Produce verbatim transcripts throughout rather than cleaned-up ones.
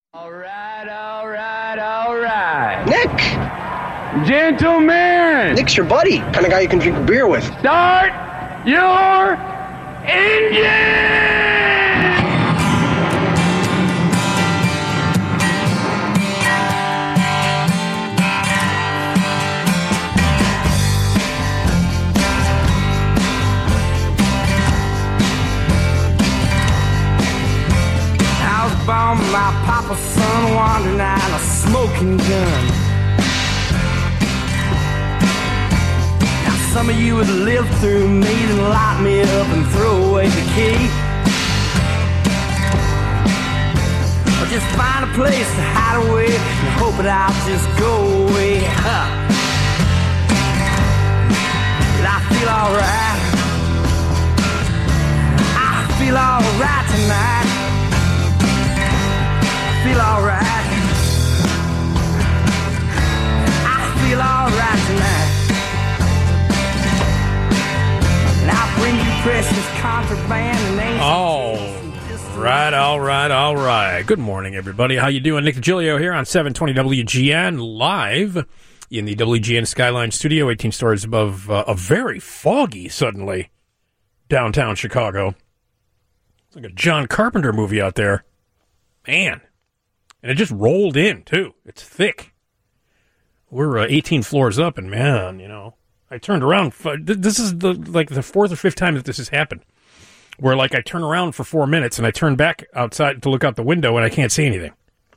All right, all right, all right. Nick! Gentlemen! Nick's your buddy. Kind of guy you can drink a beer with. Start your engine! Bomb my papa's son wandering out a smoking gun. Now some of you would live through me and lock me up and throw away the key, or just find a place to hide away and hope that I'll just go away. Huh. But I feel alright. I feel alright tonight. Feel alright. I feel alright tonight. And I'll bring you precious contraband and ain't. All right, all right, all right. Good morning, everybody. How you doing? Nick DiGilio here on seven twenty W G N, live in the W G N Skyline studio, eighteen stories above uh, a very foggy, suddenly, downtown Chicago. It's like a John Carpenter movie out there. Man. And it just rolled in, too. It's thick. We're uh, eighteen floors up, and man, you know, I turned around. This is the like the fourth or fifth time that this has happened, where like I turn around for four minutes, and I turn back outside to look out the window, and I can't see anything.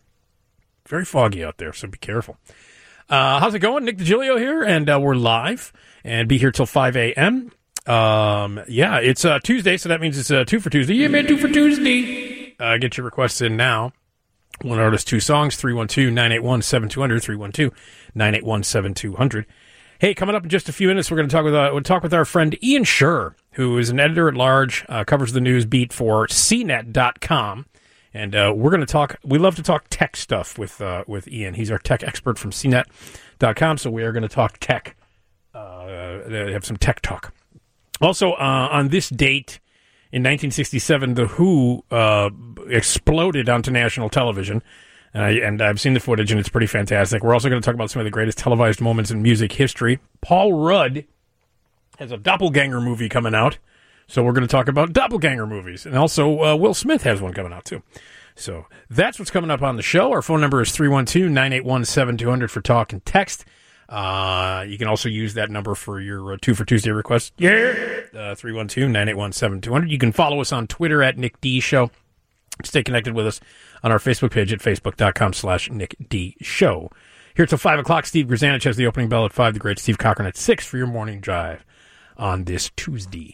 Very foggy out there, so be careful. Uh, how's it going? Nick DiGilio here, and uh, we're live, and be here till five a.m. Um, yeah, it's uh, Tuesday, so that means it's uh, two for Tuesday. Yeah, man, two for Tuesday. Uh, get your requests in now. One artist, two songs, three one two, nine eight one, seven two zero zero, three one two, nine eight one, seven two zero zero. Hey, coming up in just a few minutes, we're going to talk with uh, we'll talk with our friend Ian Sherr, who is an editor-at-large, uh, covers the news beat for C net dot com. And uh, we're going to talk, we love to talk tech stuff with uh, with Ian. He's our tech expert from C net dot com, so we are going to talk tech, uh, have some tech talk. Also, uh, on this date, in nineteen sixty-seven, The Who uh, exploded onto national television, uh, and I've seen the footage, and it's pretty fantastic. We're also going to talk about some of the greatest televised moments in music history. Paul Rudd has a Doppelganger movie coming out, so we're going to talk about Doppelganger movies. And also, uh, Will Smith has one coming out, too. So that's what's coming up on the show. Our phone number is three one two, nine eight one, seven two zero zero for talk and text. Uh, you can also use that number for your uh, two for Tuesday requests. Yeah. Uh, three one two, nine eight one, seven two zero zero. You can follow us on Twitter at Nick D Show. Stay connected with us on our Facebook page at facebook.com slash Nick D Show. Here till five o'clock, Steve Grzanich has the opening bell at five. The great Steve Cochran at six for your morning drive on this Tuesday.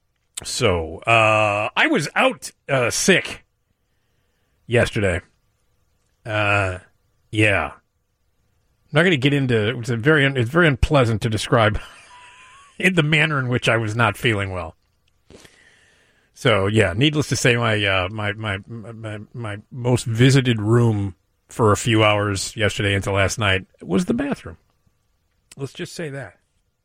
So, uh, I was out, uh, sick yesterday. Uh, yeah. I'm not going to get into it's a very it's very unpleasant to describe in the manner in which I was not feeling well. So yeah, needless to say, my uh, my, my my my most visited room for a few hours yesterday into last night was the bathroom. Let's just say that.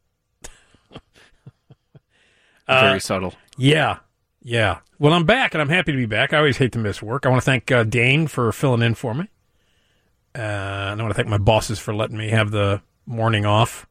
Very uh, subtle. Yeah, yeah. Well, I'm back, and I'm happy to be back. I always hate to miss work. I want to thank uh, Dane for filling in for me. Uh, and I want to thank my bosses for letting me have the morning off.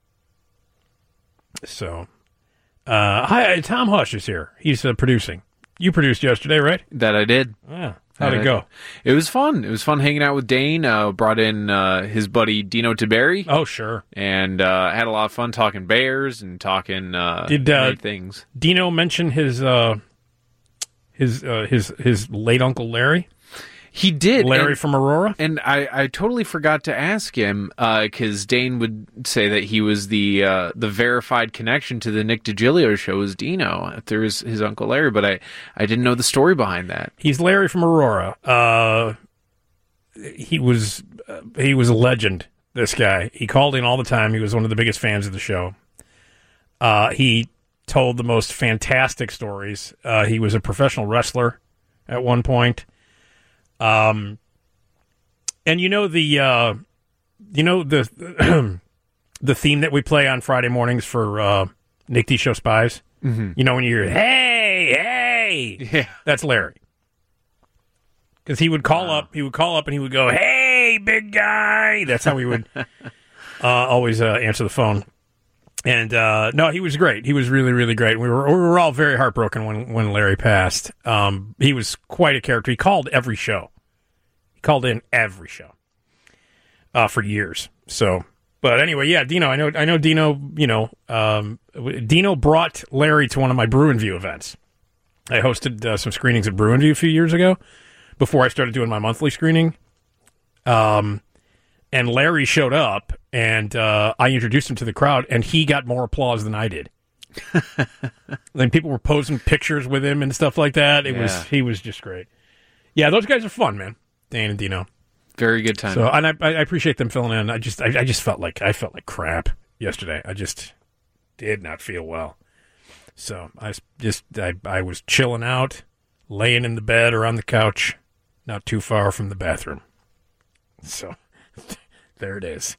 So, uh, hi, Tom Hush is here. He's uh, producing. You produced yesterday, right? That I did. Yeah. How'd that it go? It was fun. It was fun hanging out with Dane. Uh, brought in uh, his buddy Dino Tiberi. Oh, sure. And uh, had a lot of fun talking Bears and talking uh, Did, uh, things. Dino mention his uh, his uh, his his late Uncle Larry? He did. Larry and, from Aurora? And I, I totally forgot to ask him, because uh, Dane would say that he was the uh, the verified connection to the Nick DiGilio show was Dino through his, his Uncle Larry, but I, I didn't know the story behind that. He's Larry from Aurora. Uh, he was uh, he was a legend, this guy. He called in all the time. He was one of the biggest fans of the show. Uh, he told the most fantastic stories. Uh, he was a professional wrestler at one point. Um, and you know the, uh, you know the, the theme that we play on Friday mornings for, uh, Nick D Show Spies? Mm-hmm. You know, when you hear, hey, hey, yeah, that's Larry. Because he would call wow. up, he would call up and he would go, "Hey, big guy." That's how he would uh, always uh, answer the phone. And uh, no, he was great. He was really, really great. We were we were all very heartbroken when, when Larry passed. Um, he was quite a character. He called every show. He called in every show uh, for years. So, but anyway, yeah, Dino. I know. I know. Dino. You know, um, Dino brought Larry to one of my Bruin View events. I hosted uh, some screenings at Bruin View a few years ago before I started doing my monthly screening. Um, and Larry showed up, and uh, I introduced him to the crowd, and he got more applause than I did. Then people were posting pictures with him and stuff like that. It yeah. was he was just great. Yeah, those guys are fun, man. Dan and Dino, very good time. So, and I, I appreciate them filling in. I just, I, I just felt like I felt like crap yesterday. I just did not feel well. So I just, I, I was chilling out, laying in the bed or on the couch, not too far from the bathroom. So there it is.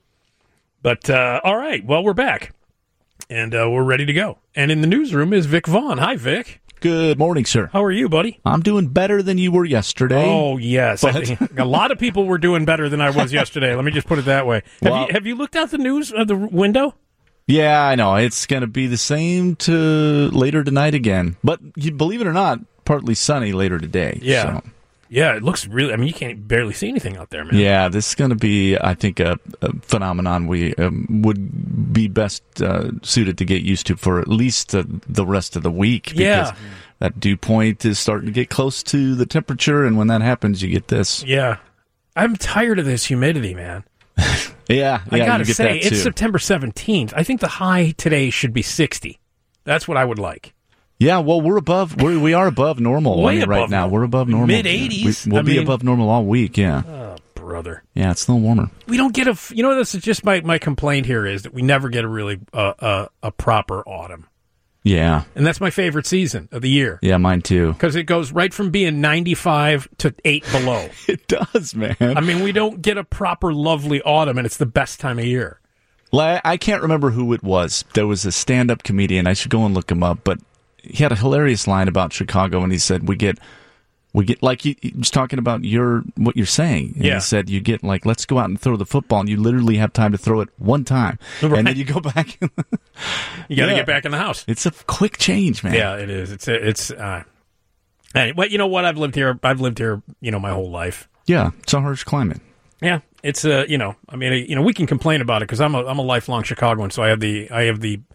But uh, all right, well, we're back, and uh, we're ready to go. And in the newsroom is Vic Vaughn. Hi, Vic. Good morning, sir. How are you, buddy? I'm doing better than you were yesterday. Oh, yes. But... I think a lot of people were doing better than I was yesterday. Let me just put it that way. Have, well, you, have you looked out the news of the window? Yeah, I know. It's going to be the same to later tonight again. But you, believe it or not, partly sunny later today. Yeah. So. Yeah, it looks really, I mean, you can't barely see anything out there, man. Yeah, this is going to be, I think, a, a phenomenon we um, would be best uh, suited to get used to for at least uh, the rest of the week. Because yeah. that dew point is starting to get close to the temperature, and when that happens, you get this. Yeah. I'm tired of this humidity, man. yeah, I yeah, gotta you get say, that too. It's September seventeenth. I think the high today should be sixty. That's what I would like. Yeah, well, we're above. We're, we are above normal Way I mean, above right now. normal. We're above normal. Mid eighties. We, we'll I be mean, above normal all week. Yeah. Oh, brother. Yeah, it's a little warmer. We don't get a. You know, this is just my my complaint here is that we never get a really uh, uh, a proper autumn. Yeah, and that's my favorite season of the year. Yeah, mine too. Because it goes right from being ninety-five to eight below. It does, man. I mean, we don't get a proper lovely autumn, and it's the best time of year. Well, I can't remember who it was. There was a stand-up comedian. I should go and look him up, but he had a hilarious line about Chicago, and he said, "We get, we get like he, he was talking about your what you're saying." And yeah. He said, "You get like, let's go out and throw the football, and you literally have time to throw it one time, right. and then you go back." You got to yeah. get back in the house. It's a quick change, man. Yeah, it is. It's it's. Uh, anyway, well, you know what? I've lived here. I've lived here. You know, my whole life. Yeah, it's a harsh climate. Yeah, it's uh, you know, I mean, you know, we can complain about it because I'm a I'm a lifelong Chicagoan, so I have the I have the.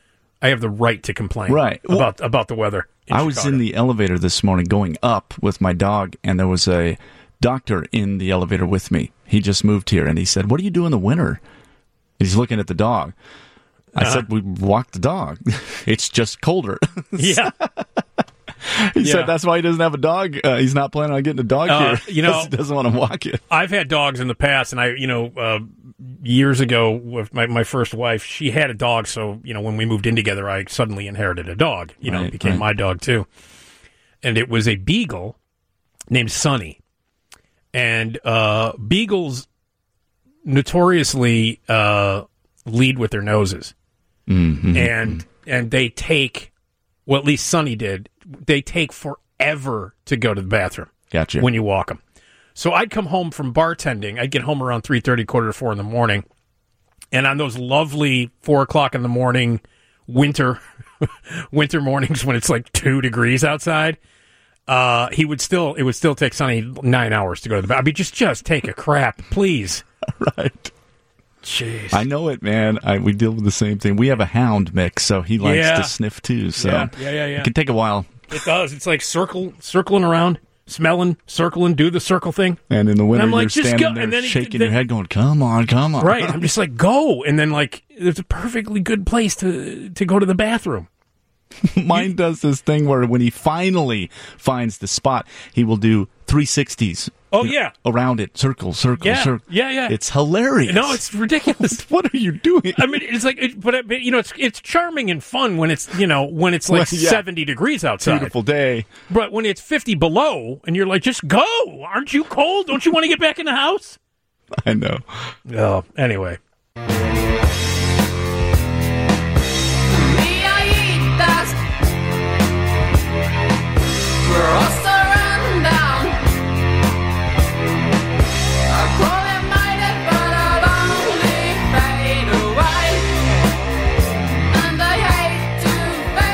I have the right to complain right. about well, about the weather. I Chicago. was in the elevator this morning going up with my dog, and there was a doctor in the elevator with me. He just moved here, and he said, "What do you do in the winter?" And he's looking at the dog. I uh-huh. said, "We walk the dog. It's just colder." Yeah. He yeah. said that's why he doesn't have a dog. Uh, he's not planning on getting a dog uh, here. You know, he doesn't want to walk it. I've had dogs in the past, and I, you know, uh, years ago with my, my first wife, she had a dog. So, you know, when we moved in together, I suddenly inherited a dog. You know, right, it became right. my dog too. And it was a beagle named Sonny. And uh, beagles notoriously uh, lead with their noses, mm-hmm. and and they take, well, at least Sonny did. They take forever to go to the bathroom. Gotcha. When you walk them. So I'd come home from bartending. I'd get home around three thirty, quarter to four in the morning. And on those lovely four o'clock in the morning winter winter mornings when it's like two degrees outside, uh, he would still, it would still take Sonny nine hours to go to the bathroom. I mean, just, just take a crap, please. Right. Jeez. I know it, man. I, we deal with the same thing. We have a hound mix, so he likes yeah. to sniff too. So yeah, yeah, yeah, yeah. It can take a while. It does. It's like circle, circling around, smelling, circling, do the circle thing. And in the winter, like, you're standing go. there And then he- shaking then- your head, going, "Come on, come on!" Right. I'm just like, go. And then like, there's a perfectly good place to to go to the bathroom. Mine does this thing where when he finally finds the spot, he will do three sixties. Oh, yeah. Around it, circle, circle, Yeah, circle. yeah, yeah. It's hilarious. No, it's ridiculous. What are you doing? I mean, it's like, it, but, but you know, it's it's charming and fun when it's, you know, when it's like Well, yeah. seventy degrees outside. Beautiful day. But when it's fifty below, and you're like, just go. Aren't you cold? Don't you want to get back in the house? I know. Oh, anyway.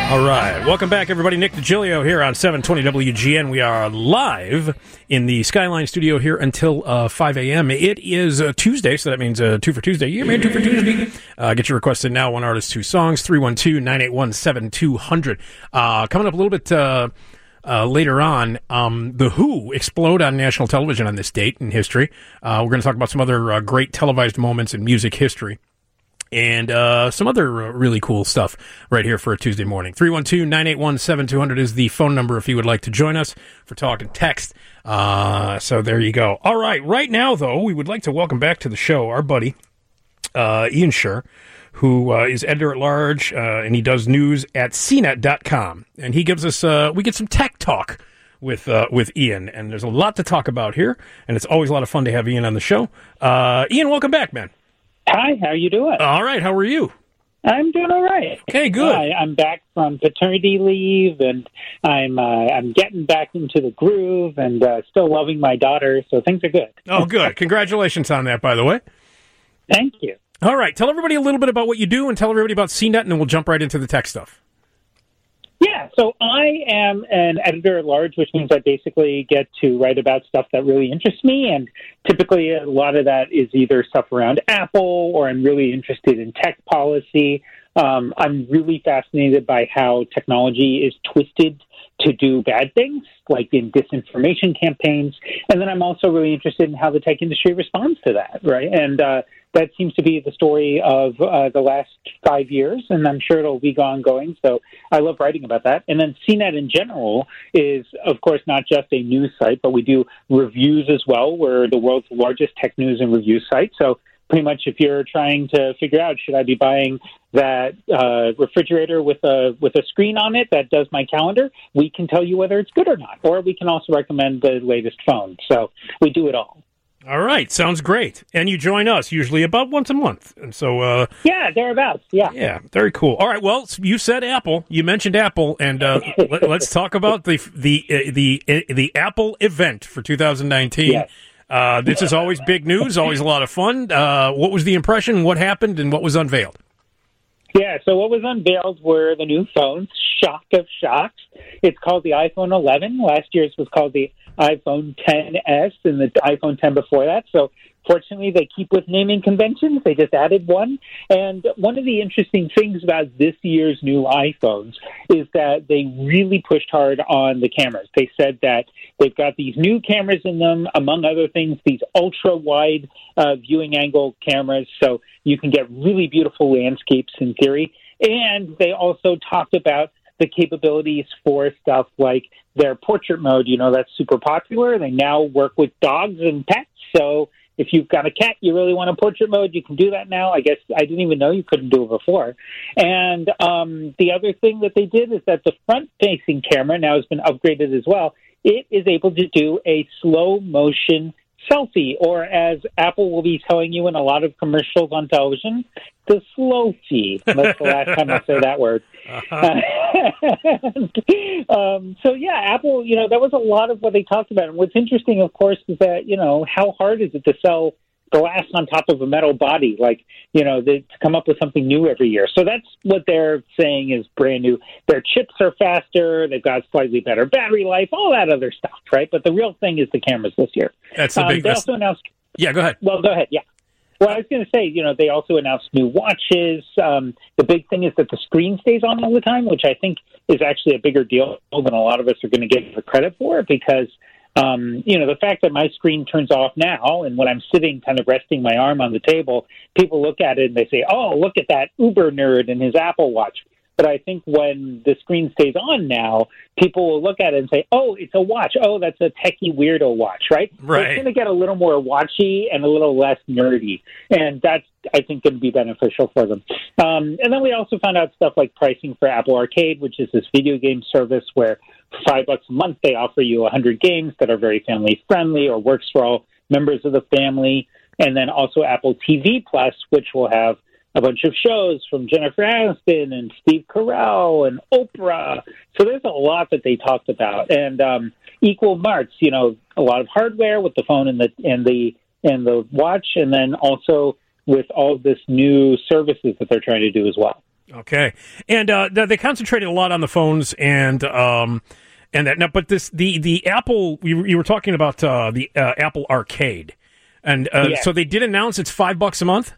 All right. Welcome back, everybody. Nick DiGilio here on seven twenty W G N. We are live in the Skyline studio here until uh, five a.m. It is uh, Tuesday, so that means uh, two for Tuesday. Yeah, man, two for Tuesday. Uh, get your requests in now. One artist, two songs. three one two, nine eight one, seven two zero zero. Uh, coming up a little bit uh, uh, later on, um, The Who explode on national television on this date in history. Uh, we're going to talk about some other uh, great televised moments in music history. And uh, some other uh, really cool stuff right here for a Tuesday morning. three one two, nine eight one, seven two zero zero is the phone number if you would like to join us for talk and text. Uh, so there you go. All right. Right now, though, we would like to welcome back to the show our buddy, uh, Ian Sherr, who uh, is editor-at-large, uh, and he does news at C net dot com. And he gives us, uh, we get some tech talk with uh, with Ian. And there's a lot to talk about here, and it's always a lot of fun to have Ian on the show. Uh, Ian, welcome back, man. Hi, how you doing? All right, how are you? I'm doing all right. Okay, good. I, I'm back from paternity leave, and I'm uh, I'm getting back into the groove, and uh, still loving my daughter, so things are good. Oh, good. Congratulations on that, by the way. Thank you. All right, tell everybody a little bit about what you do, and tell everybody about C net, and then we'll jump right into the tech stuff. Yeah, so I am an editor-at-large, which means I basically get to write about stuff that really interests me, and typically a lot of that is either stuff around Apple, or I'm really interested in tech policy. Um, I'm really fascinated by how technology is twisted to do bad things, like in disinformation campaigns. And then I'm also really interested in how the tech industry responds to that, right? And uh, that seems to be the story of uh, the last five years, and I'm sure it'll be ongoing. So I love writing about that. And then C net in general is, of course, not just a news site, but we do reviews as well. We're the world's largest tech news and review site. So pretty much if you're trying to figure out, should I be buying that uh, refrigerator with a with a screen on it that does my calendar, we can tell you whether it's good or not. Or we can also recommend the latest phone. So we do it all. All right. Sounds great. And you join us usually about once a month. And so, uh, yeah, thereabouts. Yeah. Yeah. Very cool. All right. Well, you said Apple. You mentioned Apple. And uh, let, let's talk about the the uh, the uh, the Apple event for two thousand nineteen. Yes. Uh, this is always big news, always a lot of fun. Uh, what was the impression? What happened? And what was unveiled? Yeah, so what was unveiled were the new phones, shock of shocks. It's called the iPhone eleven. Last year's was called the iPhone ten S and the iPhone ten before that. So fortunately, they keep with naming conventions. They just added one. And one of the interesting things about this year's new iPhones is that they really pushed hard on the cameras. They said that they've got these new cameras in them, among other things, these ultra-wide uh, viewing angle cameras, so you can get really beautiful landscapes in theory. And they also talked about the capabilities for stuff like their portrait mode. You know, that's super popular. They now work with dogs and pets, so if you've got a cat, you really want a portrait mode, you can do that now. I guess I didn't even know you couldn't do it before. And um, the other thing that they did is that the front-facing camera now has been upgraded as well. It is able to do a slow-motion selfie, or as Apple will be telling you in a lot of commercials on television, the slow-fee. That's the last time I'll say that word. Uh-huh. and, um, so, yeah, Apple, you know, that was a lot of what they talked about. And what's interesting, of course, is that, you know, how hard is it to sell glass on top of a metal body? Like, you know, they, to come up with something new every year. So that's what they're saying is brand new. Their chips are faster. They've got slightly better battery life, all that other stuff, right? But the real thing is the cameras this year. That's the big... Um, they also announced... Yeah, go ahead. Well, go ahead, yeah. Well, I was going to say, you know, they also announced new watches. Um, the big thing is that the screen stays on all the time, which I think is actually a bigger deal than a lot of us are going to get the credit for, because, um, you know, the fact that my screen turns off now, and when I'm sitting kind of resting my arm on the table, people look at it and they say, oh, look at that Uber nerd and his Apple Watch. But I think when the screen stays on now, people will look at it and say, oh, it's a watch. Oh, that's a techie weirdo watch, right? Right. So it's going to get a little more watchy and a little less nerdy. And that's, I think, going to be beneficial for them. Um, and then we also found out stuff like pricing for Apple Arcade, which is this video game service where for five bucks a month, they offer you one hundred games that are very family-friendly or works for all members of the family. And then also Apple T V Plus, which will have a bunch of shows from Jennifer Aniston and Steve Carell and Oprah. So there's a lot that they talked about. And um, equal marks, you know, a lot of hardware with the phone and the and the and the watch, and then also with all of this new services that they're trying to do as well. Okay, and uh, they concentrated a lot on the phones and um, and that. Now, but this the the Apple you, you were talking about uh, the uh, Apple Arcade, and uh, Yes. so they did announce it's five bucks a month.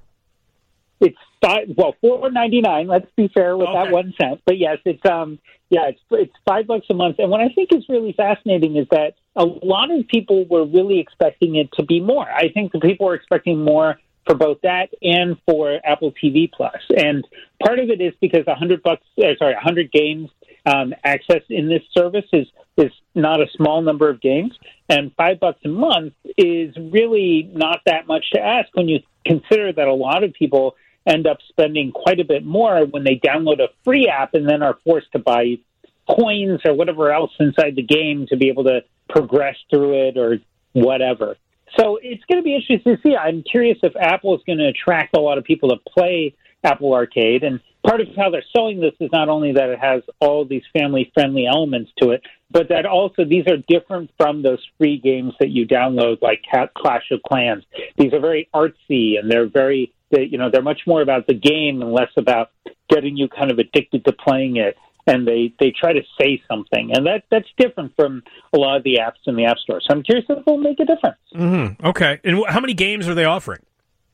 It's five, well, four ninety nine. Let's be fair with Okay. that one cent. But yes, it's um, yeah, it's it's five bucks a month. And what I think is really fascinating is that a lot of people were really expecting it to be more. I think the people were expecting more for both that and for Apple T V Plus. And part of it is because a hundred bucks, uh, sorry, a hundred games um, access in this service is is not a small number of games, and five bucks a month is really not that much to ask when you consider that a lot of people end up spending quite a bit more when they download a free app and then are forced to buy coins or whatever else inside the game to be able to progress through it or whatever. So it's going to be interesting to see. I'm curious if Apple is going to attract a lot of people to play Apple Arcade. And part of how they're selling this is not only that it has all these family-friendly elements to it, but that also these are different from those free games that you download, like Clash of Clans. These are very artsy, and they're very, they, you know, they're much more about the game and less about getting you kind of addicted to playing it. And they, they try to say something, and that that's different from a lot of the apps in the App Store. So I'm curious if it will make a difference. Mm-hmm. Okay, and wh- how many games are they offering?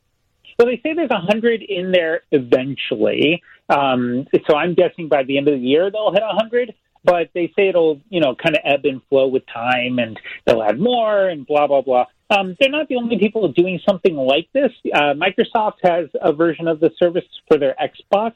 So they say there's a hundred in there eventually. Um, so I'm guessing by the end of the year they'll hit a hundred. But they say it'll, you know, kind of ebb and flow with time, and they'll add more, and blah blah blah. Um, they're not the only people doing something like this. Uh, Microsoft has a version of the service for their Xbox,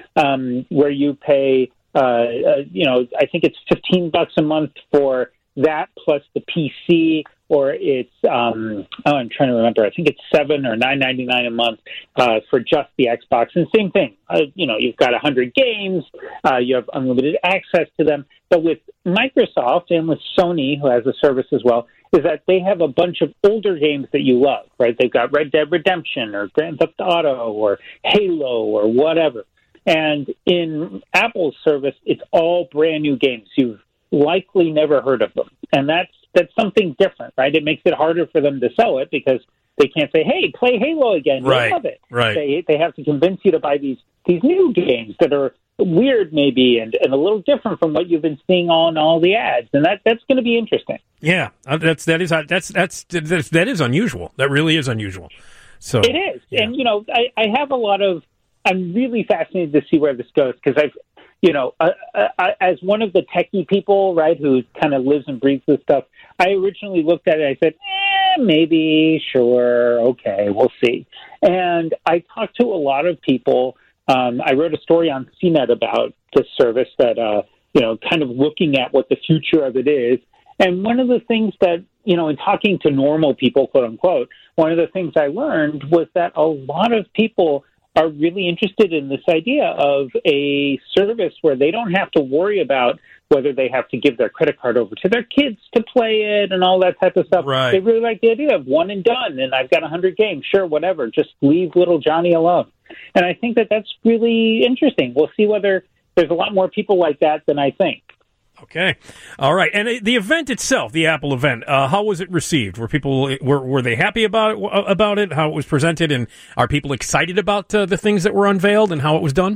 um, where you pay. Uh, uh, you know, I think it's fifteen bucks a month for that plus the P C, or it's, um, oh, I'm trying to remember. I think it's seven or nine ninety nine a month uh, for just the Xbox. And same thing. Uh, you know, you've got a hundred games. Uh, you have unlimited access to them. But with Microsoft and with Sony, who has a service as well, is that they have a bunch of older games that you love, right? They've got Red Dead Redemption or Grand Theft Auto or Halo or whatever. And in Apple's service, it's all brand new games. You've likely never heard of them. And that's that's something different, right? It makes it harder for them to sell it because they can't say, hey, play Halo again. Right, They love it. right. They, they have to convince you to buy these, these new games that are weird maybe and, and a little different from what you've been seeing on all the ads. And that that's going to be interesting. Yeah, uh, that's that is uh, that's that's that's that is unusual. That really is unusual. So It is. yeah. And, you know, I, I have a lot of, I'm really fascinated to see where this goes because I've, you know, uh, uh, as one of the techie people, right, who kind of lives and breathes this stuff, I originally looked at it and I said, eh, maybe, sure, okay, we'll see. And I talked to a lot of people. Um, I wrote a story on C net about this service that, uh, you know, kind of looking at what the future of it is. And one of the things that, you know, in talking to normal people, quote unquote, one of the things I learned was that a lot of people are really interested in this idea of a service where they don't have to worry about whether they have to give their credit card over to their kids to play it and all that type of stuff. Right. They really like the idea of one and done, and I've got one hundred games. Sure, whatever. Just leave little Johnny alone. And I think that that's really interesting. We'll see whether there's a lot more people like that than I think. Okay, all right. And uh, the event itself, the Apple event, uh, how was it received? Were people were were they happy about it, about it? How it was presented, and are people excited about uh, the things that were unveiled and how it was done?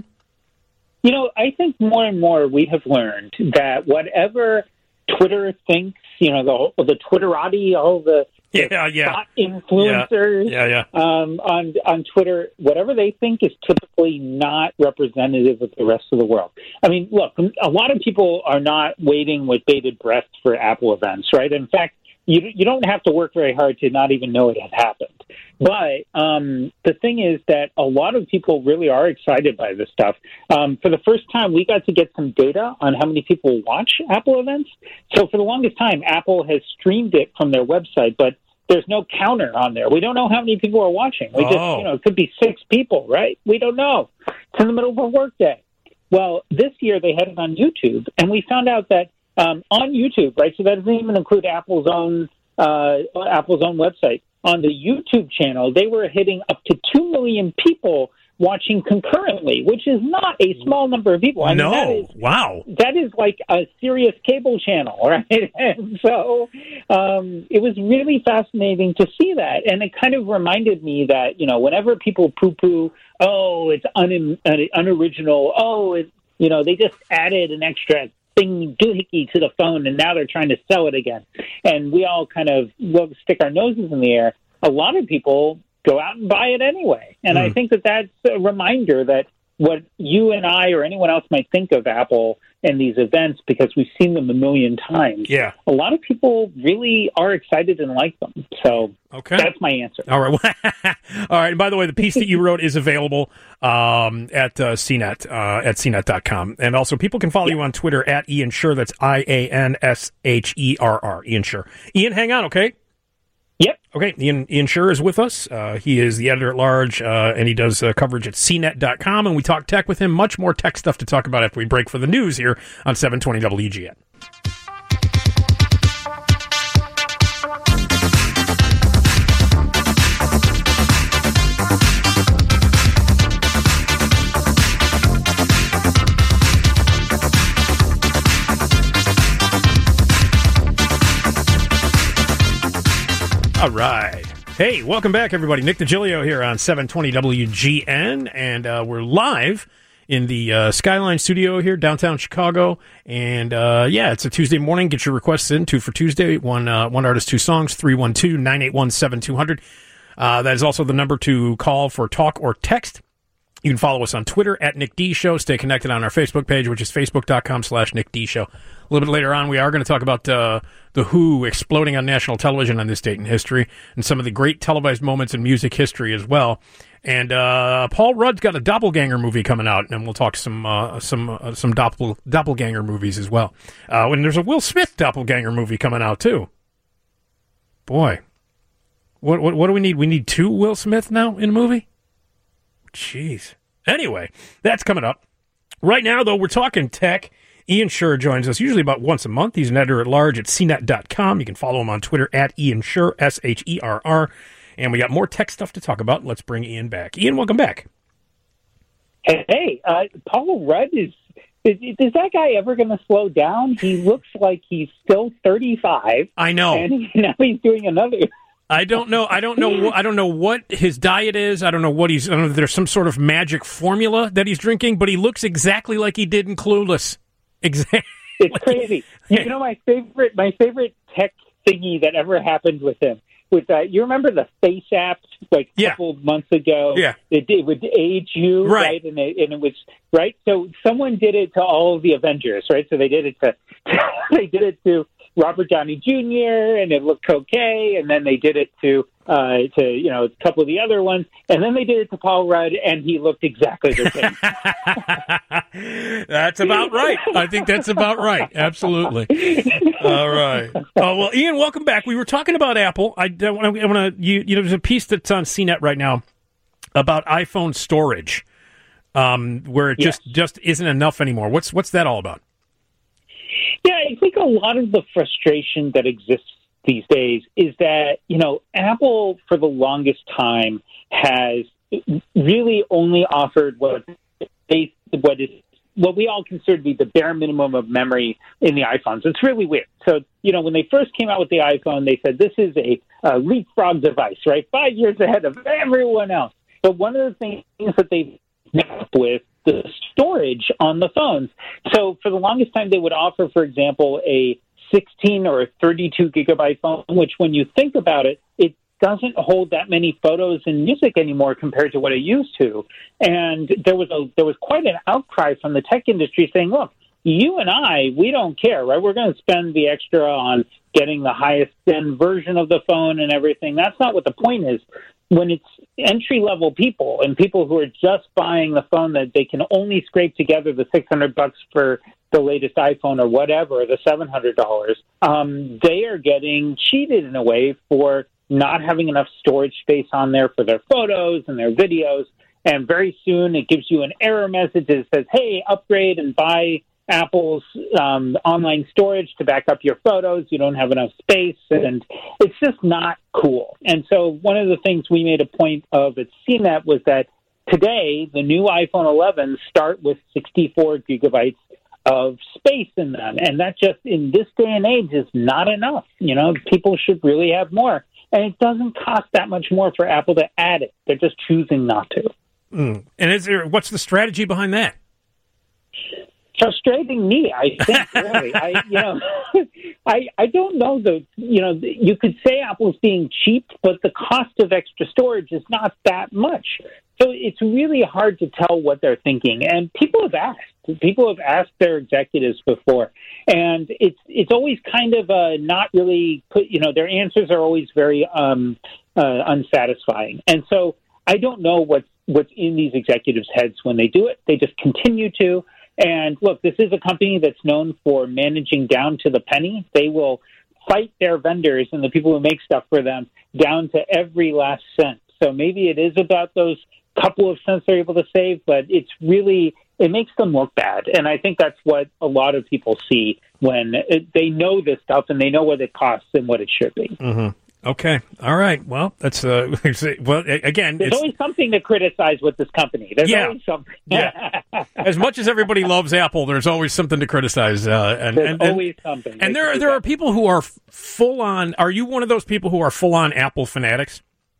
You know, I think more and more we have learned that whatever Twitter thinks, you know, the the Twitterati, all the Yeah, yeah. bot influencers Yeah, yeah. Um, on on Twitter, whatever they think is typically not representative of the rest of the world. I mean, look, a lot of people are not waiting with bated breath for Apple events, right? In fact, you you don't have to work very hard to not even know it has happened. But um, the thing is that a lot of people really are excited by this stuff. Um, for the first time, we got to get some data on how many people watch Apple events. So for the longest time, Apple has streamed it from their website, but there's no counter on there. We don't know how many people are watching. We just, Oh. you know, it could be six people, right? We don't know. It's in the middle of a workday. Well, this year they had it on YouTube, and we found out that um, on YouTube, right? So that doesn't even include Apple's own uh, Apple's own website. On the YouTube channel, they were hitting up to two million people watching concurrently, which is not a small number of people. I no, mean, that is, wow. That is like a serious cable channel, right? And so um, it was really fascinating to see that. And it kind of reminded me that, you know, whenever people poo-poo, oh, it's un- unoriginal, oh, it, you know, they just added an extra thing doohickey to the phone, and now they're trying to sell it again. And we all kind of love to stick our noses in the air. A lot of people go out and buy it anyway. And mm. I think that that's a reminder that what you and I or anyone else might think of Apple and these events, because we've seen them a million times, yeah, a lot of people really are excited and like them. So okay. That's my answer. All right. All right. And by the way, the piece that you wrote is available um, at uh, C net, uh, at C net dot com. And also, people can follow yeah. you on Twitter at Ian Sherr. That's I A N S H E R R, Ian Sherr. Ian, hang on, okay? Yep. Okay, Ian, Ian Sherr is with us. Uh, he is the editor-at-large, uh, and he does uh, coverage at C net dot com, and we talk tech with him. Much more tech stuff to talk about after we break for the news here on seven twenty W G N. All right. Hey, welcome back, everybody. Nick DiGilio here on seven twenty W G N, and uh, we're live in the uh, Skyline studio here, downtown Chicago. And, uh, yeah, it's a Tuesday morning. Get your requests in, two for Tuesday, one uh, one artist, two songs, three one two, nine eight one, seven two zero zero. Uh, that is also the number to call for talk or text. You can follow us on Twitter at Nick D Show. Stay connected on our Facebook page, which is facebook.com slash Nick D Show. A little bit later on, we are going to talk about uh, The Who exploding on national television on this date in history and some of the great televised moments in music history as well. And uh, Paul Rudd's got a doppelganger movie coming out, and we'll talk some uh, some uh, some doppel, doppelganger movies as well. Uh, and there's a Will Smith doppelganger movie coming out, too. Boy. What, what, what do we need? We need two Will Smith now in a movie? Jeez. Anyway, that's coming up. Right now, though, we're talking tech. Ian Sherr joins us usually about once a month. He's an editor-at-large at C net dot com. You can follow him on Twitter at Ian Sherr, S H E R R. And we got more tech stuff to talk about. Let's bring Ian back. Ian, welcome back. Hey, uh, Paul Rudd is, is, is that guy ever going to slow down? He looks like he's still thirty-five. I know. And he, now he's doing another... I don't know. I don't know. I don't know what his diet is. I don't know what he's. I don't know if there's some sort of magic formula that he's drinking, but he looks exactly like he did in Clueless. Exactly. It's crazy. You know, my favorite, my favorite tech thingy that ever happened with him was that you remember the Face app like a yeah. couple of months ago. Yeah, it, it would age you, right? right? And, it, and it was right. So someone did it to all of the Avengers, right? So they did it to they did it to Robert Downey Junior and it looked okay, and then they did it to uh, to you know a couple of the other ones, and then they did it to Paul Rudd, and he looked exactly the same. That's about right. I think that's about right. Absolutely. All right. Oh well, Ian, welcome back. We were talking about Apple. I, I want to you you know there's a piece that's on C net right now about iPhone storage, um, where it yes. just just isn't enough anymore. What's what's that all about? Yeah, I think a lot of the frustration that exists these days is that, you know, Apple for the longest time has really only offered what they, what is what we all consider to be the bare minimum of memory in the iPhones. It's really weird. So, you know, when they first came out with the iPhone, they said this is a, a leapfrog device, right? Five years ahead of everyone else. But one of the things that they've met up with the storage on the phones. So for the longest time, they would offer, for example, a sixteen or a thirty-two gigabyte phone, which when you think about it, it doesn't hold that many photos and music anymore compared to what it used to. And there was a there was quite an outcry from the tech industry saying, look, you and I, we don't care, right? We're going to spend the extra on getting the highest end version of the phone and everything. That's not what the point is. When it's entry-level people and people who are just buying the phone that they can only scrape together the six hundred bucks for the latest iPhone or whatever, the seven hundred dollars, um, they are getting cheated in a way for not having enough storage space on there for their photos and their videos. And very soon it gives you an error message that says, hey, upgrade and buy Apple's um, online storage to back up your photos. You don't have enough space, and it's just not cool. And so one of the things we made a point of at C net was that today, the new iPhone eleven start with sixty-four gigabytes of space in them. And that just, in this day and age, is not enough. You know, people should really have more. And it doesn't cost that much more for Apple to add it. They're just choosing not to. Mm. And is there, what's the strategy behind that? Frustrating me, I think, really. I, you know, I, I don't know, though. You know, you could say Apple's being cheap, but the cost of extra storage is not that much. So it's really hard to tell what they're thinking. And people have asked. People have asked their executives before. And it's it's always kind of uh, not really put, you know, their answers are always very um, uh, unsatisfying. And so I don't know what's, what's in these executives' heads when they do it. They just continue to. And look, this is a company that's known for managing down to the penny. They will fight their vendors and the people who make stuff for them down to every last cent. So maybe it is about those couple of cents they're able to save, but it's really, it makes them look bad. And I think that's what a lot of people see when it, they know this stuff and they know what it costs and what it should be. Mm-hmm. Okay. All right. Well, that's, uh, well, again, there's it's always something to criticize with this company. There's yeah. always something. yeah. As much as everybody loves Apple, there's always something to criticize. Uh, and, there's and, and, always something. And there, there are people who are full on, are you one of those people who are full on Apple fanatics?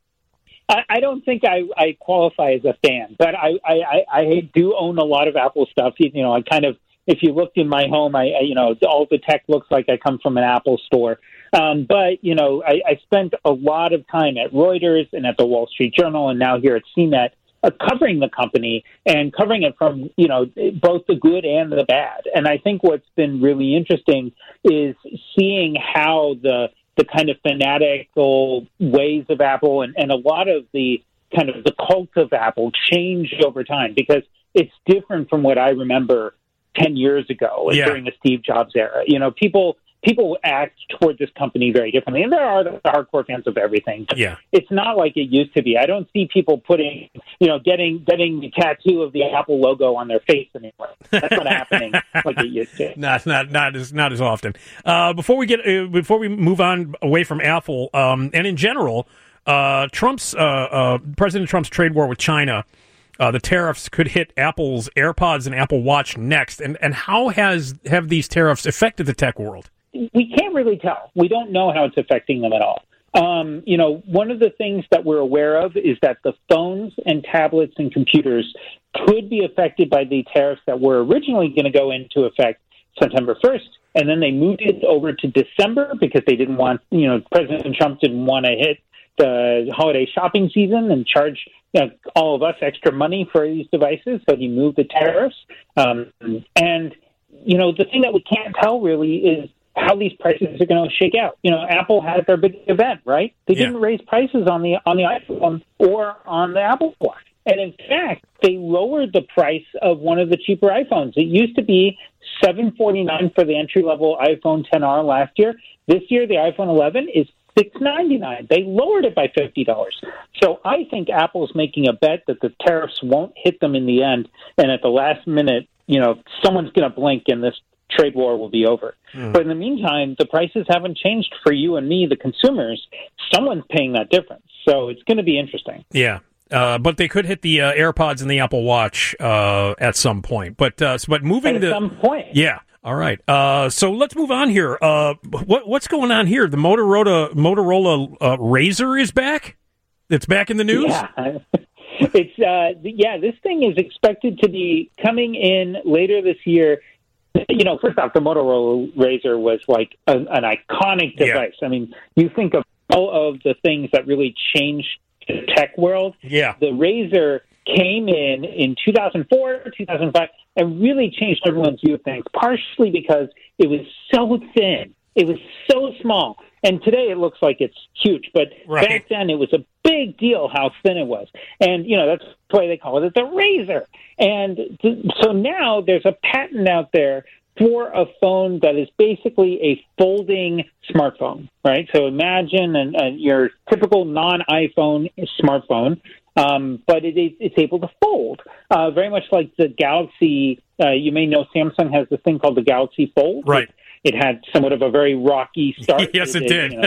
I, I don't think I, I qualify as a fan, but I, I, I do own a lot of Apple stuff. You know, I kind of, if you looked in my home, I, I you know, all the tech looks like I come from an Apple store. Um, but, you know, I, I spent a lot of time at Reuters and at the Wall Street Journal and now here at C net uh, covering the company and covering it from, you know, both the good and the bad. And I think what's been really interesting is seeing how the the kind of fanatical ways of Apple and, and a lot of the kind of the cult of Apple changed over time because it's different from what I remember ten years ago yeah. during the Steve Jobs era. You know, people people act toward this company very differently. And there are the hardcore fans of everything. But yeah. it's not like it used to be. I don't see people putting, you know, getting getting the tattoo of the Apple logo on their face anymore. That's not happening like it used to. Not not not as not as often. Uh, before we get uh, before we move on away from Apple, um, and in general, uh, Trump's uh, uh, President Trump's trade war with China. Uh, the tariffs could hit Apple's AirPods and Apple Watch next, and and how has have these tariffs affected the tech world? We can't really tell. We don't know how it's affecting them at all. Um, you know, one of the things that we're aware of is that the phones and tablets and computers could be affected by the tariffs that were originally going to go into effect September first, and then they moved it over to December because they didn't want, you know, President Trump didn't want to hit the holiday shopping season and charge you know, all of us extra money for these devices, so he moved the tariffs. Um, and, you know, the thing that we can't tell really is how these prices are going to shake out. You know, Apple had their big event, right? They yeah. didn't raise prices on the on the iPhone or on the Apple Watch. And in fact, they lowered the price of one of the cheaper iPhones. It used to be seven hundred forty-nine dollars for the entry-level iPhone ten R last year. This year, the iPhone eleven is six hundred ninety-nine dollars. They lowered it by fifty dollars. So I think Apple's making a bet that the tariffs won't hit them in the end, and at the last minute, you know, someone's going to blink and this trade war will be over. Mm. But in the meantime, the prices haven't changed for you and me, the consumers. Someone's paying that difference. So it's going to be interesting. Yeah. Uh, but they could hit the uh, AirPods and the Apple Watch uh, at some point. But uh, but moving at to some point, yeah. All right. Uh, so let's move on here. Uh, what what's going on here? The Motorola Motorola uh, Razr is back. It's back in the news. Yeah. It's uh, yeah. This thing is expected to be coming in later this year. You know, first off, the Motorola Razr was like a, an iconic device. Yeah. I mean, you think of all of the things that really changed the tech world. Yeah. The Razr came in in two thousand four, two thousand five, and really changed everyone's view of things, partially because it was so thin. It was so small. And today it looks like it's huge. But right. back then it was a big deal how thin it was. And, you know, that's why they call it the Razr. And th- so now there's a patent out there for a phone that is basically a folding smartphone, right? So imagine an, an, your typical non-iPhone smartphone, um, but it is, it's able to fold, uh, very much like the Galaxy. Uh, you may know Samsung has this thing called the Galaxy Fold. Right. It, it had somewhat of a very rocky start. Yes, it, it did. You know, they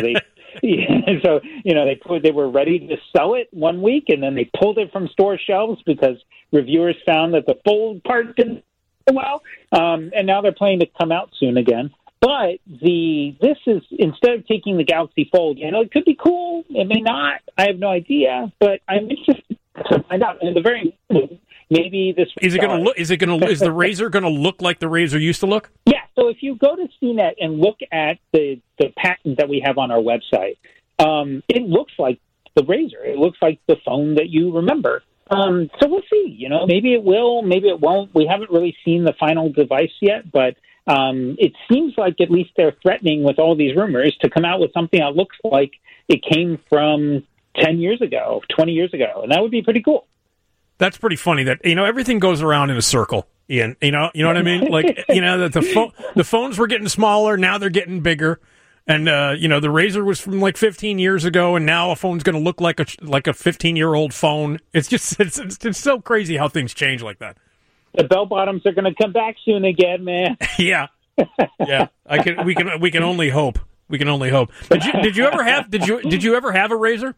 yeah, so you know they put, they were ready to sell it one week, and then they pulled it from store shelves because reviewers found that the fold part didn't do well, um, and now they're planning to come out soon again. But the this is, instead of taking the Galaxy Fold, you know, it could be cool. It may not. I have no idea, but I'm interested to find out. And the very maybe this is it going to look? Is it going to? Is the Razr going to look like the Razr used to look? Yeah. So if you go to C net and look at the the patent that we have on our website, um, it looks like the Razr. It looks like the phone that you remember. Um, so we'll see. You know, maybe it will, maybe it won't. We haven't really seen the final device yet, but um, it seems like at least they're threatening with all these rumors to come out with something that looks like it came from ten years ago, twenty years ago, and that would be pretty cool. That's pretty funny that, you know, everything goes around in a circle, Ian. You know, you know what I mean? Like, you know, that the phone, the phones were getting smaller, now they're getting bigger. And, uh, you know, the Razr was from like fifteen years ago, and now a phone's going to look like a like a fifteen-year-old phone. It's just, it's, it's, it's so crazy how things change like that. The bell bottoms are going to come back soon again, man. yeah. Yeah. I can, we can, we can only hope. We can only hope. Did you, did you ever have, did you, did you ever have a Razr?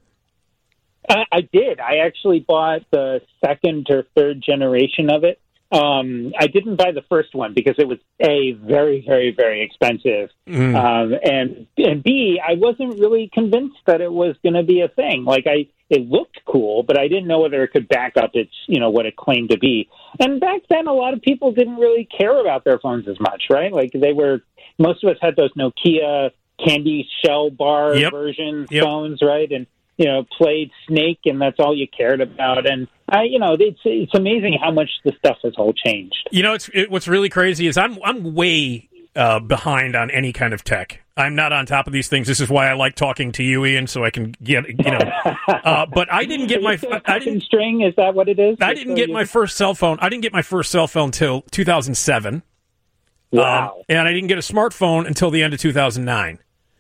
Uh, I did. I actually bought the second or third generation of it. Um, I didn't buy the first one because it was A, very, very, very expensive, mm. um, and and B, I wasn't really convinced that it was going to be a thing. Like I, it looked cool, but I didn't know whether it could back up its, you know, what it claimed to be. And back then, a lot of people didn't really care about their phones as much, right? Like they were, most of us had those Nokia candy shell bar yep. version yep. phones, right? And you know, played Snake, and that's all you cared about. And I, you know, it's it's amazing how much the stuff has all changed. You know, it's it, what's really crazy is I'm I'm way uh, behind on any kind of tech. I'm not on top of these things. This is why I like talking to you, Ian, so I can get you know. Uh, but I didn't get my I didn't string. Is that what it is? I didn't get my first cell phone. I didn't get my first cell phone until two thousand seven. Wow! Um, and I didn't get a smartphone until the end of two thousand nine.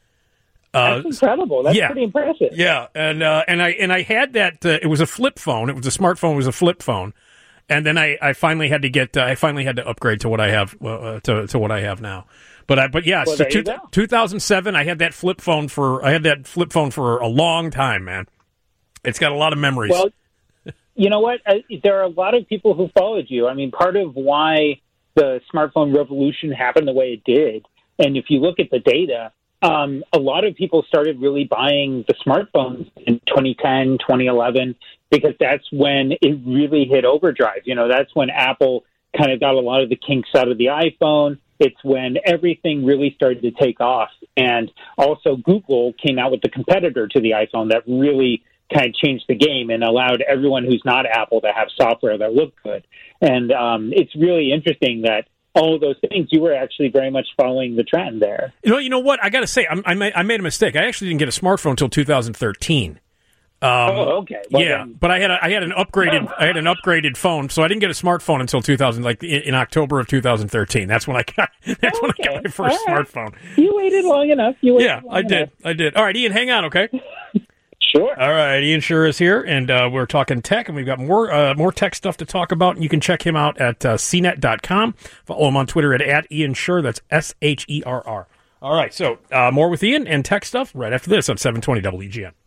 Uh, That's incredible. That's yeah, pretty impressive. Yeah, and uh, and I and I had that. Uh, it was a flip phone. It was a smartphone. It was a flip phone, and then I, I finally had to get. Uh, I finally had to upgrade to what I have uh, to to what I have now. But I but yeah, well, so two, two thousand seven. I had that flip phone for. I had that flip phone for a long time, man. It's got a lot of memories. Well, you know what? I, there are a lot of people who followed you. I mean, part of why the smartphone revolution happened the way it did, and if you look at the data. Um, a lot of people started really buying the smartphones in twenty ten, twenty eleven, because that's when it really hit overdrive. You know, that's when Apple kind of got a lot of the kinks out of the iPhone. It's when everything really started to take off. And also Google came out with the competitor to the iPhone that really kind of changed the game and allowed everyone who's not Apple to have software that looked good. And um, it's really interesting that all of those things, you were actually very much following the trend there. You know, you know what? I got to say, I, I, made, I made a mistake. I actually didn't get a smartphone until two thousand thirteen. Um, oh, okay. Well, yeah, then... but I had a, I had an upgraded I had an upgraded phone, so I didn't get a smartphone until two thousand, like in, in October of two thousand thirteen. That's when I got that's okay. when I got my first right. smartphone. You waited long enough. You waited yeah, long I enough. did. I did. All right, Ian, hang on, okay? Sure. All right, Ian Shure is here, and uh, we're talking tech, and we've got more uh, more tech stuff to talk about. And you can check him out at uh, c net dot com. Follow him on Twitter at, at Ian Shure. That's S H E R R. All right, so uh, more with Ian and tech stuff right after this on seven twenty W G N.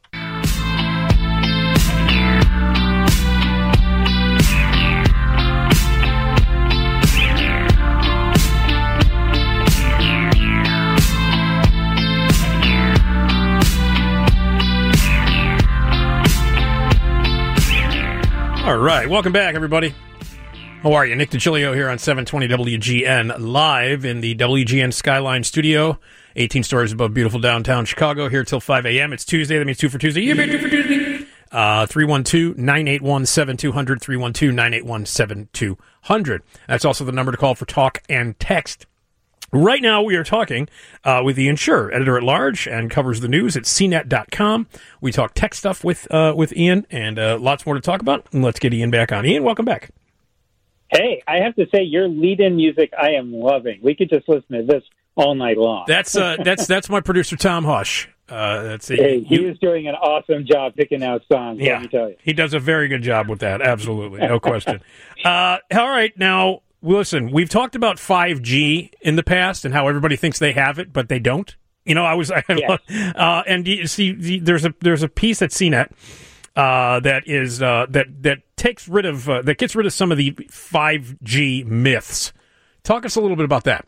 All right, welcome back, everybody. How are you? Nick DiGilio here on seven twenty W G N, live in the W G N Skyline studio, eighteen stories above beautiful downtown Chicago, here till five a.m. It's Tuesday. That means two for Tuesday. You mean two for Tuesday. Uh, three one two, nine eight one, seven two zero zero, three one two, nine eight one, seven two zero zero. That's also the number to call for talk and text. Right now, we are talking uh, with Ian Shure, editor-at-large, and covers the news at c net dot com. We talk tech stuff with uh, with Ian, and uh, lots more to talk about. And let's get Ian back on. Ian, welcome back. Hey, I have to say, your lead-in music I am loving. We could just listen to this all night long. That's uh, that's that's my producer, Tom Hush. Uh, that's a, hey, he you, is doing an awesome job picking out songs, yeah, let me tell you. He does a very good job with that, absolutely, no question. Uh, all right, now... Listen, we've talked about five G in the past and how everybody thinks they have it, but they don't. You know, I was, Yes. uh, and you see, the, there's a there's a piece at C net uh, that is uh, that that takes rid of uh, that gets rid of some of the five G myths. Talk us a little bit about that.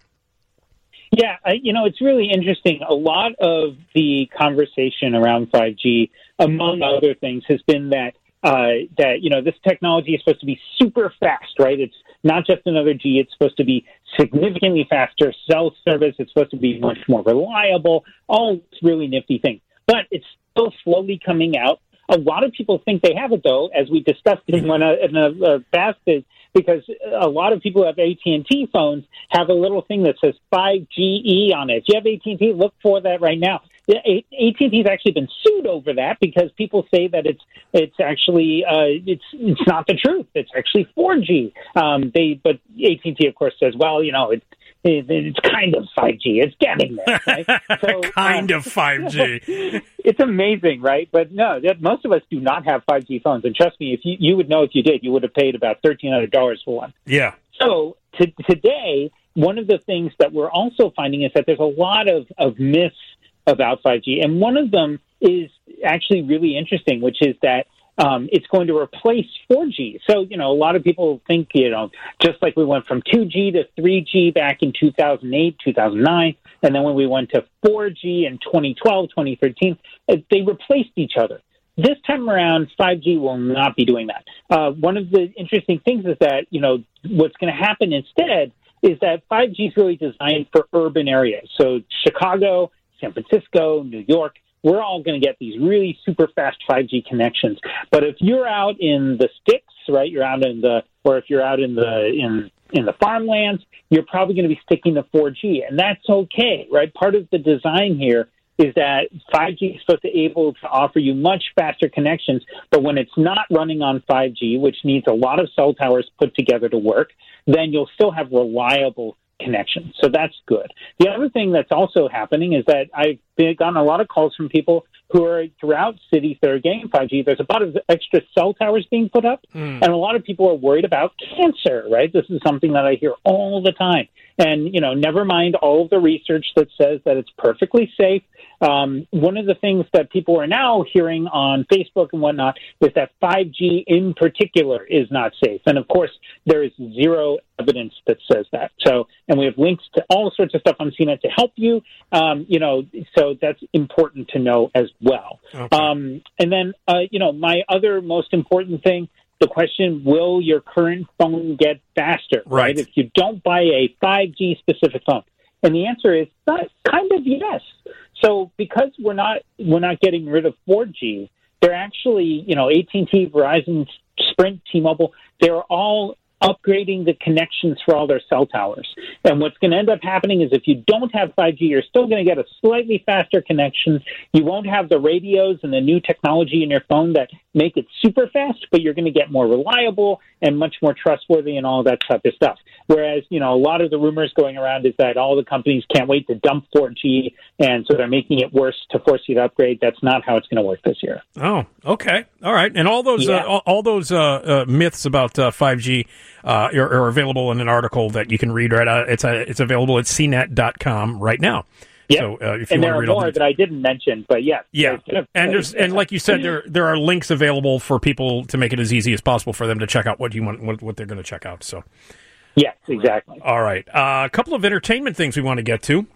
Yeah, I, you know, it's really interesting. A lot of the conversation around five G, among other things, has been that uh, that you know this technology is supposed to be super fast, right? It's not just another G. It's supposed to be significantly faster cell service. It's supposed to be much more reliable. All really nifty things, but it's still slowly coming out. A lot of people think they have it, though, as we discussed in one uh, in a, a past, is because a lot of people who have A T and T phones have a little thing that says five G E on it. If you have A T and T, look for that right now. A T and T has actually been sued over that because people say that it's it's actually uh, it's it's not the truth. It's actually four G. Um, they but A T and T of course says, well, you know, it's it's kind of five G. It's getting there. Right? So, kind um, of five G. It's amazing, right? But no, that, most of us do not have five G phones, and trust me, if you you would know if you did, you would have paid about thirteen hundred dollars for one. Yeah. So to, today, one of the things that we're also finding is that there's a lot of, of myths about five G. And one of them is actually really interesting, which is that um, it's going to replace four G. So, you know, a lot of people think, you know, just like we went from two G to three G back in two thousand eight, two thousand nine, and then when we went to four G in twenty twelve, twenty thirteen, they replaced each other. This time around, five G will not be doing that. Uh, one of the interesting things is that, you know, what's going to happen instead is that five G is really designed for urban areas. So Chicago, San Francisco, New York, we're all going to get these really super fast five G connections. But if you're out in the sticks, right, you're out in the, or if you're out in the, in, in the farmlands, you're probably going to be sticking to four G. And that's okay, right? Part of the design here is that five G is supposed to be able to offer you much faster connections, but when it's not running on five G, which needs a lot of cell towers put together to work, then you'll still have reliable connections. So that's good. The other thing that's also happening is that I've been, gotten a lot of calls from people who are throughout cities that are getting five G. There's a lot of extra cell towers being put up, mm. and a lot of people are worried about cancer, right? This is something that I hear all the time. And, you know, never mind all of the research that says that it's perfectly safe. Um, one of the things that people are now hearing on Facebook and whatnot is that five G in particular is not safe. And, of course, there is zero evidence that says that. So, and we have links to all sorts of stuff on C net to help you, um, you know, so that's important to know as well. Okay. Um, and then, uh, you know, my other most important thing, the question, will your current phone get faster? Right. right? If you don't buy a five G specific phone. And the answer is uh, kind of yes. So because we're not we're not getting rid of four G, they're actually, you know, A T and T, Verizon, Sprint, T-Mobile, they're all upgrading the connections for all their cell towers. And what's going to end up happening is if you don't have five G, you're still going to get a slightly faster connection. You won't have the radios and the new technology in your phone that make it super fast, but you're going to get more reliable and much more trustworthy and all that type of stuff. Whereas, you know, a lot of the rumors going around is that all the companies can't wait to dump four G, and so they're making it worse to force you to upgrade. That's not how it's going to work this year. Oh, okay. All right. And all those yeah. uh, all, all those uh, uh, myths about uh, five G uh, are, are available in an article that you can read right out. It's, uh, it's available at c net dot com right now. Yep. So, uh, if you and there want to are read all more the... that I didn't mention, but yes. Yeah, and there's and like you said, there there are links available for people to make it as easy as possible for them to check out what you want, what, what they're going to check out. So, yes, exactly. All right, uh, a couple of entertainment things we want to get to.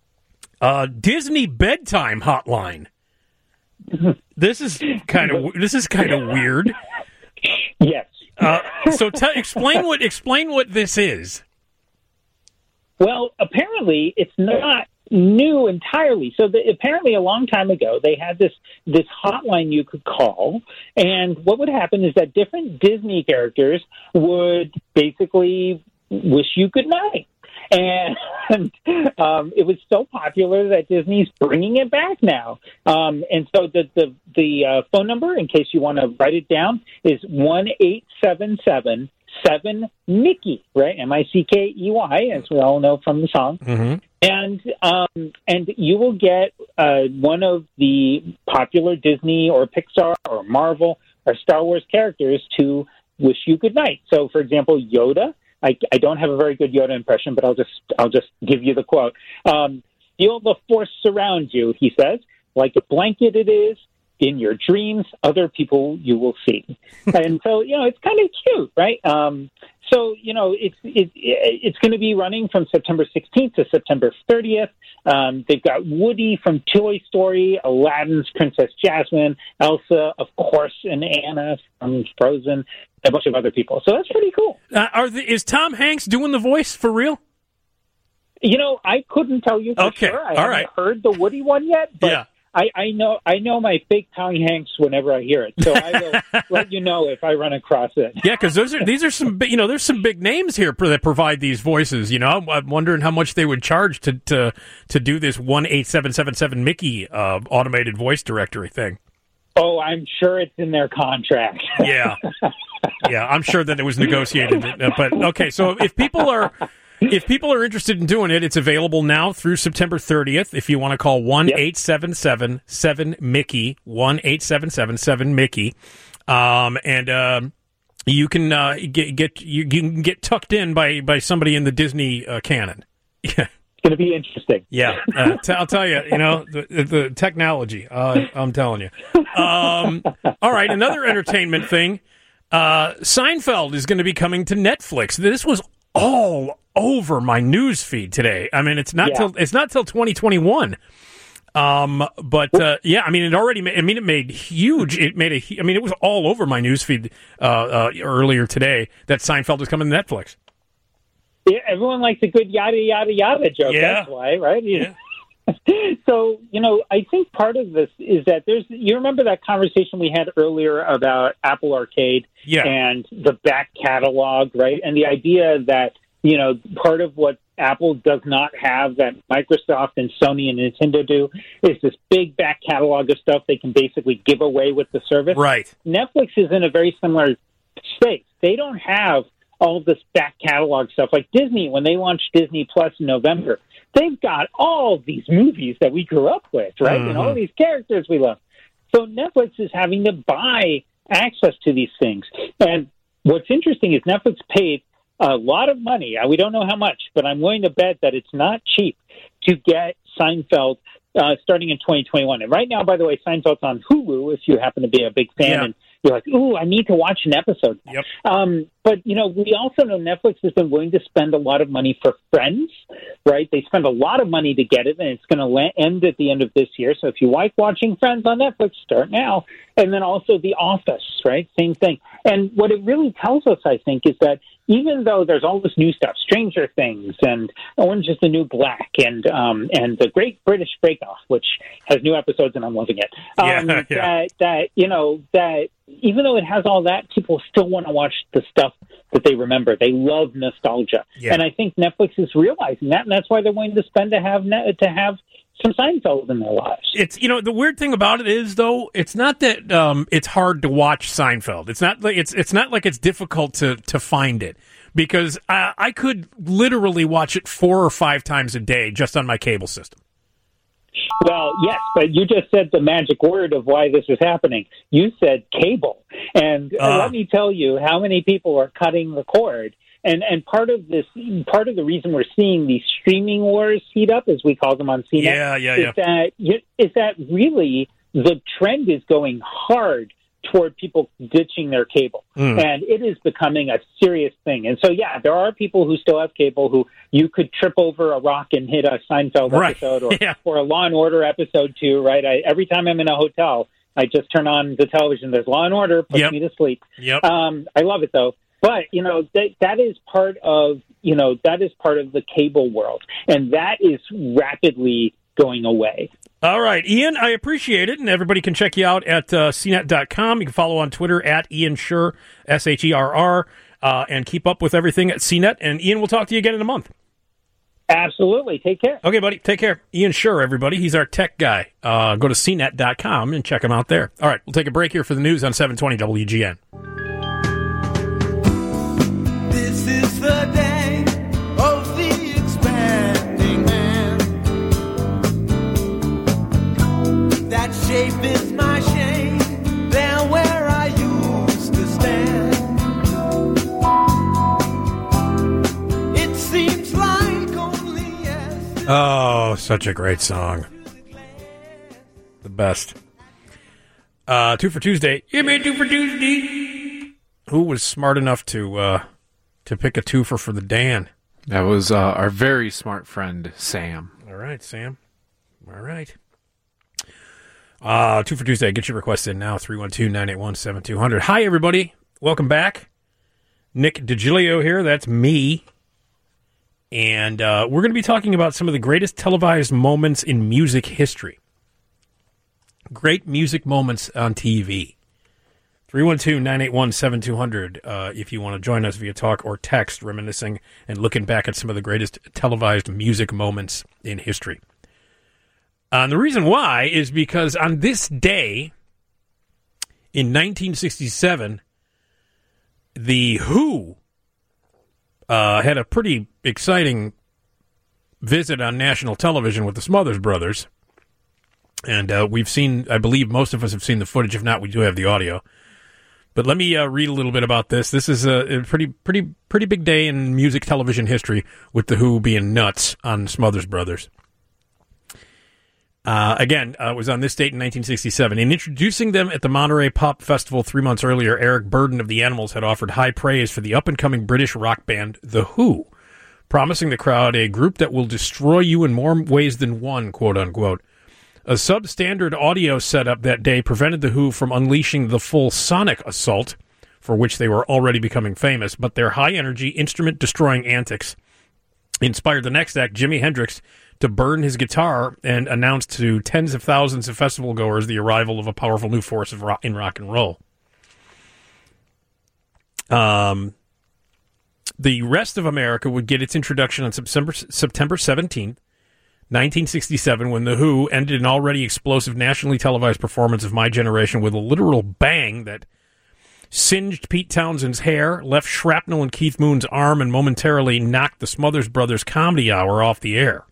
Uh, Disney bedtime hotline. This is kind of this is kind of weird. Yes. Uh, so, t- explain what explain what this is. Well, apparently it's not new entirely. So the, apparently a long time ago, they had this, this hotline you could call, and what would happen is that different Disney characters would basically wish you good night. And um, it was so popular that Disney's bringing it back now. Um, and so the the, the uh, phone number, in case you want to write it down, is one eight seven seven seven Mickey, right? M I C K E Y, as we all know from the song. Mm-hmm. And um, and you will get uh, one of the popular Disney or Pixar or Marvel or Star Wars characters to wish you good night. So, for example, Yoda. I, I don't have a very good Yoda impression, but I'll just I'll just give you the quote. Um, Feel the force surround you, he says. Like a blanket it is. In your dreams, other people you will see. And so, you know, it's kind of cute, right? Um, so, you know, it's it, it's going to be running from September sixteenth to September thirtieth. Um, they've got Woody from Toy Story, Aladdin's Princess Jasmine, Elsa, of course, and Anna from Frozen, a bunch of other people. So that's pretty cool. Uh, are the, is Tom Hanks doing the voice for real? You know, I couldn't tell you for okay. sure. I All haven't right. heard the Woody one yet, but yeah. I, I know I know my fake Tom Hanks whenever I hear it, so I will let you know if I run across it. Yeah, because those are these are some big, you know, there's some big names here that provide these voices. You know, I'm, I'm wondering how much they would charge to to, to do this one eight seven seven seven Mickey uh, automated voice directory thing. Oh, I'm sure it's in their contract. Yeah, yeah, I'm sure that it was negotiated. But okay, so if people are. If people are interested in doing it, it's available now through September thirtieth. If you want to call one eight seven seven seven Mickey, one eight seven seven seven Mickey, um, and um, you can uh, get get you, you can get tucked in by, by somebody in the Disney uh, canon. Yeah, it's going to be interesting. Yeah, uh, t- I'll tell you. You know the, the technology. Uh, I'm telling you. Um, all right, another entertainment thing. Uh, Seinfeld is going to be coming to Netflix. This was all over my news feed today. I mean, it's not yeah. till it's not till twenty twenty-one. Um, but uh, yeah, I mean, it already. Made, I mean, it made huge. It made a. I mean, it was all over my news feed uh, uh, earlier today that Seinfeld is coming to Netflix. Yeah, everyone likes a good yada yada yada joke. Yeah. That's why, right? Yeah. So, you know, I think part of this is that there's, you remember that conversation we had earlier about Apple Arcade yeah. and the back catalog, right? And the idea that, you know, part of what Apple does not have that Microsoft and Sony and Nintendo do is this big back catalog of stuff they can basically give away with the service. Right. Netflix is in a very similar space. They don't have all this back catalog stuff like Disney. When they launched Disney Plus in November, they've got all these movies that we grew up with, right? Mm-hmm. And all these characters we love. So Netflix is having to buy access to these things. And what's interesting is Netflix paid a lot of money. We don't know how much, but I'm willing to bet that it's not cheap to get Seinfeld uh, starting in twenty twenty-one. And right now, by the way, Seinfeld's on Hulu if you happen to be a big fan yeah. and you're like, ooh, I need to watch an episode. Yep. Um, but, you know, we also know Netflix has been willing to spend a lot of money for Friends, right? They spend a lot of money to get it, and it's going to la- end at the end of this year. So if you like watching Friends on Netflix, start now. And then also The Office, right? Same thing. And what it really tells us, I think, is that even though there's all this new stuff, Stranger Things and Orange is the New Black and um, and The Great British Bake Off, which has new episodes and I'm loving it, um, yeah, yeah. that, that, you know, that even though it has all that, people still want to watch the stuff that they remember. They love nostalgia. Yeah. And I think Netflix is realizing that, and that's why they're willing to spend to have to have some Seinfeld in their lives. It's, you know, the weird thing about it is, though, it's not that um, it's hard to watch Seinfeld. It's not like it's it's not like it's difficult to, to find it, because I, I could literally watch it four or five times a day just on my cable system. Well, yes, but you just said the magic word of why this is happening. You said cable. And uh, let me tell you how many people are cutting the cord. And and part of this, part of the reason we're seeing these streaming wars heat up, as we call them on C net, yeah, yeah, is, yeah. That, is that really the trend is going hard toward people ditching their cable. Mm. And it is becoming a serious thing. And so, yeah, there are people who still have cable who you could trip over a rock and hit a Seinfeld right. episode or, yeah. or a Law and Order episode too, right? I, every time I'm in a hotel, I just turn on the television. There's Law and Order, puts yep. me to sleep. Yep. Um, I love it, though. But, you know, that that is part of, you know, that is part of the cable world. And that is rapidly going away. All right, Ian, I appreciate it, and everybody can check you out at uh, C net dot com. You can follow on Twitter at Ian Sherr, S H E R R, uh, and keep up with everything at C net. And Ian, we'll talk to you again in a month. Absolutely. Take care. Okay, buddy. Take care. Ian Sherr, everybody. He's our tech guy. Uh, go to C net dot com and check him out there. All right, we'll take a break here for the news on seven twenty W G N. This is the day of the expanding man. That shape is my shame, there where I used to stand. It seems like only yes. Oh, Oh, such a great song. The best. Uh, two for Tuesday. Yeah, man, two for Tuesday. Who was smart enough to uh, to pick a twofer for the Dan? That was uh, our very smart friend, Sam. All right, Sam. All right. Uh, two for Tuesday. Get your request in now. three one two, nine eight one, seven two zero zero. Hi, everybody. Welcome back. Nick DiGilio here. That's me. And uh, we're going to be talking about some of the greatest televised moments in music history. Great music moments on T V. three one two, nine eight one, seven two zero zero uh, if you want to join us via talk or text, reminiscing and looking back at some of the greatest televised music moments in history. Uh, and the reason why is because on this day, in nineteen sixty-seven, The Who uh, had a pretty exciting visit on national television with the Smothers Brothers. And uh, we've seen, I believe most of us have seen the footage. If not, we do have the audio. But let me uh, read a little bit about this. This is a, a pretty, pretty, pretty big day in music television history, with The Who being nuts on Smothers Brothers. Uh, again, uh, it was on this date in nineteen sixty-seven. In introducing them at the Monterey Pop Festival three months earlier, Eric Burdon of the Animals had offered high praise for the up-and-coming British rock band The Who, promising the crowd a group that will destroy you in more ways than one, quote-unquote. A substandard audio setup that day prevented The Who from unleashing the full sonic assault, for which they were already becoming famous, but their high-energy, instrument-destroying antics inspired the next act, Jimi Hendrix, to burn his guitar and announce to tens of thousands of festival-goers the arrival of a powerful new force of rock, in rock and roll. Um, the rest of America would get its introduction on September, September seventeenth, nineteen sixty-seven, when The Who ended an already explosive nationally televised performance of My Generation with a literal bang that singed Pete Townshend's hair, left shrapnel in Keith Moon's arm, and momentarily knocked the Smothers Brothers Comedy Hour off the air.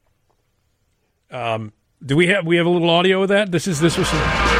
Um, do we have we have a little audio of that? This is this was. Some-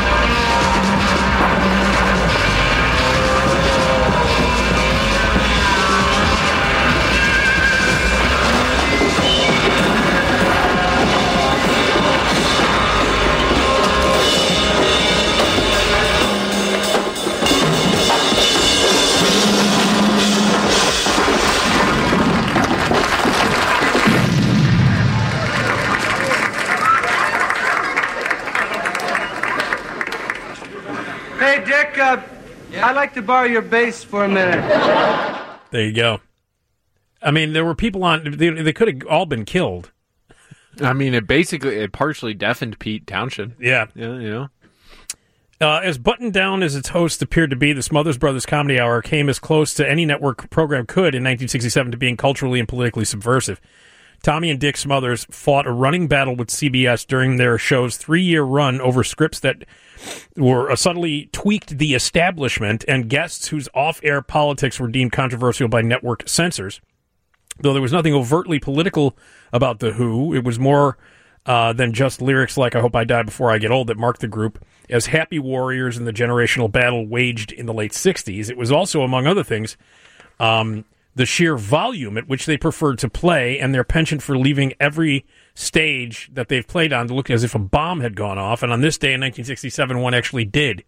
Hey, Dick, uh, I'd like to borrow your bass for a minute. There you go. I mean, there were people on, they, they could have all been killed. I mean, it basically, it partially deafened Pete Townshend. Yeah. Yeah, you know. Uh, as buttoned down as its host appeared to be, the Smothers Brothers Comedy Hour came as close to any network program could in nineteen sixty-seven to being culturally and politically subversive. Tommy and Dick Smothers fought a running battle with C B S during their show's three-year run over scripts that were uh, subtly tweaked the establishment and guests whose off-air politics were deemed controversial by network censors. Though there was nothing overtly political about The Who, it was more uh, than just lyrics like I Hope I Die Before I Get Old that marked the group as happy warriors in the generational battle waged in the late sixties. It was also, among other things, um, the sheer volume at which they preferred to play and their penchant for leaving every stage that they've played on to look as if a bomb had gone off. And on this day in nineteen sixty-seven, one actually did.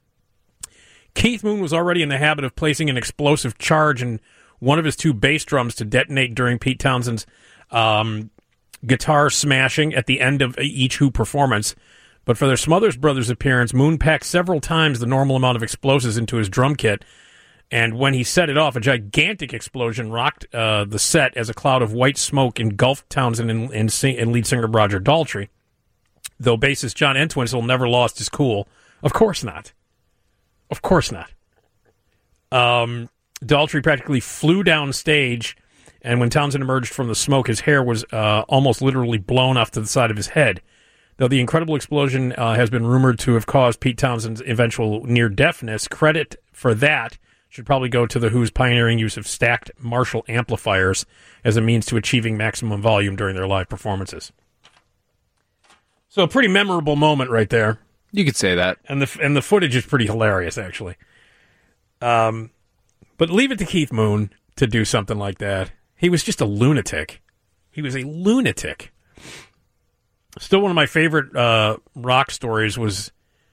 Keith Moon was already in the habit of placing an explosive charge in one of his two bass drums to detonate during Pete Townshend's um, guitar smashing at the end of each Who performance. But for their Smothers Brothers appearance, Moon packed several times the normal amount of explosives into his drum kit. And when he set it off, a gigantic explosion rocked uh, the set as a cloud of white smoke engulfed Townsend and, and, sing, and lead singer Roger Daltrey. Though bassist John Entwistle never lost his cool. Of course not. Of course not. Um, Daltrey practically flew down stage, and when Townsend emerged from the smoke, his hair was uh, almost literally blown off to the side of his head. Though the incredible explosion uh, has been rumored to have caused Pete Townshend's eventual near-deafness, credit for that should probably go to The Who's pioneering use of stacked Marshall amplifiers as a means to achieving maximum volume during their live performances. So a pretty memorable moment right there. You could say that. And the and the footage is pretty hilarious, actually. Um, but leave it to Keith Moon to do something like that. He was just a lunatic. He was a lunatic. Still, one of my favorite uh, rock stories was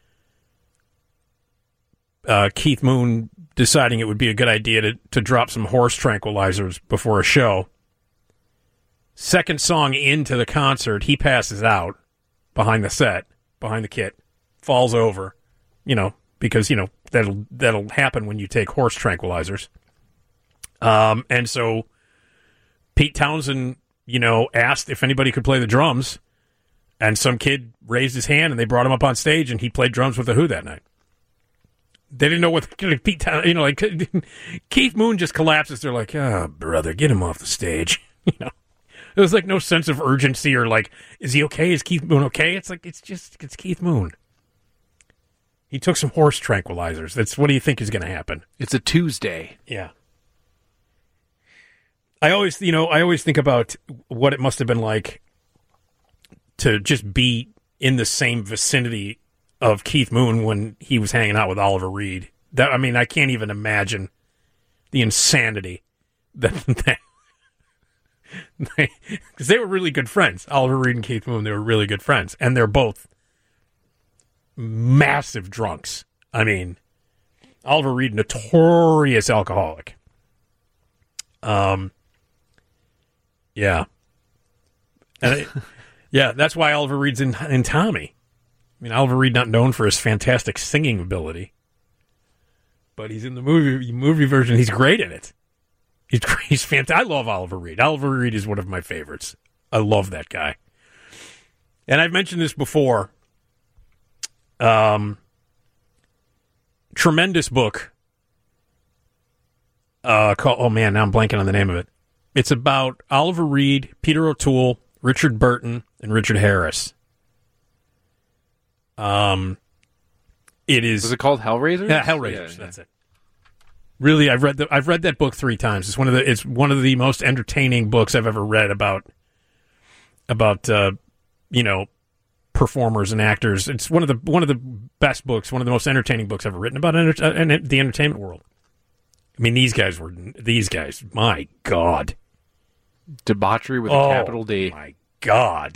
uh, Keith Moon deciding it would be a good idea to, to drop some horse tranquilizers before a show. Second song into the concert, he passes out behind the set, behind the kit, falls over, you know, because, you know, that'll that'll happen when you take horse tranquilizers. Um, and so Pete Townsend, you know, asked if anybody could play the drums, and some kid raised his hand, and they brought him up on stage, and he played drums with The Who that night. They didn't know what Pete Townsend, you know, like Keith Moon just collapses. They're like, "Ah, oh, brother, get him off the stage." You know, there was like no sense of urgency or like, "Is he okay? Is Keith Moon okay?" It's like it's just it's Keith Moon. He took some horse tranquilizers. That's what do you think is going to happen? It's a Tuesday. Yeah. I always, you know, I always think about what it must have been like to just be in the same vicinity of Keith Moon when he was hanging out with Oliver Reed. That I mean, I can't even imagine the insanity that that because they were really good friends. Oliver Reed and Keith Moon, they were really good friends, and they're both massive drunks. I mean, Oliver Reed, notorious alcoholic. Um, yeah, and it, yeah, that's why Oliver Reed's in in Tommy. I mean, Oliver Reed not known for his fantastic singing ability, but he's in the movie movie version. He's great in it. He's he's fantastic. I love Oliver Reed. Oliver Reed is one of my favorites. I love that guy. And I've mentioned this before. Um, tremendous book. Uh, called, oh man, now I'm blanking on the name of it. It's about Oliver Reed, Peter O'Toole, Richard Burton, and Richard Harris. Um, it is. Was it called Hellraisers? Yeah, Hellraisers. Yeah, that's yeah. it. Really, I've read the I've read that book three times. It's one of the it's one of the most entertaining books I've ever read about about uh, you know. performers and actors. It's one of the one of the best books, one of the most entertaining books ever written about enter- uh, the entertainment world. I mean, these guys were these guys. My God, debauchery with oh, a capital D. My God.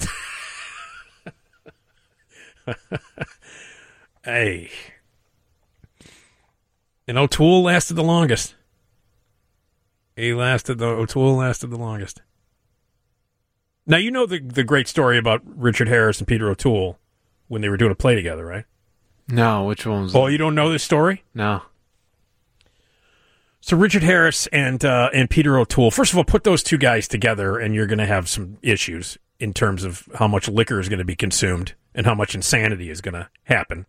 Hey, and O'Toole lasted the longest. He lasted the O'Toole lasted the longest. Now, you know the the great story about Richard Harris and Peter O'Toole when they were doing a play together, right? No, which one was Oh, that? you don't know this story? No. So Richard Harris and uh, and Peter O'Toole, first of all, put those two guys together and you're going to have some issues in terms of how much liquor is going to be consumed and how much insanity is going to happen.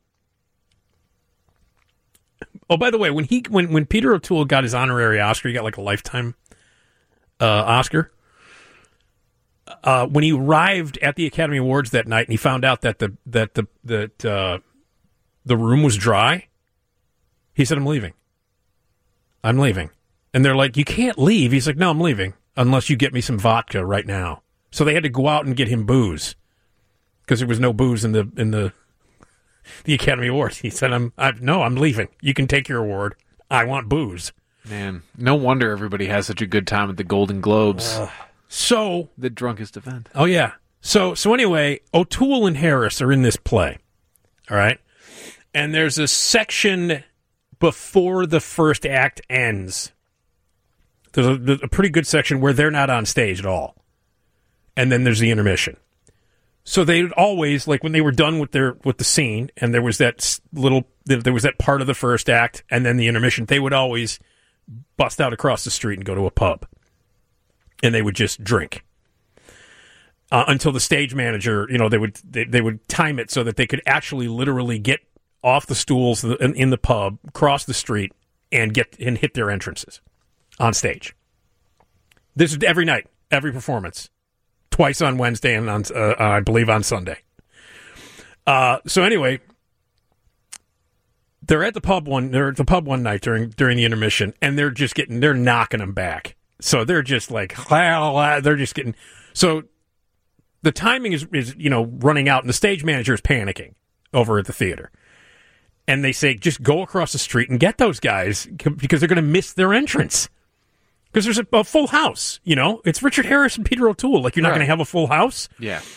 Oh, by the way, when he when, when Peter O'Toole got his honorary Oscar, he got like a lifetime uh, Oscar. Uh, when he arrived at the Academy Awards that night and he found out that the that the that uh, the room was dry, he said, "I'm leaving. I'm leaving." And they're like, "You can't leave." He's like, "No, I'm leaving unless you get me some vodka right now." So they had to go out and get him booze because there was no booze in the in the the Academy Awards. He said, "I'm I, no, I'm leaving. You can take your award. I want booze." Man, no wonder everybody has such a good time at the Golden Globes. Uh, So the drunkest event. Oh yeah. So so anyway, O'Toole and Harris are in this play. All right. And there's a section before the first act ends. There's a, there's a pretty good section where they're not on stage at all. And then there's the intermission. So they would always, like when they were done with their with the scene and there was that little there was that part of the first act and then the intermission, they would always bust out across the street and go to a pub. And they would just drink uh, until the stage manager, you know, they would they, they would time it so that they could actually literally get off the stools in, in the pub, cross the street, and get and hit their entrances on stage. This is every night, every performance, twice on Wednesday and on uh, I believe on Sunday. Uh, so anyway, they're at the pub one. They're at the pub one night during during the intermission, and they're just getting they're knocking them back. So they're just like, they're just getting, so the timing is, is, you know, running out and the stage manager is panicking over at the theater. And they say, just go across the street and get those guys because they're going to miss their entrance. Because there's a, a full house, you know, it's Richard Harris and Peter O'Toole. Like, you're not right. going to have a full house. Yeah.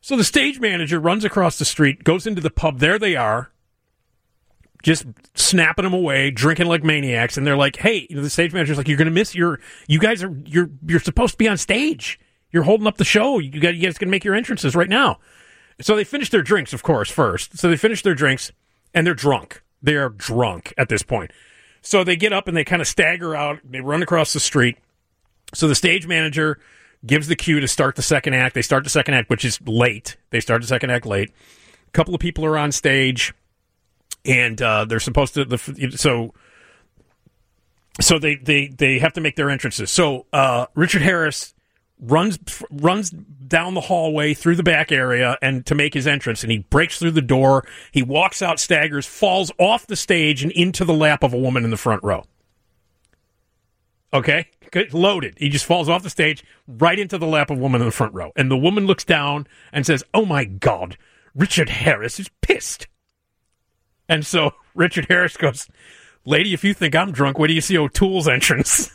So the stage manager runs across the street, goes into the pub. There they are, just snapping them away, drinking like maniacs. And they're like, "Hey," you know, the stage manager's like, "You're going to miss your. You guys are you're you're supposed to be on stage. You're holding up the show. You got you guys going to make your entrances right now." So they finish their drinks, of course, first. So they finish their drinks, and they're drunk. They are drunk at this point. So they get up and they kind of stagger out. They run across the street. So the stage manager gives the cue to start the second act. They start the second act, which is late. They start the second act late. A couple of people are on stage, and uh, they're supposed to. The, so, so they, they they have to make their entrances. So uh, Richard Harris runs runs down the hallway through the back area and to make his entrance, and he breaks through the door. He walks out, staggers, falls off the stage and into the lap of a woman in the front row. Okay, loaded. He just falls off the stage right into the lap of a woman in the front row. And the woman looks down and says, "Oh, my God, Richard Harris is pissed." And so Richard Harris goes, "Lady, if you think I'm drunk, wait till you see O'Toole's entrance."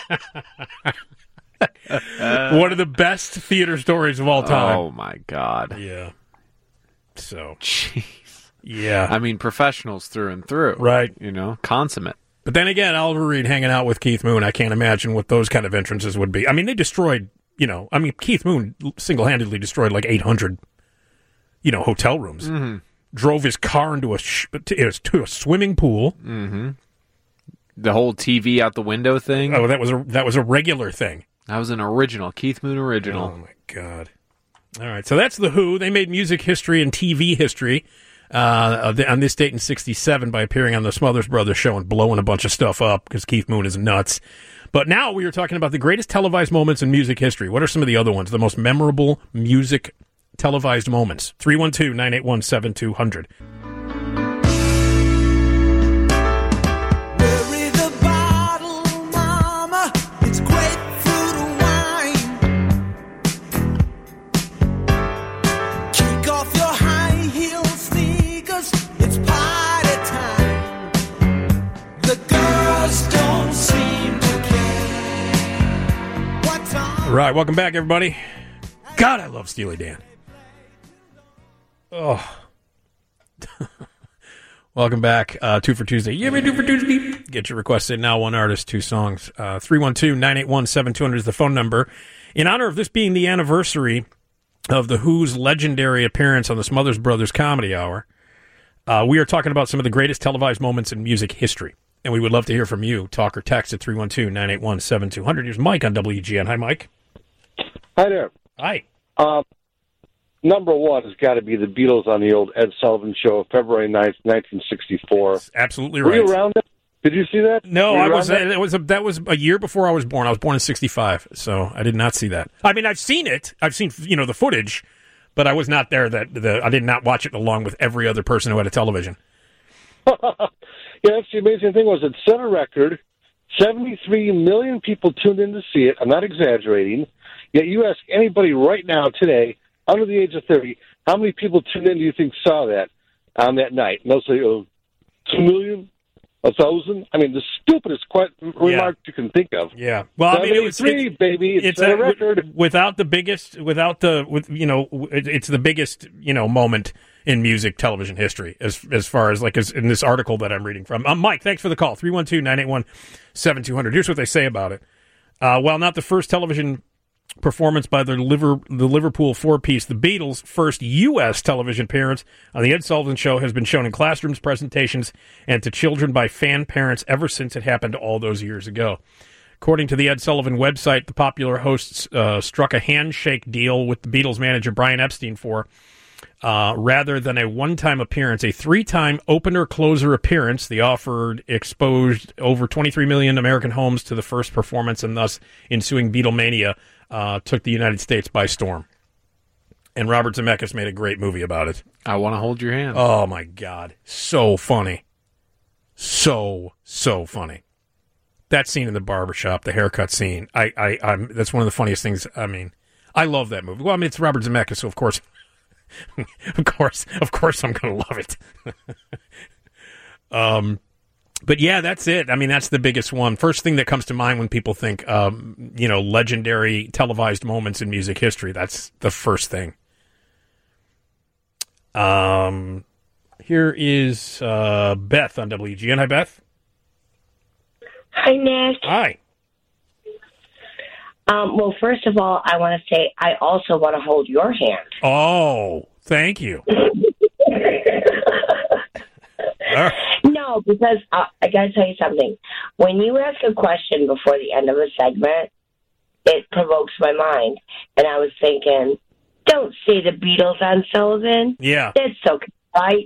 One of the best theater stories of all time. Oh, my God. Yeah. So. Jeez. Yeah. I mean, professionals through and through. Right. You know, consummate. But then again, Oliver Reed hanging out with Keith Moon, I can't imagine what those kind of entrances would be. I mean, they destroyed, you know, I mean, Keith Moon single-handedly destroyed like eight hundred, you know, hotel rooms. Mm-hmm. Drove his car into a, sh- to a swimming pool. Mm-hmm. The whole T V out the window thing. Oh, that was a that was a regular thing. That was an original, Keith Moon original. Oh, my God. All right, so that's The Who. They made music history and T V history. Uh, on this date in sixty-seven by appearing on the Smothers Brothers show and blowing a bunch of stuff up because Keith Moon is nuts. But now we are talking about the greatest televised moments in music history. What are some of the other ones? The most memorable music televised moments. three one two, nine eight one, seven two zero zero. Right, welcome back, everybody. God, I love Steely Dan. Oh. Welcome back. Uh, two for Tuesday. Yeah, we do for Tuesday. Get your requests in now. One artist, two songs. Uh, three one two, nine eight one, seven two zero zero is the phone number. In honor of this being the anniversary of The Who's legendary appearance on the Smothers Brothers Comedy Hour, uh, we are talking about some of the greatest televised moments in music history. And we would love to hear from you. Talk or text at three one two, nine eight one, seven two zero zero. Here's Mike on W G N. Hi, Mike. Hi there. Hi. Um, number one has got to be the Beatles on the old Ed Sullivan Show, February ninth, nineteen sixty-four. That's absolutely Were right. you around that? Did you see that? No, Were you I around was. that? It was a, that was a year before I was born. I was born in sixty-five, so I did not see that. I mean, I've seen it. I've seen you know the footage, but I was not there. That the I did not watch it along with every other person who had a television. Yeah, that's the amazing thing was it set a record. seventy-three million people tuned in to see it. I'm not exaggerating. Yet you ask anybody right now today, under the age of thirty, how many people tuned in do you think saw that on that night? And they'll say, oh, two million? A thousand? I mean, the stupidest que- remark you can think of. Yeah. Well, I mean, it was seventy-three, it's, baby. It's, it's a, a record. without the biggest, without the, with you know, it, it's the biggest you know moment in music television history as as far as like as in this article that I'm reading from. Um, Mike, thanks for the call. three one two, nine eight one, seven two zero zero. Here's what they say about it. Uh, while not the first television performance by the, Liver, the Liverpool four-piece, the Beatles' first U S television appearance on the Ed Sullivan Show has been shown in classrooms, presentations, and to children by fan parents ever since it happened all those years ago. According to the Ed Sullivan website, the popular hosts uh, struck a handshake deal with the Beatles manager Brian Epstein for, uh, rather than a one-time appearance, a three-time opener-closer appearance. The offer exposed over twenty-three million American homes to the first performance, and thus ensuing Beatlemania uh, took the United States by storm. And Robert Zemeckis made a great movie about it. I Want to Hold Your Hand. Oh, my God. So funny. So, so funny. That scene in the barbershop, the haircut scene, I, I, I'm, that's one of the funniest things. I mean, I love that movie. Well, I mean, it's Robert Zemeckis, so of course, of course, of course I'm going to love it. um, but yeah, that's it. I mean, that's the biggest one. First thing that comes to mind when people think, um, you know, legendary televised moments in music history, that's the first thing. Um, here is uh, Beth on W G N. Hi, Beth. Hi, Nick. Hi. Um, well, first of all, I want to say I also want to hold your hand. Oh, thank you. right. No, because uh, I got to tell you something. When you ask a question before the end of a segment, it provokes my mind. And I was thinking, don't say the Beatles on Sullivan. Yeah. That's so right.